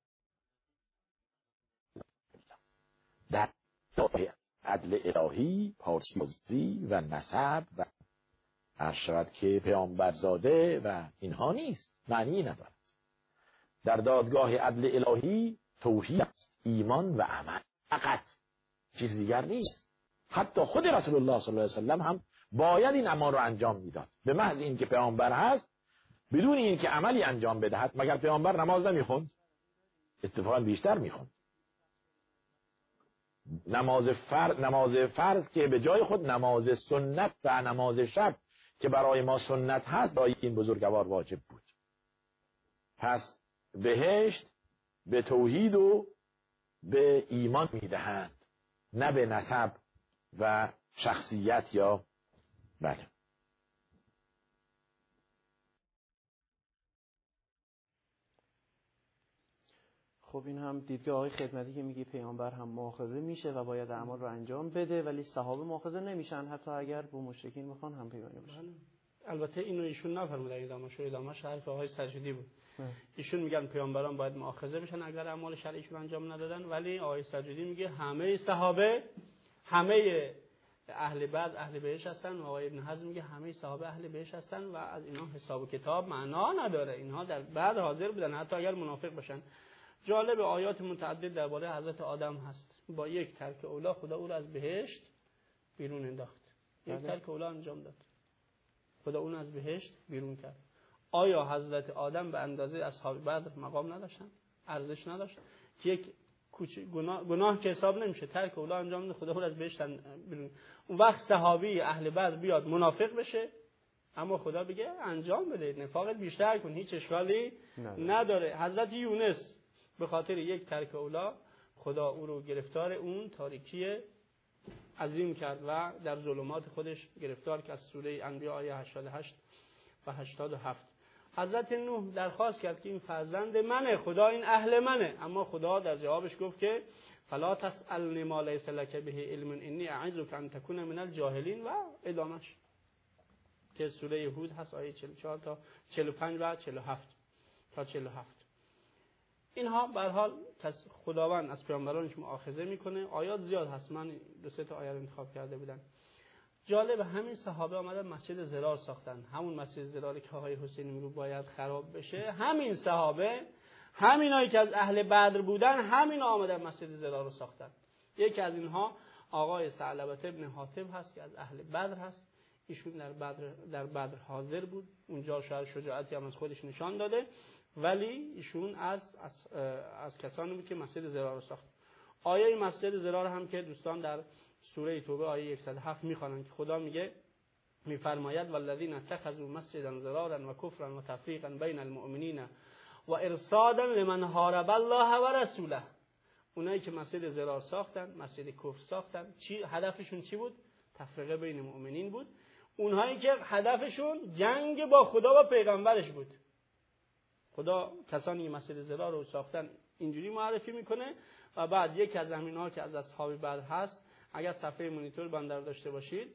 در عدل الهی پارسازی و نسب و ارشد که پیامبرزاده و اینها نیست، معنی ندارد. در دادگاه عدل الهی توحید، ایمان و عمل فقط، چیز دیگر نیست. حتی خود رسول الله صلی الله علیه وسلم هم باید این اعمال رو انجام میداد. به محض این که پیامبر هست بدون این که عملی انجام بدهد، مگر پیامبر نماز نمیخوند؟ اتفاقا بیشتر میخوند. نماز فرض که به جای خود نماز سنت و نماز شب که برای ما سنت هست برای این بزرگوار واجب بود. پس بهشت به توحید و به ایمان میدهند، نه به نسب و شخصیت یا بله. خب این هم دیدگاه های خدمتی که میگه پیامبر هم مؤاخذه میشه و باید اعمال رو انجام بده، ولی صحابه مؤاخذه نمیشن حتی اگر با مشرکین بخوان هم پیمانی باشن. البته اینو ایشون نفرمودن، ادامه‌اش حرف آقای سجدی بود. ایشون میگن پیامبران باید مؤاخذه بشن اگر اعمال شرعیشون انجام ندادن، ولی آقای سجدی میگه همه صحابه، همه اهل بعد اهل بهشت هستن، و آقای ابن حزم میگه همه صحابه اهل بهشت هستن و از اینا حساب و کتاب معنا نداره، اینها در بعد حاضر بودن حتی اگر منافق باشن. جالب آیات متعدد درباره حضرت آدم هست. با یک ترک اولا خدا او را از بهشت بیرون انداخت. یک ترک اولا انجام داد، خدا اون از بهشت بیرون کرد. آیا حضرت آدم به اندازه اصحاب بدر مقام نداشتن؟ ارزش نداشت؟ که یک گناه که حساب نمیشه، ترک اولا انجام داد، خدا اون از بهشت بیرون. اون وقت صحابی اهل بدر بیاد منافق بشه اما خدا بگه انجام بده، نفاقت بیشتر کن، هیچ اشکالی نداره. حضرت یونس به خاطر یک ترک اولا خدا او رو گرفتار اون تاریکی عظیم کرد و در ظلمات خودش گرفتار کرد. سوره انبیاء آیه 88 و 87. حضرت نوح درخواست کرد که این فرزند منه، خدا این اهل منه، اما خدا در جوابش گفت که فلا تسألنی ما لیس لک به علم انی اعظک ان تکون من الجاهلین و ادامش که سوره هود هست آیه 44 تا 45 و 47 تا 47. اینها به هر حال خداوند از پیامبرانش مؤاخذه میکنه. آیات زیاد هست، من 2-3 تا آیه انتخاب کرده بودم. جالب، همین صحابه آمدن مسجد ضرار ساختن، همون مسجد ضراری که آقای حسینی میگه باید خراب بشه. همین صحابه، همینایی که از اهل بدر بودن، همینا آمدن مسجد ضرار رو ساختن. یکی از اینها آقای ثعلبه ابن حاتب هست که از اهل بدر هست. ایشون در بدر حاضر بود، اونجا شاید شجاعتی هم از خودش نشان داده، ولی ایشون از کسانی بود که مسجد ضرار رو ساخت. آیه مسجد ضرار هم که دوستان در سوره توبه آیه 107 میخوانن که خدا میفرماید والذین اتخذوا مسجدا ضرارا و کفرا و تفریقا بین المؤمنین و ارصادا لمن حارب الله و رسوله. اونایی که مسجد ضرار ساختن، مسجد کفر ساختن، هدفشون چی بود؟ تفریق بین مؤمنین بود. اونهایی که هدفشون جنگ با خدا و پیغمبرش بود. خدا کسانی مسجد ضرار رو ساختن اینجوری معرفی میکنه. و بعد یکی از همینها که از اصحاب بدر هست، اگر صفحه مونیتور بندر داشته باشید،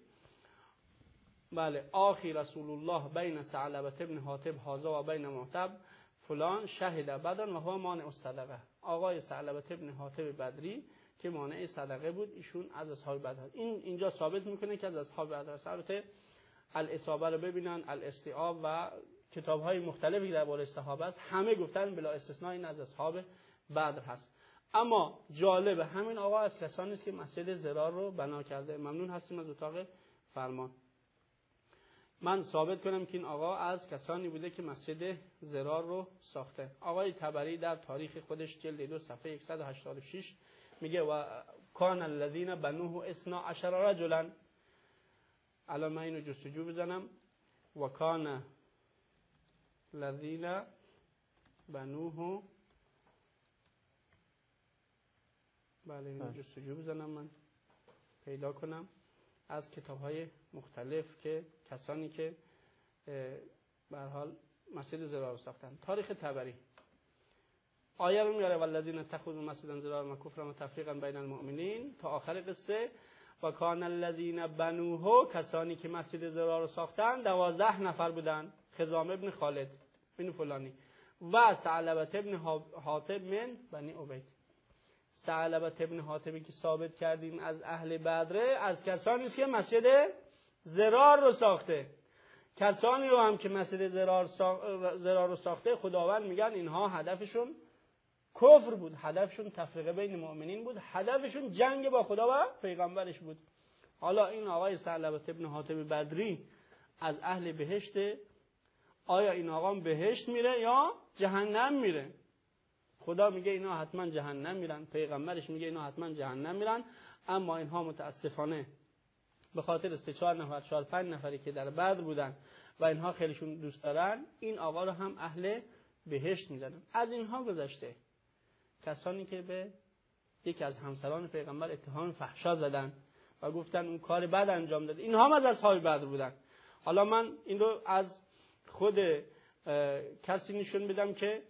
بله، آخی رسول الله بین ثعلبه ابن حاتب هذا و بین معتب فلان شهد بدر و هو مانع الصدقه. آقای ثعلبه ابن حاتب بدری که مانع صدقه بود، ایشون از اصحاب بدر هست. اینجا ثابت میکنه که از اصحاب بدر هست. البته الاصابه رو ببینن، الاستیعاب و کتاب‌های مختلفی درباره صحابه است، همه گفتن بلا استثناء این از اصحاب بدر هست. اما جالب همین آقا از کسانی است که مسجد ضرار رو بنا کرده. ممنون هستیم از اتاق فرمان. من ثابت کنم که این آقا از کسانی بوده که مسجد ضرار رو ساخته. آقای طبری در تاریخ خودش جلد 2 صفحه 186 میگه و کان الذین بنوه 12 رجلا. الان من اینو جستجو بزنم. و کان الذین بنوه، بله اینو جستجو بزنم من پیدا کنم از کتاب‌های مختلف که کسانی که به هر حال مسجد ضرار ساختن. تاریخ طبری آیه رو میاره والذین اتخذوا مسجدا ضرارا و کفرا و تفریقا بین المؤمنین تا آخر قصه. و کان الذین بنوه، کسانی که مسجد ضرار رو ساختن 12 نفر بودن. خزام ابن خالد بن فلانی و ثعلبه ابن حاطب من بنی عبید. ثعلبه ابن حاطبی که ثابت کردیم از اهل بدره، از کسانی است که مسجد ضرار رو ساخته. کسانی رو هم که مسجد ضرار رو ساخته خداوند میگن اینها هدفشون کفر بود، هدفشون تفریق بین مؤمنین بود، هدفشون جنگ با خدا و پیغمبرش بود. حالا این آقای ثعلبه ابن حاطب بدری از اهل بهشته. آیا این آقا بهشت میره یا جهنم میره؟ خدا میگه اینا حتما جهنم میرن، پیغمبرش میگه اینا حتما جهنم میرن. اما اینها متاسفانه به خاطر 3-4 نفر 4-5 نفری که در بدر بودن و اینها خیلیشون دوست دارن، این آقا رو هم اهل بهشت میدونن. از اینها گذشته کسانی که به یکی از همسران پیغمبر اتهام فحشا زدن و گفتن اون کار بد انجام داده، اینها هم از اصحاب بدر بودن. حالا من این رو از خود کسی نشون بدم که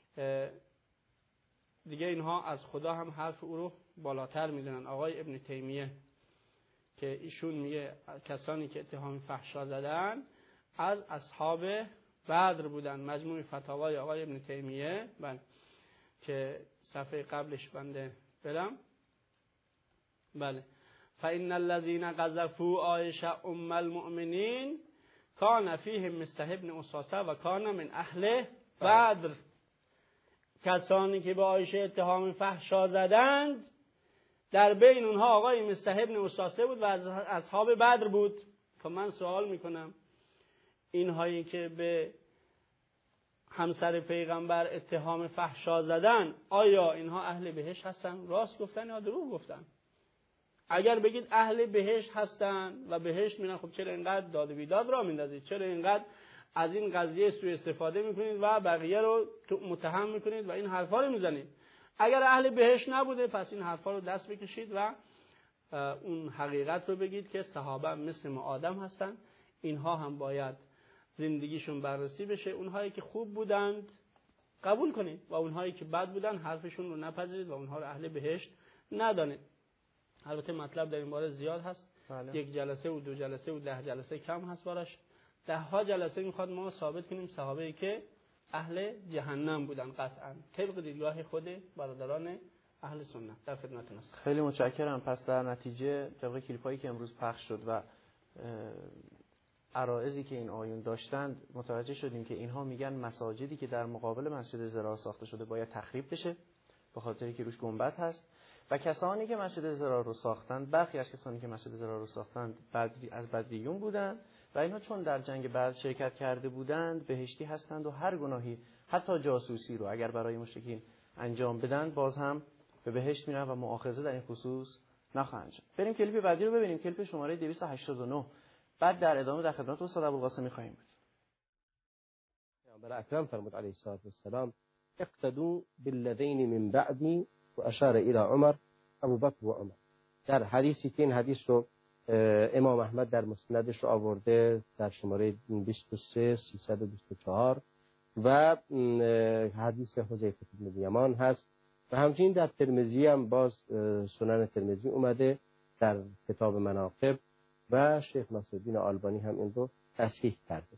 دیگه اینها از خدا هم حرف او رو بالاتر میدونن. آقای ابن تیمیه که ایشون میگه کسانی که اتهام فحشا زدن از اصحاب بدر بودن. مجموع فتاوای آقای ابن تیمیه که صفحه قبلش بنده برم. بله فإن الذين قذفوا عائشة ام المؤمنین کان فیهم مصطح ابن اساسه و کان من اهل بدر. کسانی که به عایشه اتهام فحشا زدند در بین اونها آقای مصطح ابن اساسه بود و از اصحاب بدر بود. خب من سوال میکنم اینهایی که به همسر پیغمبر اتهام فحشا زدن، آیا اینها اهل بهشت هستن؟ راست گفتن یا دروغ گفتن؟ اگر بگید اهل بهشت هستن و بهشت میرن، خب چرا اینقدر داد و بیداد را میندازید؟ چرا اینقدر از این قضیه سوء استفاده میکنید و بقیه رو متهم میکنید و این حرفا رو میزنید؟ اگر اهل بهشت نبوده پس این حرفا رو دست بکشید و اون حقیقت رو بگید که صحابه مثل ما آدم هستن، اینها هم باید زندگیشون بررسی بشه. اونهایی که خوب بودند قبول کنید و اونهایی که بد بودن حرفشون رو نپذیرید و اونها رو اهل بهشت ندانید. البته مطلب در این باره زیاد هست. بله. 1 جلسه و 2 جلسه و 10 جلسه کم هست براش. 10 جلسه میخواد ما ثابت کنیم صحابه‌ای که اهل جهنم بودن قطعا طبق دیدگاه خود برادران اهل سنت. در خدمتتون هستم. خیلی متشکرم. پس در نتیجه طبق کلیپایی که امروز پخش شد و عرائضی که این آیون داشتند متوجه شدیم که اینها میگن مساجدی که در مقابل مسجد ضرار ساخته شده باید تخریب بشه به خاطری که روش گنبد هست و کسانی که مسجد ضرار رو ساختند، برخی از کسانی که مسجد ضرار رو ساختند از بدریون بودند و اینها چون در جنگ بدر شرکت کرده بودند بهشتی هستند و هر گناهی حتی جاسوسی رو اگر برای مشرکین انجام بدن باز هم به بهشت میرن و مؤاخذه در این خصوص نخواهند شد. بریم کلیپ بعدی رو ببینیم، کلیپ شماره 289. بعد در ادامه در خدمت استاد ابوالقاسمی خواهیم بود. پیامبر اکرم فرمود علیه الصلاه و السلام اقتدوا بالذین من بعدی و اشار الی عمر ابوبکر و عمر. در حدیثی که این حدیث رو امام احمد در مسندش رو آورده در شماره 23324 و حدیث حذیفه بن یمان هست و همچنین در ترمذی هم باز سنن ترمذی اومده در کتاب مناقب و شیخ ناصرالدین آلبانی هم این رو تصحیح کرده.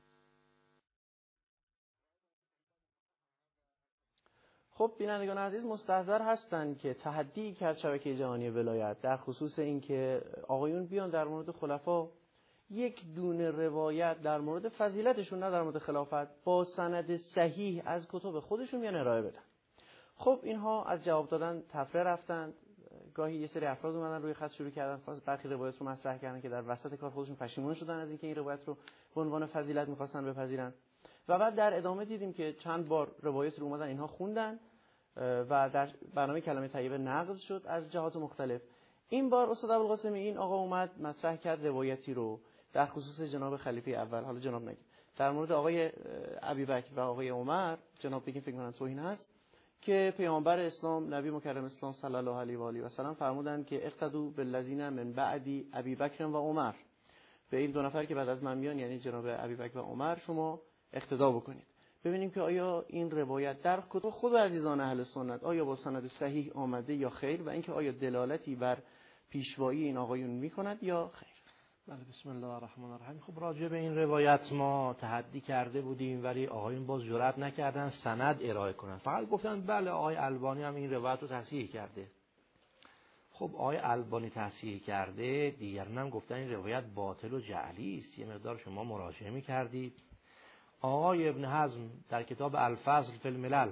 خب بینندگان عزیز مستحضر هستند که تحدی کرد شبکه جهانی ولایت در خصوص این که آقایون بیان در مورد خلفا یک دونه روایت در مورد فضیلتشون نه در مورد خلافت با سند صحیح از کتب خودشون بیان ارائه بدن. خب اینها از جواب دادن تفره رفتند. گاهی یه سری افراد اومدن روی خط شروع کردن برخی روایت رو مطرح کردن که در وسط کار خودشون پشیمون شدن از اینکه این روایت رو به عنوان فضیلت می‌خواستن بپذیرن. و بعد در ادامه دیدیم که چند بار روایت رو اومدن اینها خوندن و در برنامه کلمه طیبه نقد شد از جهات مختلف. این بار استاد ابوالقاسمی این آقا اومد مطرح کرد روایتی رو در خصوص جناب خلیفه اول، حالا جناب نگید، در مورد آقای ابوبکر و آقای عمر، جناب بگیم فکر کنم توهین هست، که پیامبر اسلام نبی مکرم اسلام صلی الله علیه و آله و سلم فرمودند که اقتدوا بالذین من بعدی ابوبکر و عمر، به این دو نفر که بعد از من میان یعنی جناب ابوبکر و عمر شما اقتدا بکنید. ببینیم که آیا این روایت در کتب خود عزیزان اهل سنت آیا با سند صحیح آمده یا خیر و اینکه آیا دلالتی بر پیشوایی این آقایون میکند یا خیر. بله، بسم الله الرحمن الرحیم. خب راجع به این روایت ما تحدی کرده بودیم ولی آقایون باز جرئت نکردن سند ارائه کنن، فقط گفتن بله آقای البانی هم این روایت رو تصحیح کرده. خب آقای البانی تصحیح کرده، دیگران هم گفتن این روایت باطل و جعلی است. یه مقدار شما مراجعه می‌کردید. آقای ابن حزم در کتاب الفصل فی الملل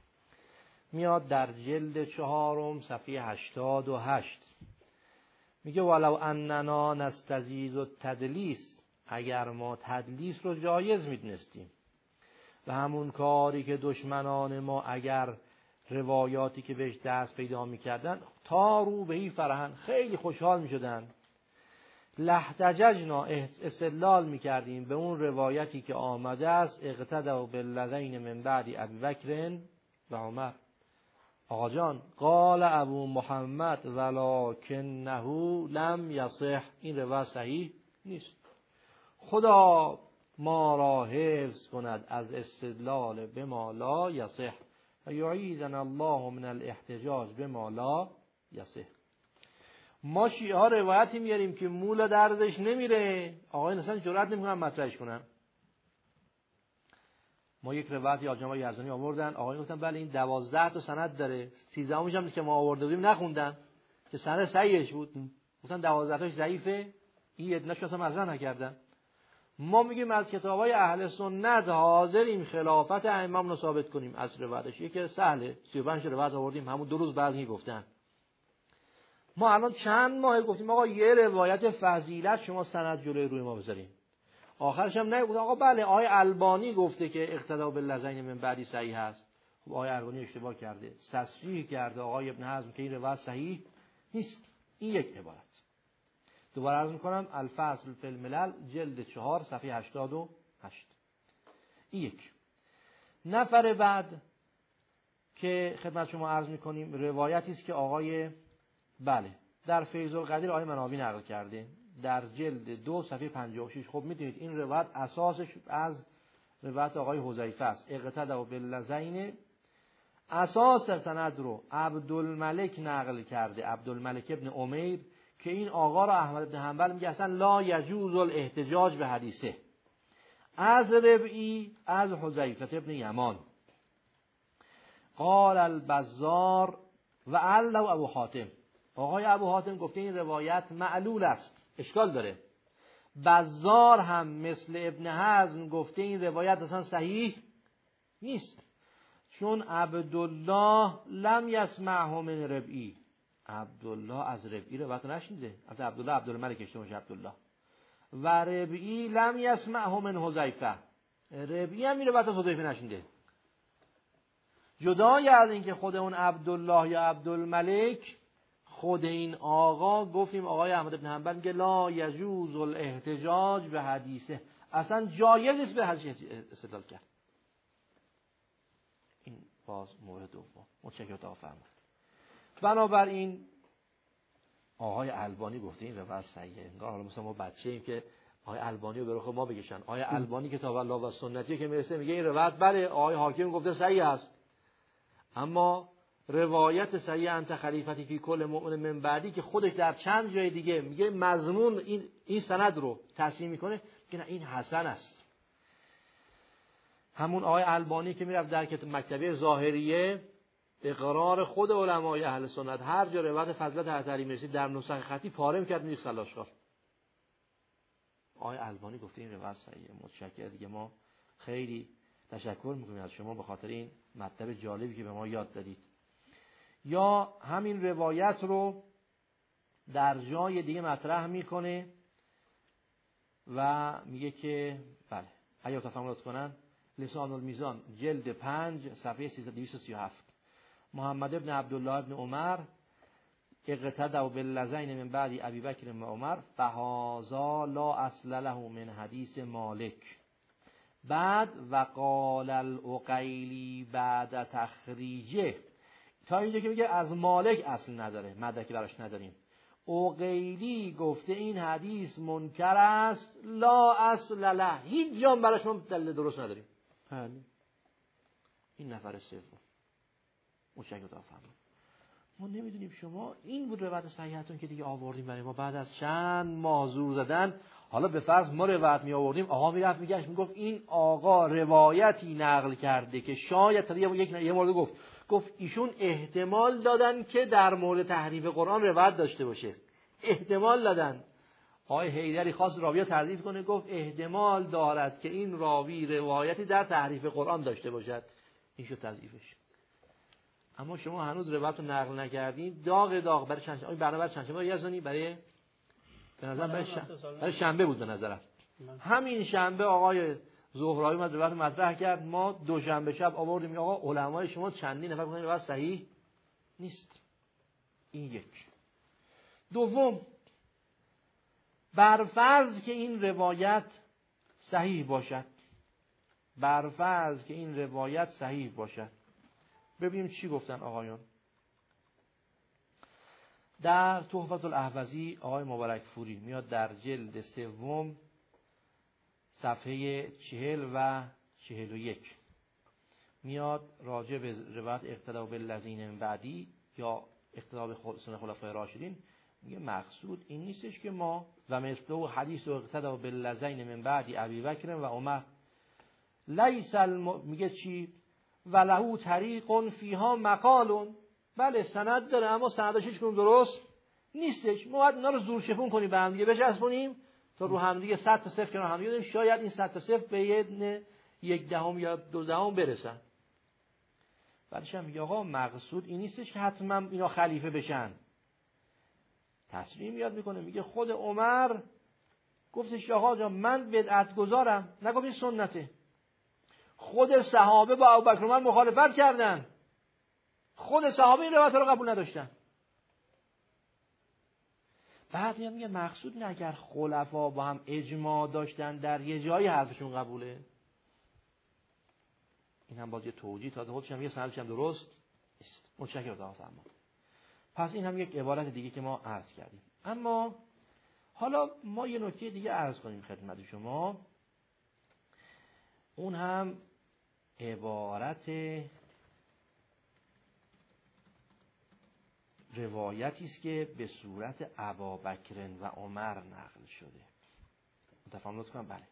میاد در جلد 4 صفحه 88 میگه ولو اننا نستزید التدلیس، اگر ما تدلیس رو جایز میدونستیم و همون کاری که دشمنان ما اگر روایاتی که بهش دست پیدا میکردن تا رو بهی فرحن خیلی خوشحال میشدن، لحتججنا استدلال میکردیم به اون روایتی که آمده است اقتدوا بالذین من بعد ابوبکر و عمر. آقا جان قال ابو محمد ولکنه لم یصح، این روایت صحیح نیست. خدا ما را حفظ کند از استدلال بما لا یصح و یعیذنا الله من الاحتجاج بما لا یصح. ما شیعه ها روایتی میاریم که مولا درزش نمیره، آقایون اصلا جرئت نمیکنن مطرحش کنن. ما یک روایتی از جناب یزدانی آوردن، آقایون گفتن بله این 12 تا سند داره، 13 هم که ما آورده بودیم نخوندن که سند صحیحش بود، گفتن 12 تاش ضعیفه، این یه دونه‌اش اصلا مطرح نکردن. ما میگیم از کتابای اهل سنت حاضریم خلافت ائمه رو ثابت کنیم از روایتش. یکی سهله، 35 روایت آوردیم همون 2 روز بعد گفتن. ما الان چند ماه گفتیم آقا یه روایت فضیلت شما سند جلوی روی ما بذارین، آخرش هم نگفت آقا بله آقای البانی گفته که اقتدا بالذین من بعدی صحیح هست. خب آقای البانی اشتباه کرده، تصحیح کرده آقای ابن حزم که این روایت صحیح نیست. این یک عبارت. دوباره عرض میکنم الفصل فی الملل جلد 4 صفحه 88. این یک. نفر بعد که خدمت شما عرض میکنیم روایتی است که آقای بله در فیض القدیر آقای مناوی نقل کرده در جلد 2 صفحه 56. خب میدونید این روایت اساسش از روایت آقای حذیفه است. اقتدوا بالذین، اساس سند رو عبدالملک نقل کرده، عبدالملک ابن امیر، که این آقا را احمد بن حنبل میگه اصلا لا یجوز الاحتجاج به حدیثه، از ربعی از حذیفه ابن یمان. قال البزار و علو ابو حاتم، آقای ابو حاتم گفته این روایت معلول است، اشکال داره. بزار هم مثل ابن حزم گفته این روایت اصلا صحیح نیست، چون عبدالله لم یسمعه من ربعی، عبدالله از ربعی روایت نشنیده، از عبدالله عبدالملک اشتباه عبدالله، و ربعی لم یسمعه من حذیفه، ربعی هم این روایت از حذیفه نشنیده. جدای از اینکه خود اون عبدالله یا عبدالملک، خود این آقا گفتیم آقای احمد بن حنبل میگه لا یجوز الاحتجاج به حدیثه، اصلا جایز است به حدیث استدلال کرد. این باز مورد دوم. متشکرم تا فرمایید. بنابراین آقای البانی گفته این روایت صحیحه. انگار حالا مثلا ما بچه‌ایم که آقای البانی رو به رخ ما بکشن. آقای البانی کتاب الله و سنتی که میرسه میگه این روایت بله آقای حاکم گفته صحیح است، اما روایت صحیح انت خلیفتی فی کل مؤمن من بعدی که خودش در چند جای دیگه میگه مضمون این سند رو تصحیح میکنه که نه این حسن است. همون آقای البانی که میرفت در مکتبه ظاهریه اقرار خود علمای اهل سنت هر جا روایت فضیلت حضرت علی میرسید در نسخ خطی پاره میکرد میریخت سلاشکار. آقای البانی گفته این روایت صحیحه. متشکرم دیگه، ما خیلی تشکر میکنیم از شما به خاطر این مطلب جالبی که به ما یاد دادید. یا همین روایت رو در جای دیگه مطرح میکنه و میگه که بله اگر تفاوت کنن لسان المیزان جلد 5 صفحه 3237 محمد ابن عبدالله ابن عمر اقتدوا باللذین من بعد ابی بکر و عمر فهذا لا اصل له من حدیث مالک. بعد وقال العقیلی بعد تخریجه تا اینجا که میگه از مالک اصل نداره، مدرکی براش نداریم. عقیلی گفته این حدیث منکر است، لا اصل له، هیچ جام براش ما دلیل درست نداریم. بله این نفر سوم متشکرم فرمایید. ما نمیدونیم شما این بود روایت صحیحتون که دیگه آوردیم برای ما بعد از چند ماه زور زدن. حالا به فرض ما روایت می آوردیم، آقا میرفت میگشت میگفت این آقا روایتی نقل کرده که شاید یه مورد گفت ایشون احتمال دادن که در مورد تحریف قرآن روایت داشته باشه، احتمال دادن. آقای حیدری خواست راوی تضعیف کنه، گفت احتمال دارد که این راوی روایتی در تحریف قرآن داشته باشد، این شد تضعیفش. اما شما هنوز روایت رو نقل نکردین، داغ برای چند شنبه، برای چند شنبه یزدانی برای به نظر برای شنبه بود به نظرم. همین شنبه آقای زهرایی اومد روایت مطرح کرد، ما دوشنبه شب آوردیم آقا علمای شما چندین نفر گفتن روایت صحیح نیست. این یک. دوم، برفرض که این روایت صحیح باشد، ببینیم چی گفتن آقایان. در تحفة الاحوذی آقای مبارک فوری میاد در جلد 3 صفحه 40 و 41 میاد راجع به روایت اقتدا بالذین من بعدی یا اقتدا به سنت خلفای راشدین، میگه مقصود این نیستش که ما و مثل حدیث اقتدا بالذین من بعدی ابی بکر و عمر لیس میگه چی ولهو طریق فیها مقال. بله سند داره اما سندش هیچ کدوم درست نیستش. ما باید اینا رو زور شپون کنیم، به هم دیگه بچسبونیم تا رو هم دیگه 100 تا صفر کنار هم دیگه، شاید این 100 تا صفر به یک دهم یا 2 دهم برسن. بعدش هم میگه آقا مقصود این نیستش که حتما اینا خلیفه بشن. تصریح میاد میکنه، میگه خود عمر گفتش آقا جان من بدعت گذارم، نگفت این سنته. خود صحابه با ابوبکر عمر مخالفت کردن، خود صحابه این روایت رو قبول نداشتن. بعد میگه مقصود نه اگر خلفا با هم اجماع داشتن در یه جایی حرفشون قبوله. این هم باز یه توجیه تا خودش هم یه سندش هم درست نیست. متشکرم تا فرمان. پس این هم یک عبارت دیگه که ما عرض کردیم. اما حالا ما یه نکته دیگه عرض کنیم خدمت شما، اون هم عبارت روایتی است که به صورت ابابکر و عمر نقل شده. متفاهم کنم؟ بله.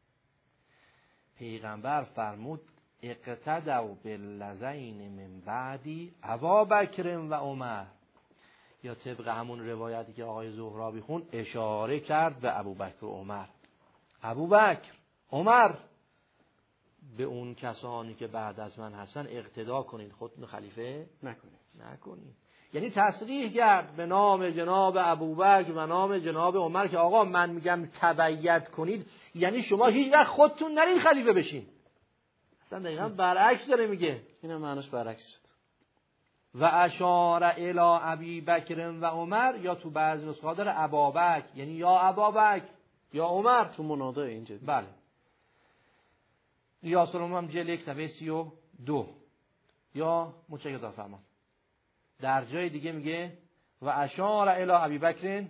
پیغمبر فرمود اقتدوا باللذین من بعدی ابابکر و عمر، یا طبق همون روایتی که آقای زهرابی خون اشاره کرد به ابوبکر و عمر. ابوبکر، عمر، به اون کسانی که بعد از من هستن اقتدا کنین، خودتون خلیفه نکنین. یعنی تصریح کرد به نام جناب ابوبکر و نام جناب عمر که آقا من میگم تبعیت کنید، یعنی شما هیچ وقت خودتون نرین خلیفه بشین. اصلا دقیقا برعکس داره میگه. اینم معنیش برعکس شد. و اشار الی ابی بکر و عمر، یا تو بعضی نسخه داره ابابکر، یعنی یا ابابکر یا عمر تو مناظر اینجا. بله. یا سلام هم جلد 1 صفحه 32. یا متشکرم فرمان. در جای دیگه میگه و اشار الی ابی بکر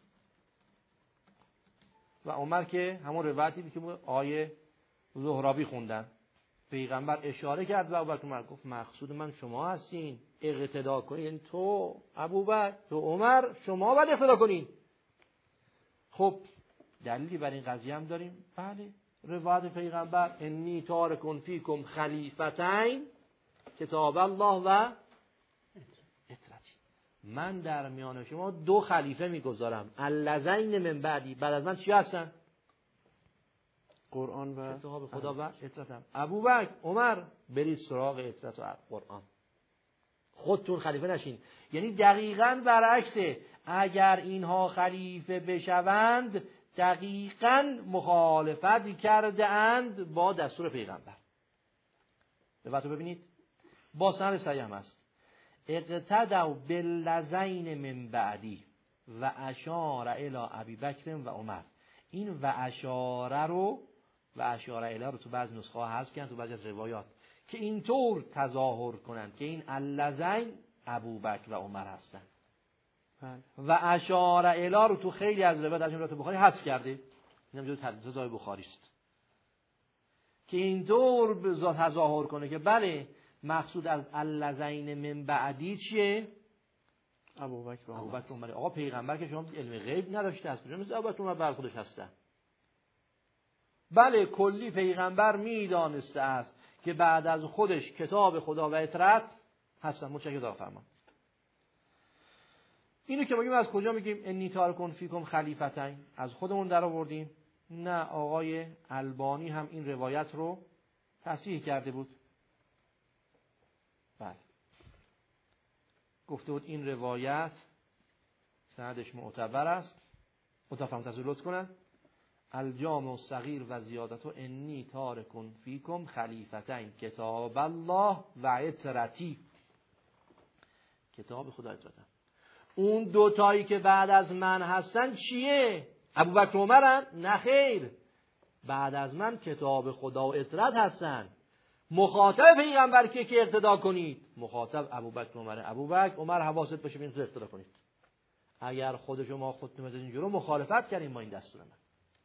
و عمر که همون روایتی که آیه زهرابی خوندن. پیغمبر اشاره کرد و ابوبکر عمر گفت مقصود من شما هستین، اقتدا کنین، یعنی تو ابوبکر تو عمر شما باید اقتدا کنین. خب دلیلی بر این قضیه هم داریم. بله، روایت پیغمبر انی تارک فیکم خلیفتین کتاب الله و اطرتی، من در میان شما 2 خلیفه میگذارم، اللذین من بعدی، بعد از من چی هستن؟ قرآن و کتاب خدا و اطرتم. ابوبکر، عمر، برید سراغ اطرت و قرآن. خودتون خلیفه نشین. یعنی دقیقاً برعکسه، اگر اینها خلیفه بشوند دقیقاً مخالفت کرده اند با دستور پیغمبر. دقت ببینید، با سند صحیح هم است. اقتدوا باللذین من بعدی و اشار الی ابی بکر و عمر. این و اشاره الی رو تو بعض نسخه ها حذف کردن، تو بعضی از روایات که اینطور تظاهر کنند که این اللذین ابوبکر و عمر هستن. و اشاره الی رو تو خیلی از روایات از روایت بخاری حذف کرده. اینم جزء تدریسات بخاری است که اینطور تظاهر کنه که بله مقصود از اللذین من بعدی چیه؟ ابوبکر و عمر. آقا پیغمبر که شما علم غیب نداشته است، مثل ابوبکر عمر بر خودش هستن. بله کلی پیغمبر میدانسته است که بعد از خودش کتاب خدا و اطرت هستن. متشکرم فرمان. اینو که میگیم از کجا میگیم؟ انی تارکون فیکم خلیفتین، از خودمون در آوردیم؟ نه، آقای البانی هم این روایت رو تصحیح کرده بود. بله گفته بود این روایت سندش معتبر است. متفهم لطف کنن. الجامع الصغیر و زیادتو انی تارکون فیکم خلیفتین کتاب الله و اطرتی. کتاب خدا اطرتن. اون دوتایی که بعد از من هستن چیه؟ ابوبکر و عمرن؟ نه خیر، بعد از من کتاب خدا و اطرت هستن. مخاطب پیغمبر که اقتدا کنید، مخاطب ابوبکر و عمر. ابوبکر عمر حواست باشه ببینید تو اقتدا کنید. اگر خود شما خودتون از اینجوری مخالفت کردین با این دستور من،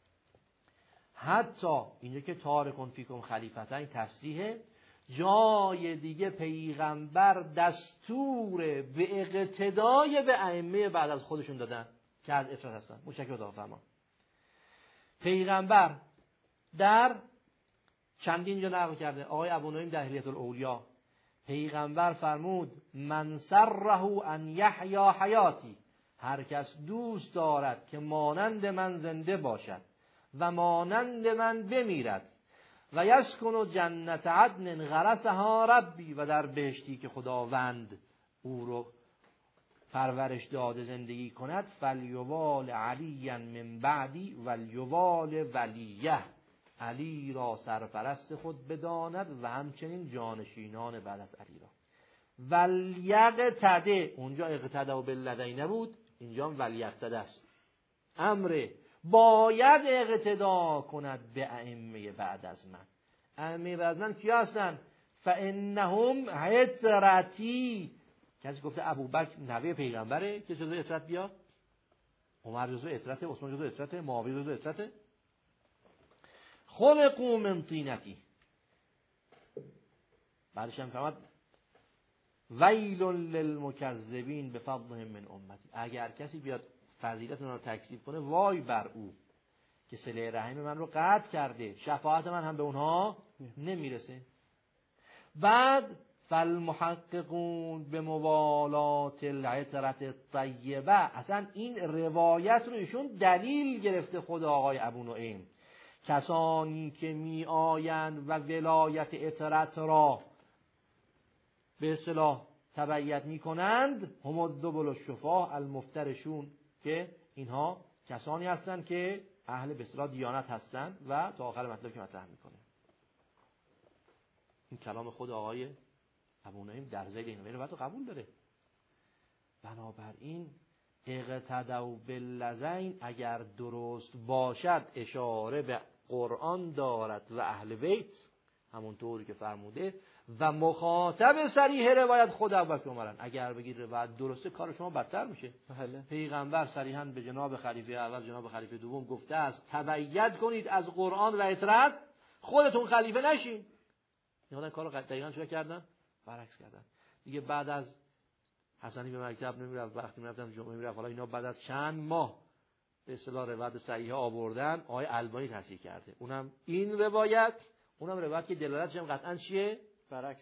حتی اینجا که تارکون فیکم خلیفتین تصریح، جای دیگه پیغمبر دستور به اقتدای به ائمه بعد از خودشون دادن که از اطرت هستن. متشکرم خدا فرمان. پیغمبر در چندین جا نقل کرده. آقای ابو نعیم در حلیة الاولیا پیغمبر فرمود من سره ان یحیا حیاتی، هر کس دوست دارد که مانند من زنده باشد و مانند من بمیرد و یسکن جنت عدن غرسها ربی، و در بهشتی که خداوند او رو پرورش داده زندگی کند، فلیوال علی من بعدی ولیوال ولیه، علی را سرپرست خود بداند و همچنین جانشینان بعد از علی را. ولیقتده، اونجا اقتدا و باللذین نبود، اینجا ولیقتده است. امر باید اقتدا کند به ائمه بعد از من. ائمه بعد از من کیا هستن؟ فانهم اطرتی. کسی گفته ابوبکر نوه پیغمبره که جزو اطرت بیاد؟ عمر جزو اطرته، عثمان جزو اطرته، معاویه جزو اطرته. خلقوا من طینتی. بعدش هم فرمود ویل للمکذبین بفضلهم من امتی. اگر کسی بیاد فضیلت من رو تکذیب کنه، وای بر او که صله رحم من رو قطع کرده، شفاعت من هم به اونها نمیرسه. بعد فالمحققون به موالات العطرت الطیبه، اصلا این روایت رو ایشون دلیل گرفته خود آقای ابو نعیم. کسانی که می آیند و ولایت عطرت را به اصطلاح تبعیت می کنند، هم الذبل الشفاه المفترشون، که اینها کسانی هستند که اهل به اصطلاح دیانت هستند و تا آخر مطلب که مطرح میکنه. این کلام خود آقای ابو نعیم در ذیل این روایت رو قبول داره. بنابراین اقتدوا باللذین اگر درست باشد اشاره به قرآن دارد و اهل بیت، همونطوری که فرموده، و مخاطب صریح روایت خود ابوبکر عمرن. اگر بگید روایت درسته کار شما بدتر میشه. پیغمبر صریحاً به جناب خلیفه اول جناب خلیفه دوم گفته است تبعیت کنید از قرآن و اطرت، خودتون خلیفه نشین. اینا کارو دقیقاً چه کردن؟ برعکس کردن. دیگه بعد از حسنی به مکتب نمیرفت، وقتی میرفتن جمعه میرفت، حالا اینا بعد از چند ماه به اصطلاح روایت صحیحه آوردن، آقای البانی تصحیح کرده. اونم این روایت، اونم روایت که دلالتش هم قطعاً چیه؟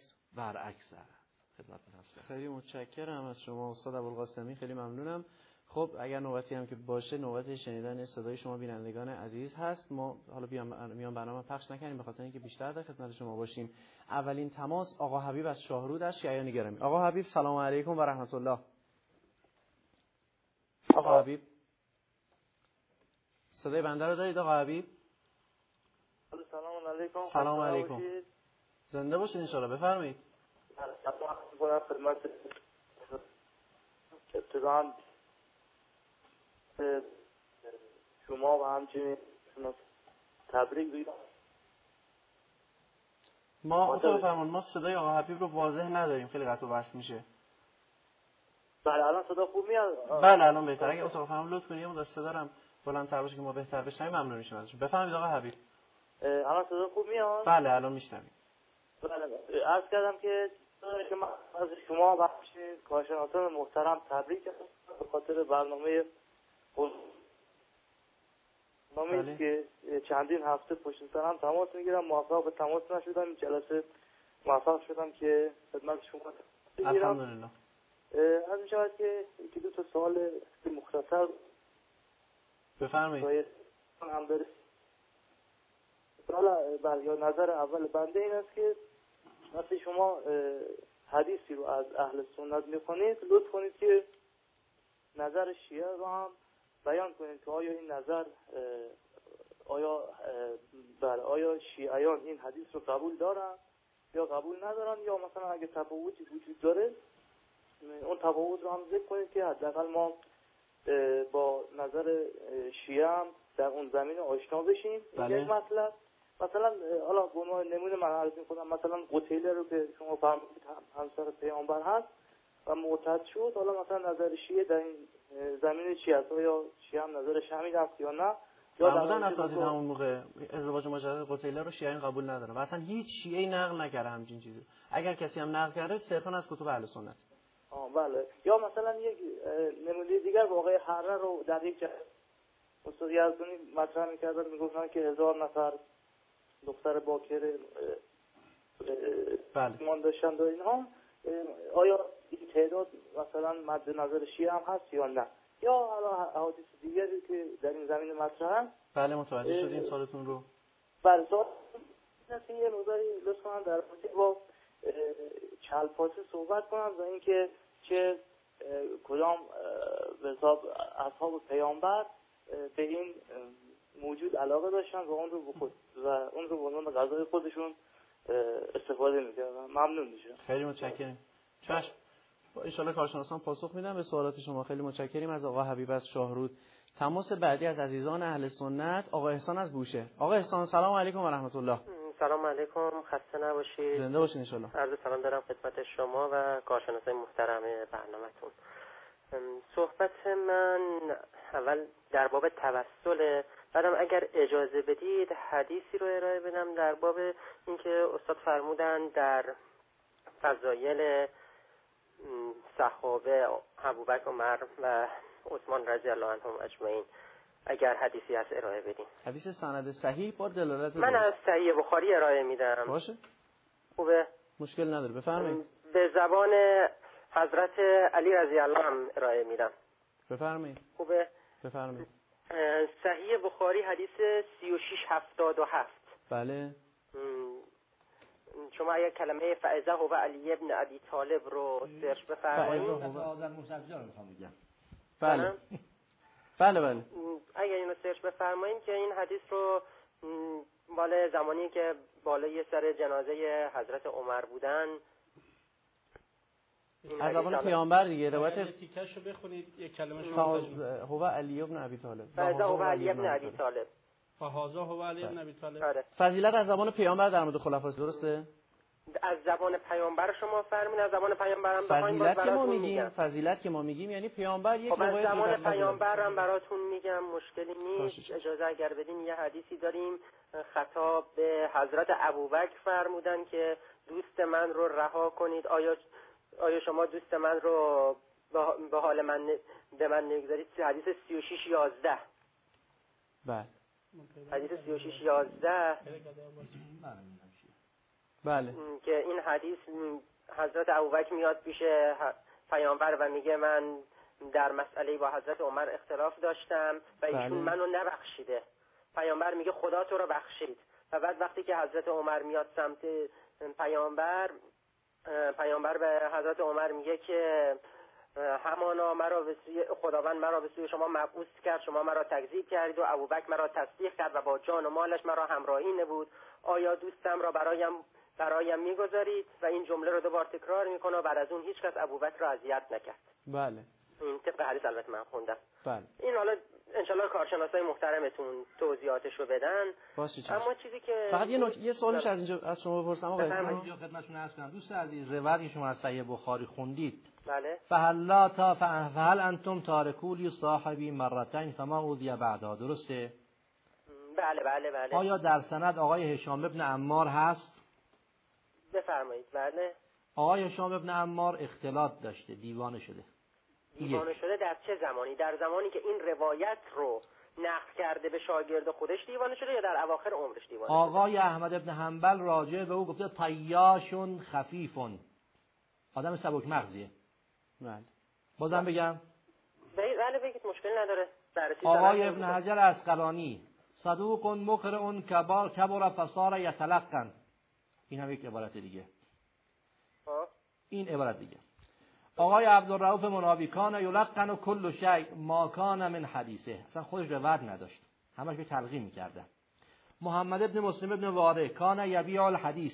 برعکس است. خدمتتون هستم. خیلی متشکرم از شما استاد ابوالقاسمی، خیلی ممنونم. خب اگر نوبتی هم که باشه، نوبت شنیدن صدای شما بینندگان عزیز هست. ما حالا میان برنامه پخش نکنیم به خاطر اینکه بیشتر در خدمت شما باشیم. اولین تماس آقا حبیب از شاهرود از شیعیان گرامی. آقا حبیب سلام علیکم و رحمت الله. آقا حبیب صدای بنده رو دارید آقا حبیب؟ سلام علیکم. سلام علیکم. زنده باشید ان شاء الله. بفرمایید. خدمت ابتداً شما و همچنین تبریک بگم. ما اتاق فرمان ما صدای آقا حبیب رو واضح نداریم، خیلی قطع و وصل میشه. بله الان صدا خوب میاد؟ بله الان بهتره. اگه اتاق فرمان لطف کنید اون صدا رو بلندتر باشه که ما بهتر بشنویم ممنون میشم ازتون. بفرمایید آقا حبیب. الان صدا خوب میاد؟ بله الان میشنویم. بله عرض کردم که من از شما و کارشناسان محترم تبریک به خاطر برنامه بله. که چندین هفته پشت سر هم تماس میگیرم، موفق به تماس نشدم. این جلسه موفق شدم که خدمت شما بگیرم. الحمدلله. از این شود که یکی دو تا سوال مختصر بفرمایید. هم داره. بله یا نظر اول بنده این است که وقتی شما حدیثی رو از اهل سنت میخونید لطف کنید که نظر شیعه رو هم بیان کنید که آیا این نظر آیا شیعیان این حدیث رو قبول دارن یا قبول ندارن، یا مثلا اگه تفاوتی وجود داره اون تفاوت رو هم ذکر کنید که حداقل ما با نظر شیعه هم در اون زمین آشنا بشیم. بله. این مطلب مثلا حالا به عنوان نمونه من عرض می‌کنم، مثلا قتیله رو که شما فرمودید همسر پیامبر هست و مرتد شد، حالا مثلا نظر شیعه در این زمین چی است؟ یا شیعه هم نظرش همین است یا نه؟ یا معمولا اساتید همون موقع ازدواج مجدد قتیله رو شیعیان قبول ندارن و اصلا هیچ شیعه‌ای نقل نکرده همچین چیزی. اگر کسی هم نقل کرده صرفا از کتب اهل سنت. بله. یا مثلا یک نمونه دیگر واقعه حره رو در یک جای استاد یزدانی مطرح می‌کردن، میگفتن که 1000 نفر دختر باکر ایمان داشتن و اینها. آیا این تعداد مثلا مد نظر شیعه هم هست یا نه؟ یا حالا احادیث دیگری که در این زمین مطرح هست؟ بله متوجه شدین سوالتون رو. بله سوال یه نظری لطفاً در رابطه با چلپاته صحبت کنم و اینکه چه کدام به حساب اصحاب پیامبر به این موجود علاقه داشتن و اون رو به عنوان غذای خودشون استفاده می‌کردن. ممنون میشم. خیلی متشکرم. چشم. ان شاءالله کارشناسان پاسخ میدن به سوالات شما. خیلی متشکریم از آقا حبیب از شاهرود. تماس بعدی از عزیزان اهل سنت آقا احسان از بوشه. آقا احسان سلام علیکم و رحمت الله. سلام علیکم، خسته نباشید. زنده باشید ان شاءالله. عرض سلام دارم خدمت شما و کارشناسان محترم برنامه‌تون. صحبت من اول در باب توسل، بعدم اگر اجازه بدید حدیثی رو ارائه بدم در باب اینکه استاد فرمودن در فضایل صحابه ابوبکر، عمر و عثمان رضی الله عنهم اجمعین اگر حدیثی هست ارائه بدین. حدیث سند صحیح با دلالت من از صحیح بخاری ارائه میدم. باشه. خوبه؟ مشکل نداره بفرمایید. به زبان حضرت علی رضی الله هم ارائه میدم. بفرمایید. خوبه؟ بفرمایید. صحیح بخاری حدیث 3677. بله. شما اگر کلمه فائزه و علی ابن ابی طالب رو سرچ بفرمایید. بله. بله. اگر اینو سرچ بفرمایید که این حدیث رو مال زمانی که بالای سر جنازه حضرت عمر بودن از زبان پیامبر دیگه روایت تیکش رو بخونید یک کلمه هو علی ابن ابی طالب. فائزه و علی ابن ابی طالب. فهازا هو علی ابن ابی طالب. فضیلت از زبان پیامبر در مورد خلفاست، درسته؟ از زبان پیامبر شما فرمین، از زبان پیامبرم فضیلت که ما میگیم یعنی پیامبر یک روایت از زبان پیامبرم براتون میگم، مشکلی نیست. اجازه اگر بدین یه حدیثی داریم خطاب به حضرت ابوبکر فرمودن که دوست من رو رها کنید، آیا شما دوست من رو به حال من به من نگذارید؟ حدیث 3611. بله. حدیث 3611 بله. که این حدیث حضرت ابوبکر میاد پیش پیامبر و میگه من در مسئله با حضرت عمر اختلاف داشتم و ایشون منو نبخشیده. پیامبر میگه خدا تو رو بخشید و بعد وقتی که حضرت عمر میاد سمت پیامبر به حضرت عمر میگه که همانا خداوند مرا به سوی شما مبعوث کرد، شما مرا تکذیب کردید و ابوبکر مرا تصدیق کرد و با جان و مالش مرا همراهی نبود، آیا دوستم را برایم میگذارید؟ و این جمله رو دوبار تکرار میکنه و بعد از اون هیچ کس ابوبکر را اذیت نکرد. بله. این طبق حدیث البته من خوندم. بله. این حالا انشالله کارشناسای محترمتون توضیحاتش رو بدن. اما چیزی که فقط یه سوالش از اینجا از شما بپرسم آقا اسلام. اینجا خدمتتون عرض کنم دوست عزیز، روایتی شما از صحیح بخاری خوندید. بله. فهل انتم تارکولی صاحبی مرتين فما اوذی بعدها، درسته؟ بله. آیا در سند آقای هشام ابن عمار هست؟ بفرمایید. بله. آقای هشام ابن عمار اختلاط داشته، دیوانه شده. دیوانه شده در چه زمانی؟ در زمانی که این روایت رو نقل کرده به شاگرد خودش دیوانه شده یا در اواخر عمرش دیوانه شده؟ آقای احمد ابن حنبل راجع به او گفته طیاشون خفیفون، آدم سبک مغزیه. بله. بازم بگم؟ بله بگید، مشکل نداره. آقای ابن حجر عسقلانی صدوق مقرئ کبر فصار یتلقن، این هم یک عبارت دیگه. این عبارت دیگه. آقای عبدالرؤوف مناوی کان یلقن و کل شیء ما کان من حدیثه، اصلا خودش روایت نداشت، همش به تلقین میکرده. محمد ابن مسلم ابن واره کان یبیع الحدیث،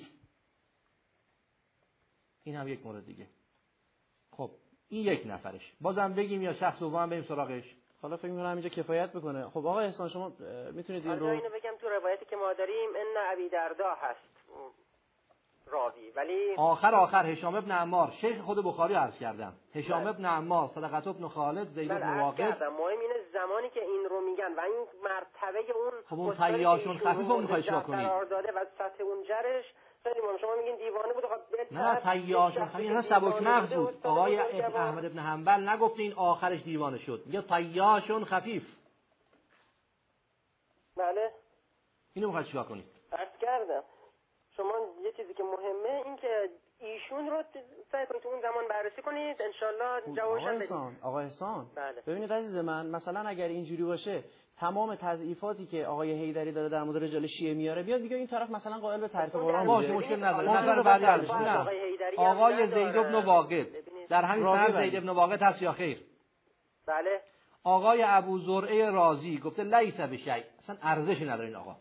این هم یک مورد دیگه. خب این یک نفرش. بازم بگیم یا شخص دوم بریم سراغش؟ حالا فکر می‌کنم اینجا کفایت بکنه. خب آقای احسان شما میتونید این رو اینو بگم تو روایتی که ما داریم ان ابی دردا هست راوی، ولی آخر هشام ابن عمار، شیخ خود بخاری عرض کردم، هشام ابن عمار، صدقت ابن خالد، زید ابن واقد. مهم اینه زمانی که این رو میگن و این مرتبه اون خب اون طیاشون خفیف رو میخواید چیکار کنید؟ قرار داده و سطح اون جرش خیلی مهم. شما میگین دیوانه بود. نه طیاشون خفیف، نه سبک مغز بود. آقای احمد ابن حنبل نگفته این آخرش دیوانه شد، میگه طیاشون خفیف. بله. اینو میخواید چیکار کنید؟ عرض کردم شما یه چیزی که مهمه این که ایشون رو سعی کنید تو اون زمان بررسی کنید، انشالله جوابش بدید. آقا احسان بله. ببینید عزیز من، مثلا اگر اینجوری باشه تمام تضعیفاتی که آقای حیدری داره در مورد رجال شیعه میاره بیاد میگه این طرف مثلا قائل به تعریف قرآن باشه، مشکل نداره. نفر بعدی ازش آقای زید ابن واقد، در همین سند زید ابن واقد هست یا خیر؟ بله. آقای ابو زرعه رازی گفته لیس بشیء، اصلا ارزشی نداره این آقا.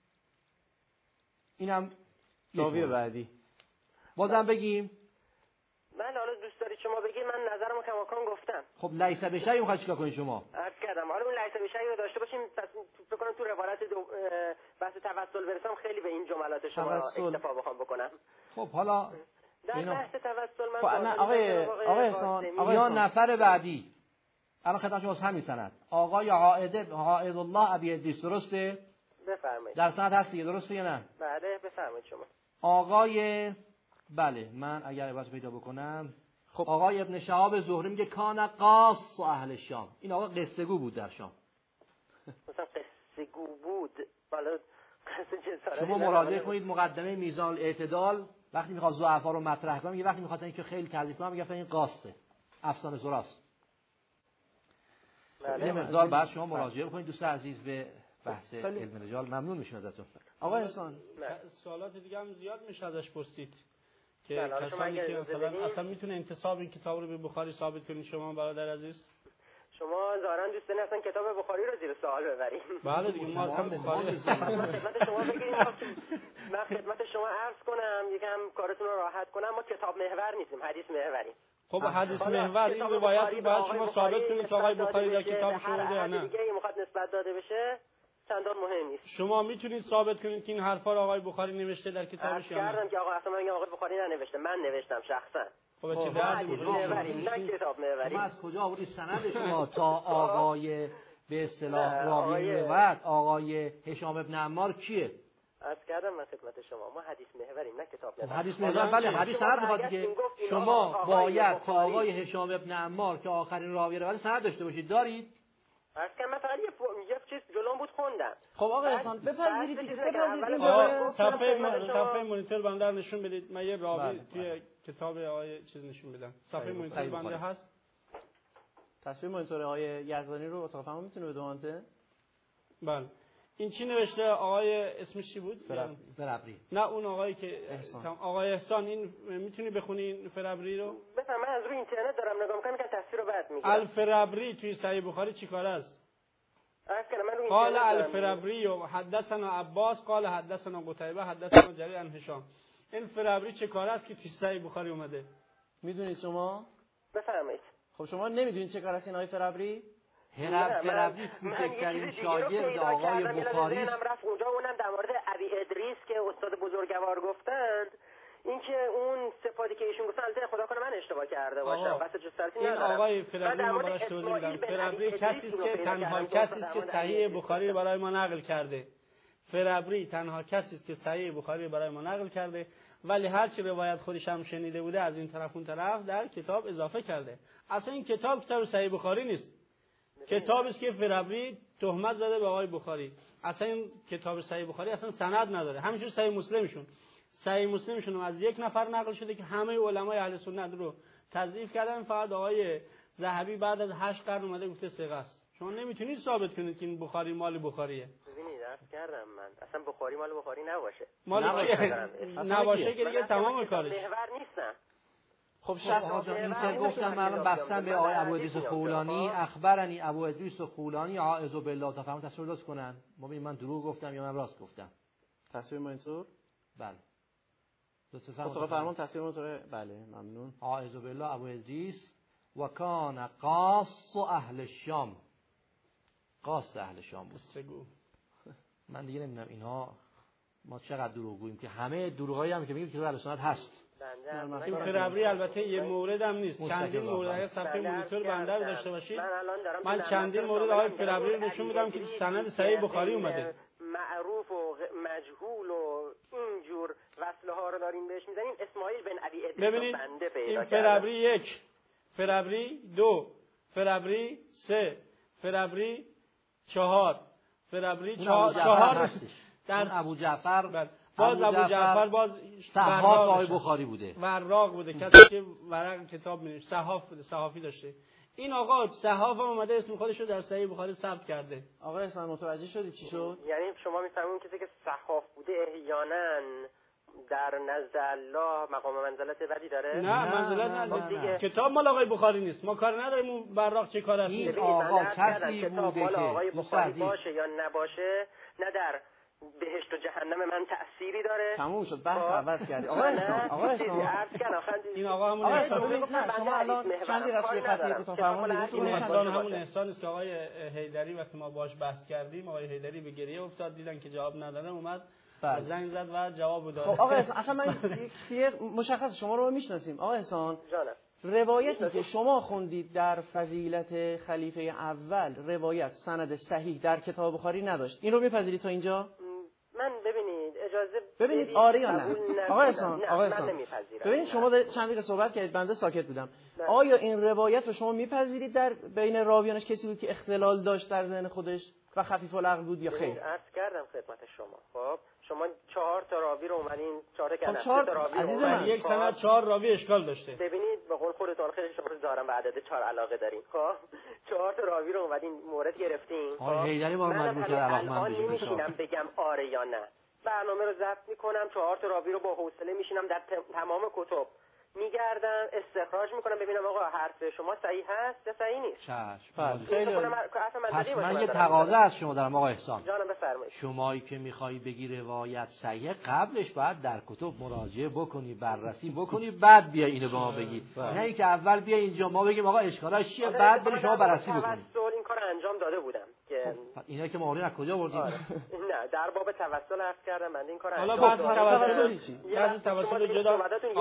اینم راوی بعدی. بازم بگیم؟ من حالا دوست دارید شما بگید، من نظرمو کماکان گفتم. خب لیس بشیء میخواید چیکار کنید شما؟ عرض کردم حالا اون لیس بشیء رو داشته باشیم، فکر کنم تو روایت بحث توسل برسم خیلی به این جملات شما اکتفا بخوام بکنم. خب حالا در بحث توسل من آقای احسان یا نفر بعدی الان خدمت شما همین سند آقای عائد الله ابی ادریس، درسته؟ بفرمایید. در سند هستی درسته یا نه؟ بله بفرمایید شما. آقای بله من اگر عبارت پیدا بکنم، خب آقای ابن شهاب زهری میگه کان قاص اهل شام، این آقا قصه گو بود در شام. مثلا قصه گو بود، حالا شما مراجعه کنید مقدمه میزان الاعتدال، وقتی میخواد ضعفا رو مطرح کنه میگه وقتی میخواستن اینکه خیلی تضعیف کنه میگفتن این قاصه، افسانه زراست. این مقدار بعد شما مراجعه کنید دوست عزیز به بحث علم رجال. ممنون میشم ازتون. آقا احسان سوالات دیگه هم زیاد میشه ازش پرسید که کسانی که اصلا میتونه انتساب این کتاب رو به بخاری ثابت کنید. شما برادر عزیز شما ظاهرا دوست دارین اصلا کتاب بخاری رو زیر سوال ببرید. بله دیگه ما اصلا بخاری خدمت شما بگیم، من خدمت شما عرض کنم یکم کارتون رو راحت کنم، ما کتاب محور نیستیم، حدیث محوریم. خب حدیث محور این روایت رو باید شما ثابت کنید که آقای بخاری در کتابش آورده یا نه. دیگه میخواد نسبت داده بشه چندان مهم نیست. شما میتونید ثابت کنید که این حرفا رو آقای بخاری نوشته در کتابش یا نه؟ کردم که آقا اصلا من آقای بخاری ننوشته، من نوشتم شخصا. خب چه دردی نه کتاب محوری. ما از کجا آوردی سند شما تا آقای به اصطلاح راوی روایت آقای هشام ابن عمار کیه؟ عرض کردم من خدمت شما ما حدیث محوریم نه کتاب محور. حدیث محور بله، حدیث سند میخواد که شما باید تا آقای هشام ابن عمار که آخرین راوی روایت سند داشته باشید. دارید؟ عرض کردم من فقط یه چیز جلوم بود خوندم. خب آقا احسان بپذیرید صفحه مانیتور بنده نشون بدید. من یه راوی توی کتاب آقای چیز نشون بدم. صفحه مانیتور بنده هست تصویر مانیتور آقای یزدانی رو اتاق فرمان میتونه بدونته؟ بله. این چی نوشته آقای اسمش چی بود؟ فربری. نه اون آقایی که آقای احسان، این میتونی بخونی این فربری رو؟ بفهم. من از روی اینترنت دارم نگاه میکنم که تصویر رو بعد میگم. الفربری توی صحیح بخاری چیکار است؟ قال الفربری حدثنا عباس قال حدثنا قتیبه حدثنا جریر عن هشام. این فربری چه کار است که توی صحیح بخاری اومده؟ میدونید شما؟ بفرمایید. خب شما نمیدونید چه کار است این آقای فربری؟ فربری کوچکترین شاگرد آقای بخاری است. رفت اونجا، اونم در مورد ابی ادریس که استاد بزرگوار گفتند، این که اون صفاتی که ایشون گفتن، البته خدا کنه من اشتباه کرده باشم، بس جسارتی ندارم. این آقای فربری ما براش توضیح میدم. فربری کسی است که تنها کسی است که صحیح بخاری برای ما نقل کرده. فربری تنها کسی است که صحیح بخاری برای ما نقل کرده، ولی هر چی روایت خودش هم شنیده بوده از این طرف اون طرف در کتاب اضافه کرده. اصلا این کتاب صحیح بخاری نیست. کتابی است که فربری تهمت زده به آقای بخاری. اصلا این کتاب صحیح بخاری اصلا سند نداره. همینجور صحیح مسلمشون از یک نفر نقل شده که همه علمای اهل سنت رو تضعیف کردن، فقط آقای ذهبی بعد از 8 قرن اومده گفته ثقه است. شما نمیتونید ثابت کنید که این بخاری مال بخاریه. ببینید عرض کردم من اصلا بخاری مال بخاری نباشه. مال چیه؟ نباشه که دیگه تمام کارش. محور نیستم. خب شخص این که گفتم من بستم به آقای ابو ادریس خولانی، اخبرنی ابو ادریس خولانی اعوذ بالله، تا فهمون تصویر درست کنن. ما ببین من دروغ گفتم یا من راست گفتم. تصویر مانیتور؟ بله. اتاق فرمان تصویر مانیتور؟ بله ممنون. اعوذ بالله ابو ادریس و کان قاص اهل الشام. قاص اهل شام بود. من دیگه نمیدونم اینها ما چقدر دروغ گوییم که همه دروغایی هم که میگیم که اهل سنت هست. این فربری البته یه مورد هم نیست، چندین مورد. اگه صفحه مانیتور بنده رو داشته باشید من چندین مورد آقای فربری رو نشون میدم که سند صحیح بخاری اومده. معروف و مجهول و اینجور وصله ها رو دارین بهش میزنین. اسماعیل بن ابی ادریس ببینید بنده پیدا این فربری 1، فربری 2، فربری 3، فربری 4، فربری 4 در ابو جعفر باز ابو جعفر باز صحاف آقای بخاری بوده، وراق بوده، کسی که ورق کتاب می‌نوشت، صحاف بوده، صحافی داشته. این آقا صحاف هم اومده اسم خودش رو در صحیح بخاری ثبت کرده. آقا احسان متوجه شدی چی شد؟ یعنی شما میفهمون کسی که صحاف بوده احیانا در نزد الله مقام منزلت ولی داره؟ نه منزلت نداره. کتاب مال آقای بخاری نیست. ما کار نداریم اون براق چه کار است. این آقا کسی بوده که آقای بخاری باشه یا نباشه، نه در بهشت و جهنم من تأثیری داره. تموم شد، بحث عوض کردی. آقا احسان این آقا همون شما الان چندی رسوی خطی اتاق فرمان این احسان همون احسان است که آقای حیدری وقتی ما باهاش بحث کردیم، آقای حیدری به گریه افتاد، دیدن که جواب نداره، اومد زنگ زد و جواب داد. خب آقا احسان اصلا من یک مشخص شما رو میشناسیم. آقا احسان روایتی که شما خوندید در فضیلت خلیفه اول، روایت سند صحیح در کتاب بخاری نداشت. این رو میپذیرید تا اینجا؟ من ببینید اجازه ببینید آره یا نه؟ آقا احسان ببینید شما چند دقیقه صحبت کردید، بنده ساکت بودم. آیا این روایت رو شما میپذیرید در بین راویانش کسی بود که اختلال داشت در ذهن خودش و خفیف العقل بود یا خیر؟ عرض کردم خدمت شما. خب شما 4 تا راوی رو اومدین، 4 تا راوی رو یک سند 4 راوی اشکال داشته. ببینید به قول خودتون خیلی شما دارم به عدد 4 علاقه دارین. خب 4 تا راوی رو اومدین مورد گرفتین. آقای حیدری ما مجبور کرد علاقمند بشیم. نمی‌تونم بگم آره یا نه. برنامه رو ضبط میکنم، 4 تا راوی رو با حوصله میشینم در تمام کتب میگردم استخراج میکنم ببینم آقا حرف شما صحیح هست یا صحیح نیست. پس من یه تقاضا از شما دارم آقا احسان. جانم بفرمایید. شمایی که میخوای بگی روایت صحیح، قبلش باید در کتب مراجعه بکنی، بررسی بکنی، بعد بیا اینو به ما بگی. نه اینکه اول بیا اینجا ما بگیم آقا اشکالاش چیه، بعد بریم شما بررسی بکنید. این کارو انجام داده بودم که اینا که مورد از کجا بردید؟ نه در باب توسل عرض کردم من این کارو حالا بحث توسل چی؟ بحث توسل جدا.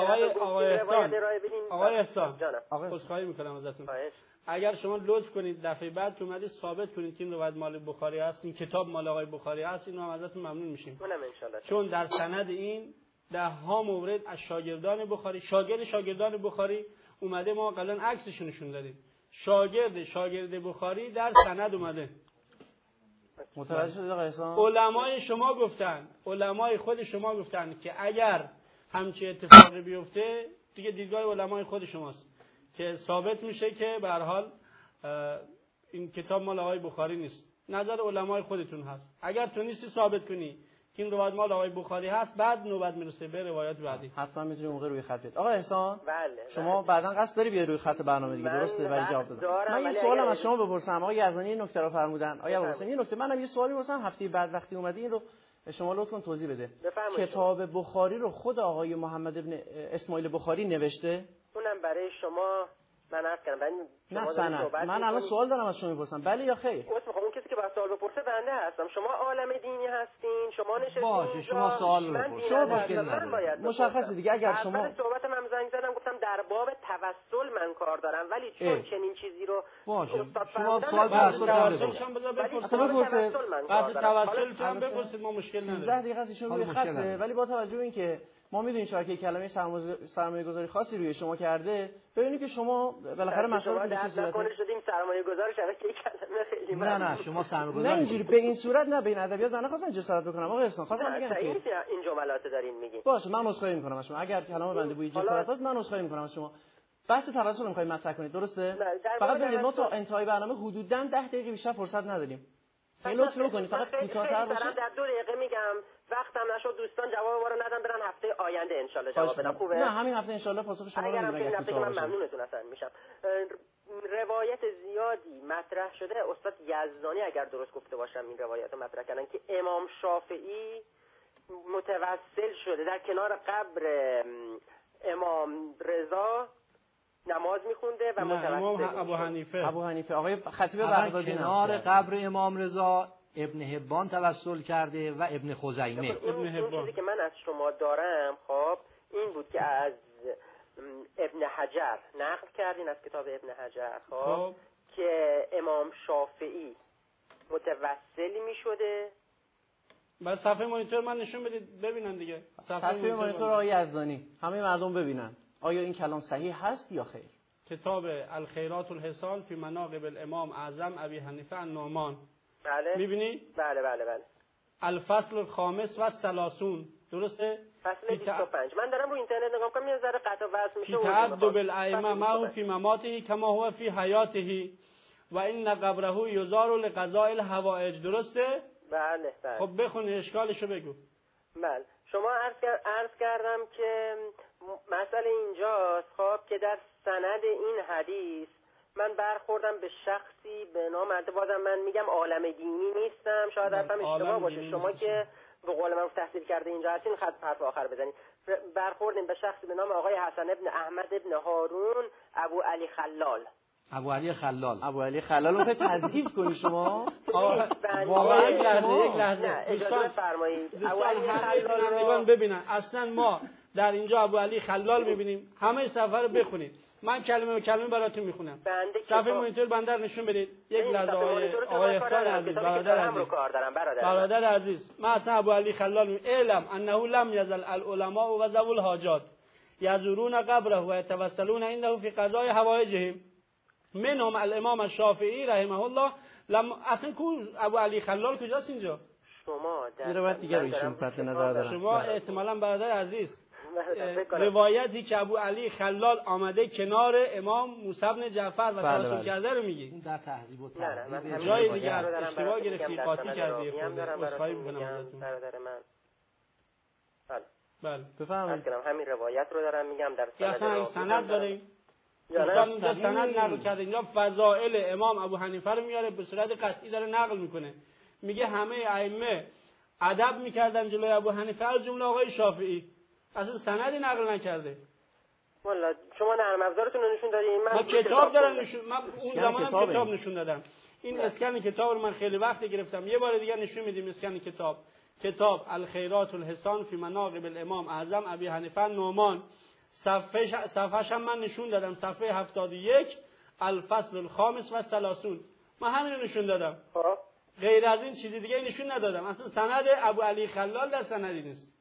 آقای احسان خواهی میکنم ازتون، اگر شما لطف کنید دفعه بعد که اومدید ثابت کنید که این روایت مال بخاری است، این کتاب مال آقای بخاری است، اینو هم ازتون ممنون میشیم. چون در سند این 10 مورد از شاگردان بخاری، شاگردان بخاری اومده، ما قبلا عکسشون نشون دادیم. شاگرد بخاری در سند اومده. متوجه شدید آقای احسان؟ علمای شما گفتن، علمای خود شما گفتن که اگر همچین اتفاقی بیفته، دیگه دیدگاه علمای خود شماست که ثابت میشه که به هر حال این کتاب مال آقای بخاری نیست، نظر علمای خودتون هست. اگر تونستی ثابت کنی که این روایت مال آقای بخاری هست، بعد نوبت میرسه به روایت بعدی. حتما میتونی موقع روی خط بیاد. آقا احسان بله شما بعداً قصد داری بیای روی خط برنامه دیگه، درسته؟ ولی جواب دادم. من یه سوالم از شما بپرسم. آقا یزدانی این نکته رو فرمودن. آیا حسین این نکته منم یه سوالی می‌پرسم، هفته بعد وقتی اومدی این رو شما لطف کن توضیح بده. کتاب بخاری رو خود آقای محمد ابن اسماعیل بخاری نوشته؟ اونم برای شما من عرض کردم. نه سند. من الان سوال دارم از شما میپرسم، بله یا خیر؟ اون کسی که با سوال بپرسه بنده هستم. شما عالم دینی هستین، شما نشستین باشه شما سوال بپرسید. شما مشکل نداره. مشخصه دیگه. اگر شما صحبت من زنگ زدم گفتم در باب توسل من کار دارم، ولی چون چنین چیزی رو باشه شما سوال توسل بپرسید. بعد توسل تو هم بپرسید، ما مشکل نداره. 13 دقیقه ازشون روی خطه، ولی با توجه به اینکه ما میدونیم شبکه کلمه سرمایه‌گذاری خاصی روی شما کرده، ببینید که شما بالاخره مسائل به چه صورته شدیم سرمایه‌گذار شبکه کلمه خیلی نه شما سرمایه‌گذار نه اینجوری به این صورت، نه به این ادبیات من نخواستم جسارت بکنم. آقا احسان خواستم بگم که این جملات دارین میگین. باشه من عذرخواهی می‌کنم از شما اگر کلام بنده بوی جسارت بود، من عذرخواهی می‌کنم از شما. بحث توسل می‌خواید مطرح کنید، درسته؟ فقط ببینید ما تا انتهای برنامه حدوداً 10 دقیقه بیشتر فرصت نداریم. لطف بکنید فقط کوتاه‌تر باشه. در 2 دقیقه میگم، وقتم نشد دوستان جواب ما رو ندن، برن هفته آینده ان شاءالله جواب بدم. خوبه؟ نه همین هفته ان شاءالله پاسخ شما رو میگم. اگر هفته من ممنونتون اصلا میشم. روایت زیادی مطرح شده. استاد یزدانی اگر درست گفته باشم این روایت رو مطرح کردن که امام شافعی متوسل شده در کنار قبر امام رضا نماز میخونده و متوسل ابو حنیفه آقای خطیب بغدادی کنار قبر امام رضا ابن حبان توسل کرده و ابن خزیمه. این چیزی که من از شما دارم خب این بود که از ابن حجر نقل کردین، از کتاب ابن حجر خب که امام شافعی متوسلی میشده. بس صفحه مانیتور من نشون بدید ببینن دیگه. صفحه مانیتور آقای یزدانی همه مردم ببینن آیا این کلام صحیح هست یا خیر. کتاب الخیرات الحسان فی مناقب الامام اعظم ابی حنیفه النعمان. بله میبینی؟ بله. الفصل الخامس و ثلاثون، درسته؟ فصل 25. من دارم رو اینترنت نگاه می‌کنم، یه ذره قطع وصل میشه. تعدد بالائمه ما هو فی مماته کما هو فی حیاته و ان قبره یزار لقضاء الحوائج، درسته؟ بله. خب بخون اشکالشو بگو. بله. شما عرض کردم که مسئله اینجاست خب که در سند این حدیث من برخوردم به شخصی به نام بازم من میگم عالم دینی نیستم، شاید حرفم اشتباه باشه، شما که به قول من تحصیل کرده اینجا هستین خط حرف آخر بزنید. برخوردیم به شخصی به نام آقای حسن ابن احمد ابن هارون ابو علی خلال. ابو علی خلال رو تضعیف کنی شما؟ واقعا یک لحظه اجازه فرمایید. ابو علی خلال رو ببینن. اصلا ما در اینجا ابو علی خلال میبینیم، همه صفحه رو بخونید. من کلمه به کلمه براتون میخونم. صفحه مانیتور بنده رنشون بدید. یک لحظه آقای احسان عزیز، برادر عزیز، ما اصلا ابو علی خلال علم انه لم یزل العلماء و ذوی الحاجات یزورون قبره و یتوسلون عنده فی قضاء حوائجهم منهم الامام الشافعی رحمه الله. اصلا کو ابو علی خلال کجاست اینجا؟ شما در روایت دیگه رو ایشون قطع نظر دارن. شما احتمالاً برادر عزیز روایتی که ابو علی خلال آمده کنار امام موسی بن جعفر و توسل کرده رو میگی. این در تهذیب و تهذیب جای دیگه اشتباه گرفتی، قاطی کردی. عذرخواهی می‌کنم ازتون. برادر من. بله. بفرمایید. همین روایت رو دارم میگم در سند داریم. دوستان اینجا سند نقل کرده، اینجا فضائل امام ابو حنیفه رو میاره به صورت قطعی داره نقل میکنه. میگه همه ائمه ادب میکردن جلوی ابو حنیفه از جمله آقای شافعی. اصلا سندی نقل نکرده. والا شما نرم افزارتون رو نشون دادین. من کتاب دارم نشون، من اون زمانم کتاب نشون دادم. این اسکن کتاب رو من خیلی وقت گرفتم، یه بار دیگه نشون میدیم. اسکن کتاب الخیرات الحسان فی مناقب الامام اعظم ابی حنیفه النعمان، صفحه‌ش هم من نشون دادم، صفحه 71 الفصل الخامس و ثلاثون. من همین رو نشون دادم، غیر از این چیزی دیگه نشون ندادم. اصلا سند ابو علی خلال در سندی نیست.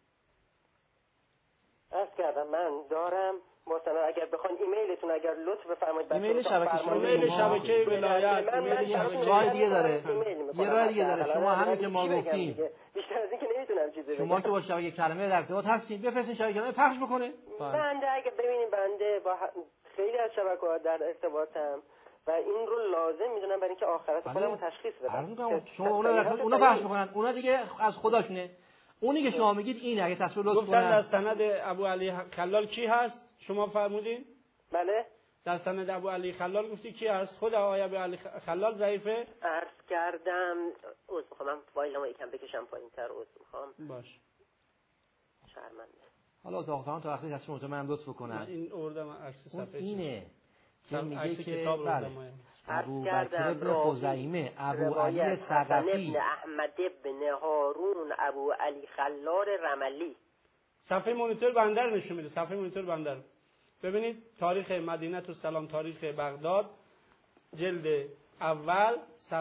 عرض کردم من دارم مثلا اگر بخواید ایمیلتون اگر لطف بفرمایید ایمیل شبکه ولایت راه دیگه داره. یه راه دیگه داره. شما همین که ما گفتیم بیشتر از این که نمیتونم چیزی بگم. شما که با شبکه کلمه در ارتباط هستید بفرستین شبکه کلمه پخش بکنه. بنده اگه ببینید بنده با خیلی از شبکه‌ها در ارتباطم و این رو لازم میدونم برای اینکه آخرت خودم رو تشخیص بدم. شما اونا بحث میکنن، اونا دیگه از خداشونه. اونی که شما میگید اینه، اگه تصویر لطف گفتن کنن. در سند ابو علی خلال کی هست؟ شما فرمودین؟ بله. در سند ابو علی خلال گفتی کی هست؟ خود آقای ابو علی خلال ضعیفه؟ عرض کردم عذر میخوام، فایلمو یکم بکشم پایین‌تر، عذر میخوام. باش. شرمنده. حالا تا وقتی تصویر مطمئن لطف بکنن. این اوردم عکس صفحه. اینه که میگه که بله. ابو بکر ابن خزیمه، ابو علی ثقفی، ابن احمد ابن هارون، ابو علی خلال رملی. صفحه مونیتور بندر نشون میده. صفحه مونیتور بندر ببینید. تاریخ مدینه تو سلام، تاریخ بغداد، جلد اول،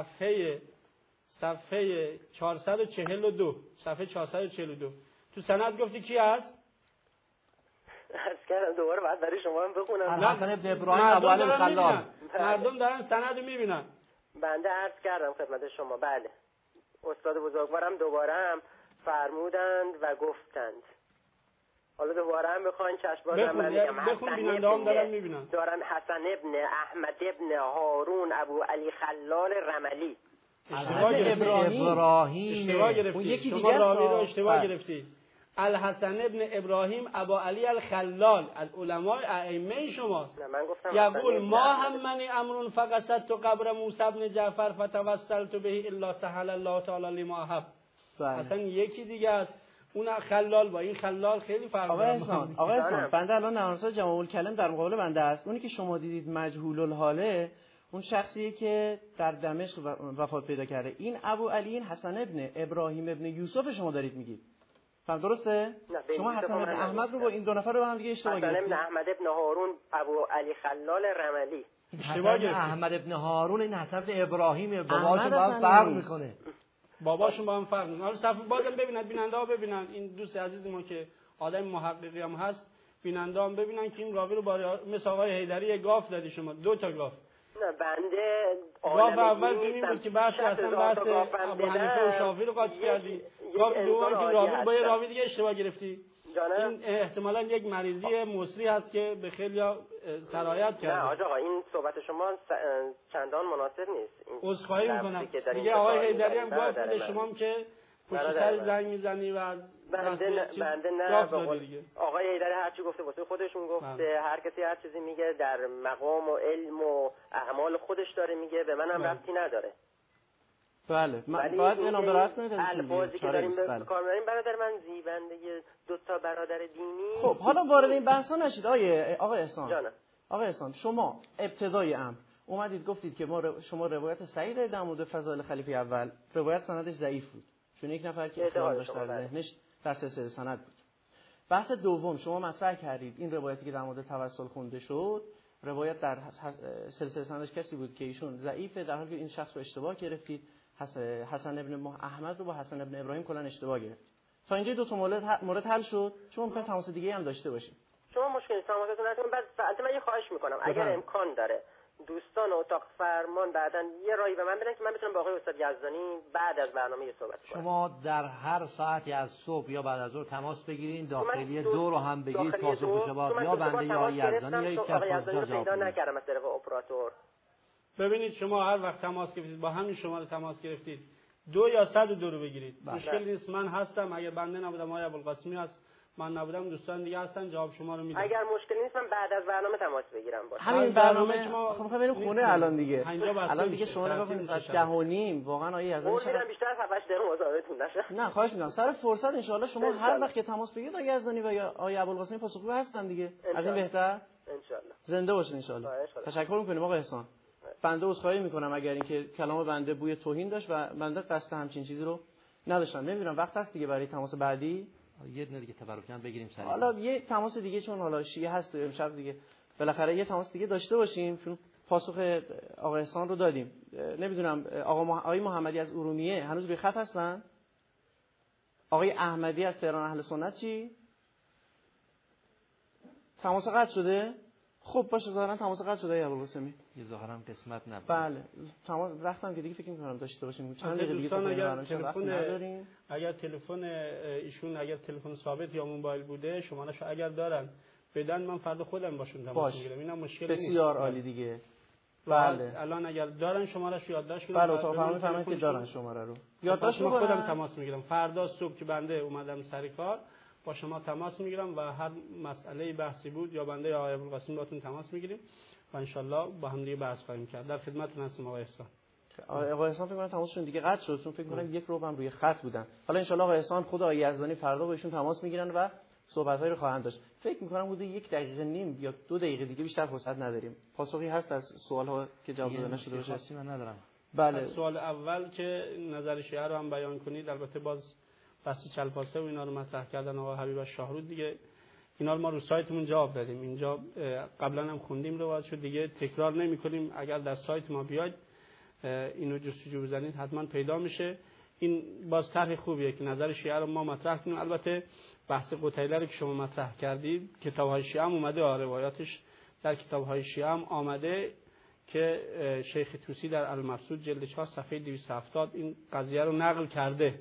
صفحه 442. صفحه 442. تو سند گفتی کی هست؟ عرض کردم دوباره بعد برای شما هم بخونم. حسن ابن ابراهیم ابو علی خلال. مردم دارن سند رو میبینن. بنده عرض کردم خدمت شما. بله. استاد بزرگوارم دوباره هم فرمودند و گفتند. حالا دوباره هم بخواین چشم باز من میگم. بخون بیننده هم دارن میبینن. دارن حسن ابن احمد ابن هارون ابو علی خلال رملی. اشتباه گرفتی. اون یکی دیگه راوی رو اشتباه گرفتی. الحسن ابن ابراهیم ابو علی الخلال از علمای ائمه شماست. من گفتم یقول ما همنی امرون فقصدت قبر موسی ابن جعفر فتوسلت به الا سهل الله تعالی لما احب. اصلا یکی دیگه است. اون خلال با این خلال خیلی فرق داره. آقا احسان بنده الان نهانسا جمع الکلم در مقابل بنده است. اونی که شما دیدید مجهول الحاله، اون شخصیه که در دمشق وفات پیدا کرده. این ابو علی، این حسن ابن ابراهیم ابن یوسف شما دارید میگید. فهم درسته؟ شما حسن ابن احمد رو با این دو نفر رو هم دیگه اشتباه گرفتید. حسن ابن احمد ابن هارون ابو علی خلال رملی. اشتباه گرفتید. احمد ابن هارون این حسن ابن ابراهیم باباشون با هم فرق میکنه. باباشون با هم فرق میکنه. حالا صفحه بازم ببینید، بیننده ها ببینن. این دوست عزیز ما که آدم محققی هم هست، بیننده هم ببینن که این راوی رو با مثل آقای حیدری گاف دادی شما، 2 تا گاف. نه بنده گاف اول که این بود که بحث ابو حنیفه و شافعی رو قاطی کردی. گاف دوم که راوی با یه راوی دیگه اشتباه گرفتی. این احتمالاً یک مریضی مصری هست که به خیلی‌ها سرایت کرده. نه آقا این صحبت شما چندان مناسب نیست. عذرخواهی میکنم دیگه. آقای حیدری هم گفت به شما که پشت سر زنگ میزنی و از بنده نه آقای حیدری هر چی گفته واسه خودشون گفته. هر کسی هر چیزی میگه در مقام و علم و اعمال خودش داره میگه، به منم ربطی نداره. بله باید اینا برات کنید. الفاظی که داریم به کار می‌بریم برادر من زیبنده 2 تا برادر دینی. خب حالا وارد این بحثا نشید. آقای احسان، آقا احسان، شما ابتدای امر اومدید گفتید که شما روایت صحیح در مورد فضائل خلیفه اول، روایت سندش ضعیف بود چون یک نفر که اختلال داشت در ذهنش در سلسله سند بود. بحث دوم شما مطرح کردید این روایتی که در مورد توسل خونده شد، روایت در سلسله سندش کسی بود که ایشون ضعیفه، در حالی که این شخص رو اشتباه گرفتید. حسن ابن احمد رو با حسن ابن ابراهیم کلا اشتباه گرفت. تا اینجا 2 تا مورد حل شد. شما می‌خواید تماس دیگه هم داشته باشید. شما مشکلی تماستون نکنید. بعد من یه خواهش میکنم اگر امکان داره دوستان اتاق فرمان بعدن یه رای به من بدن که من بتونم با آقای استاد یزدانی بعد از برنامه صحبت کنم. شما در هر ساعتی از صبح یا بعد از ظهر تماس بگیرین، داخلی 2 رو هم بگیرید، پاسخ شما یا بنده یا آقای یزدانی یا یک کس رو پیدا نکردم از طرف اپراتور. ببینید شما هر وقت تماس گرفتید با همین شماره تماس گرفتید 2 یا 102 رو بگیرید. مشکل نیست، من هستم. اگر بنده نبودم آقای ابوالقاسمی هست، من نبودم دوستان دیگه هستن، جواب شما رو میدم. اگر مشکلی نیست من بعد از برنامه تماس بگیرم باشه. همین برنامه خب می‌خوام بریم خونه الان دیگه. الان دیگه شما نگاه کنید ساعت 10:30 واقعا آقای یزدانی چقدر بیشتر از 7 دقیقه مزاحمتون نشه. نه خواهش می‌کنم سر فرصت ان شاءالله شما هر وقت که تماس بگیرید آقای یزدانی و یا آقای ابوالقاسمی پاسخگو هستن دیگه. از این بهتر ان شاءالله. زنده باشین ان شاءالله. تشکر می‌کنیم آقای احسان. بنده عذرخواهی می‌کنم اگر اینکه کلام بنده بوی توهین داشت و بنده قصد همچین چیزی رو نداشتم. نمی‌دونم وقت هست دیگه برای تماس بعدی یه دونه دیگه تبرکاً بگیریم سریع. حالا یه تماس دیگه چون حالا شیعه هست امشب دیگه بالاخره یه تماس دیگه داشته باشیم چون پاسخ آقا احسان رو دادیم. نمیدونم آقای محمدی از ارومیه هنوز به خط هستن؟ آقای احمدی از تهران اهل سنت چی؟ تماس قطع شده؟ خب باشه ظاهرا تماس قطع شده ابوالقاسمی. یه ظاهرا قسمت نبود. بله تماس وقتم که دیگه فکر می‌کنم داشته باشیم. چند دقیقه دیگه اگر تلفن ایشون اگر تلفن ثابت یا موبایل بوده شماره‌شو اگر دارن بدن من فردا خودم باشون تماس میگیرم. اینم مشکلی نیست. بسیار عالی دیگه. بله. الان اگر دارن شماره‌اش یادداشت کنید. بله اتاق فرمانی فهمید که دارن شماره رو. یادداشت من می‌کنم. خودم تماس میگیرم. فردا صبح که بنده اومدم سر کار با شما تماس میگیرم و هر مسئله بحثی بود یا بنده یا آقای ابوالقاسم باهاتون تماس میگیریم و ان شاءالله با هم دیگه بحث خواهیم کرد. در خدمتتون هستم آقای احسان. آقای احسان فکر کنم تماسشون دیگه قطع شد چون فکر کنم یک روبم روی خط بودن. حالا ان شاءالله آقای احسان خود آقای یزدانی فردا با ایشون تماس میگیرن و صحبت‌هایی رو خواهند داشت. فکر می‌کنم حدود 1 دقیقه نیم یا 2 دقیقه دیگه بیشتر فرصت نداریم. پاسخی هست از سوال‌ها که جواب داده نشده باشه؟ خاصی من ندارم. بله. سوال اول که نظر شیعه رو هم بیان کنید، البته باز بحث چلپاسه و اینا رو مطرح کردن آقا حبیب شاهرود دیگه، اینا رو ما رو سایتمون جواب دادیم. اینجا قبلا هم خوندیم روایت شد دیگه، تکرار نمی‌کنیم. اگر در سایت ما بیاید اینو جستجو بزنید حتما پیدا میشه. این باز طرح خوبیه که نظر شیعه رو ما مطرح کنیم. البته بحث قتیله رو که شما مطرح کردید کتاب‌های شیعه هم اومده، روایاتش در کتاب‌های شیعه هم آمده که شیخ طوسی در المبسوط جلد 4 صفحه 270 این قضیه رو نقل کرده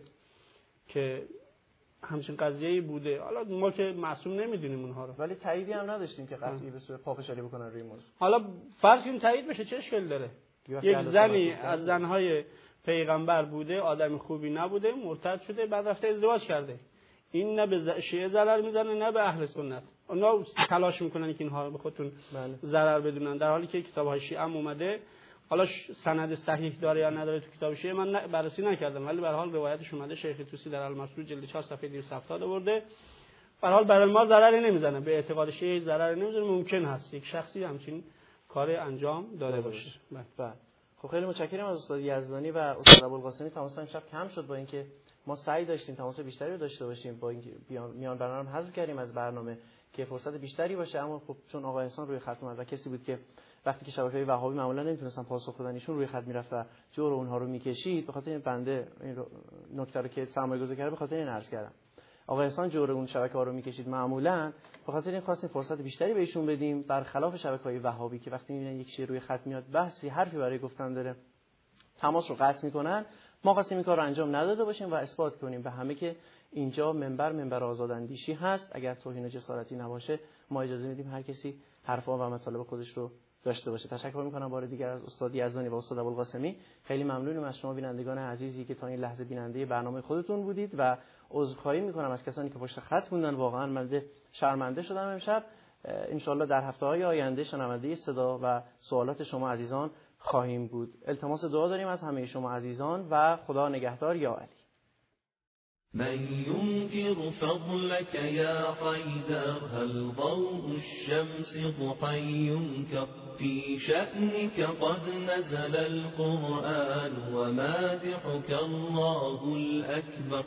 که همچین قضیه‌ای بوده. حالا ما که معصوم نمیدونیم اونها رو، ولی تاییدی هم نداشتیم که قطعی به صورت پافشاری بکنن روی موضوع. حالا فرض کنیم تایید بشه، چه اشکال داره؟ یک زنی از زنهای پیغمبر بوده، آدم خوبی نبوده، مرتد شده، بعد رفته ازدواج کرده. این نه به شیعه ضرر میزنه نه به اهل سنت. اونا تلاش میکنن که اینها به خودتون ضرر بدونن، در حالی که کتاب‌های شیعه هم اومده. حالا سند صحیح داره یا نداره تو کتاب شیعه من بررسی نکردم، ولی به هر حال روایتش اومده. شیخ طوسی در المسعود جلد 4 صفحه 270 آورده. به هر حال برای ما ضرری نمیزنه، به اعتقاد شیعه ضرری نمیزنه. ممکن هست یک شخصی همچین کار انجام داده باشه. بله. خب خیلی متشکرم از استاد یزدانی و استاد ابوالقاسمی. تماس امشب کم شد با اینکه ما سعی داشتیم تماس بیشتری رو داشته باشیم، با اینکه میان برنامه حذف کردیم از برنامه که فرصت بیشتری باشه، اما خب چون آقای احسان روی خط اومد و کسی بود که وقتی که شبکه‌های وهابی معمولا نمیتونستن پاسخ بدن ایشون روی خط میرفت و جور اونها رو میکشید، به خاطر این بنده این نکته رو که سرمایه‌گذاری کرده به خاطر این عرض کردم. آقای احسان جور اون شبکه‌ها رو میکشید معمولا، به خاطر این خواستیم فرصت بیشتری بهشون بدیم، برخلاف شبکه‌های وهابی که وقتی میبینن یک شی روی خط میاد بحثی حرفی برای گفتن داره تماس رو قطع میکنن. ما خواستیم این کار رو انجام نداده باشیم و اثبات کنیم به همه که اینجا منبر آزاداندیشی هست. اگر توهین و جسارتی نباشه ما اجازه میدیم هر کسی حرفا و مطالب خودش رو داشته باشه. تشکر میکنم بار دیگر از استاد یزدانی و استاد ابوالقاسمی. خیلی ممنونم از شما بینندگان عزیزی که تا این لحظه بیننده برنامه خودتون بودید و عذرخواهی میکنم از کسانی که پشت خط موندن. واقعا من شرمنده شدم امشب. ان شاءالله در هفته‌های آینده شنونده صدا و سوالات شما عزیزان خواهیم بود. التماس دعا داریم از همه شما عزیزان و خدا نگهدار یا علی. من ينكر فضلك يا حيدر هل ضوء الشمس ضحى ينكر في شأنك قد نزل القرآن ومادحك الله الأكبر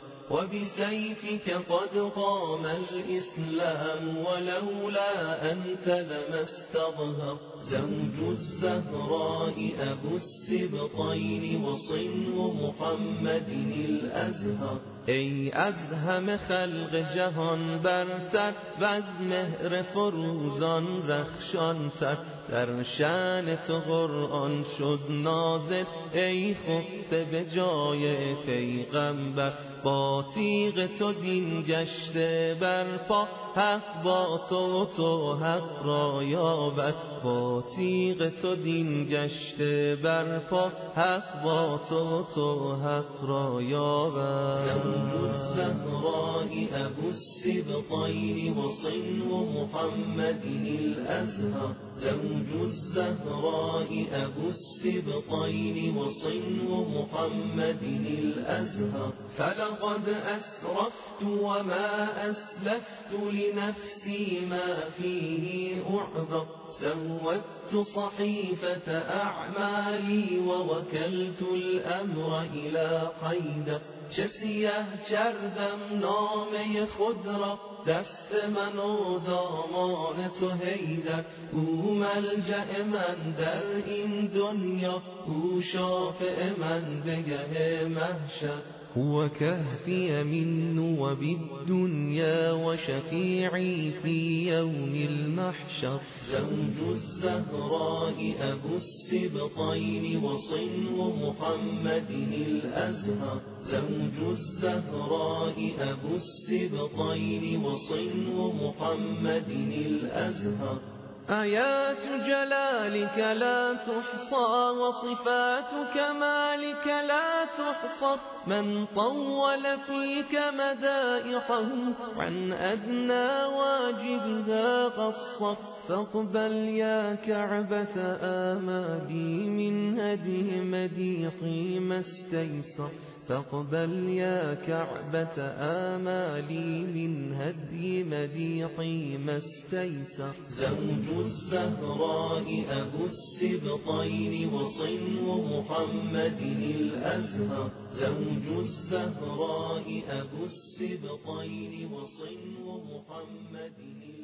وبسيفك قد قام الإسلام ولولا أنت لما استظهر زوج الزهراء أبو السبطين وصنو محمد الأزهر ای از همه خلق جهان برتر و از مهر فروزان رخشانتر در شأن تو قرآن شد نازل ای خفته به جای پیغمبر با تیغ تو دین گشته برپا حق با تو حق را یابد با تیغ تو دین گشته برپا حق با تو حق را یابد زوج الزهراء ابو السبطین وصنو محمد الازهر زوج الزهراء ابو السبطین وصنو محمد الازهر فلقد أسرفت وما أسلفت لنفسي ما فيه أعذر سودت صحيفة أعمالي ووكلت الأمر إلى حيدر چه سیه کردم نامه خود را دست من و دامان تو حیدر او ملجأ من در این دنیا او شافع من به گه محشر هو كهفي من وبالدنيا وشفيعي في يوم المحشر زوج الزهراء أبو السبطين وصنو محمد الأزهر زوج الزهراء أبو السبطين وصنو محمد الأزهر آيات جلالك لا تحصى وصفات كمالك لا تحصى من طول فيك مدائحه عن أدنى واجبها قصت فاقبل يا كعبة آمالي من هدي مديحي ما استيسر فاقبل يا كعبة آمالي من هدي مديحي ما استيسر. زوج الزهراء أبو السبطين وصنو محمد الأزهر زوج الزهراء أبو السبطين وصنو محمد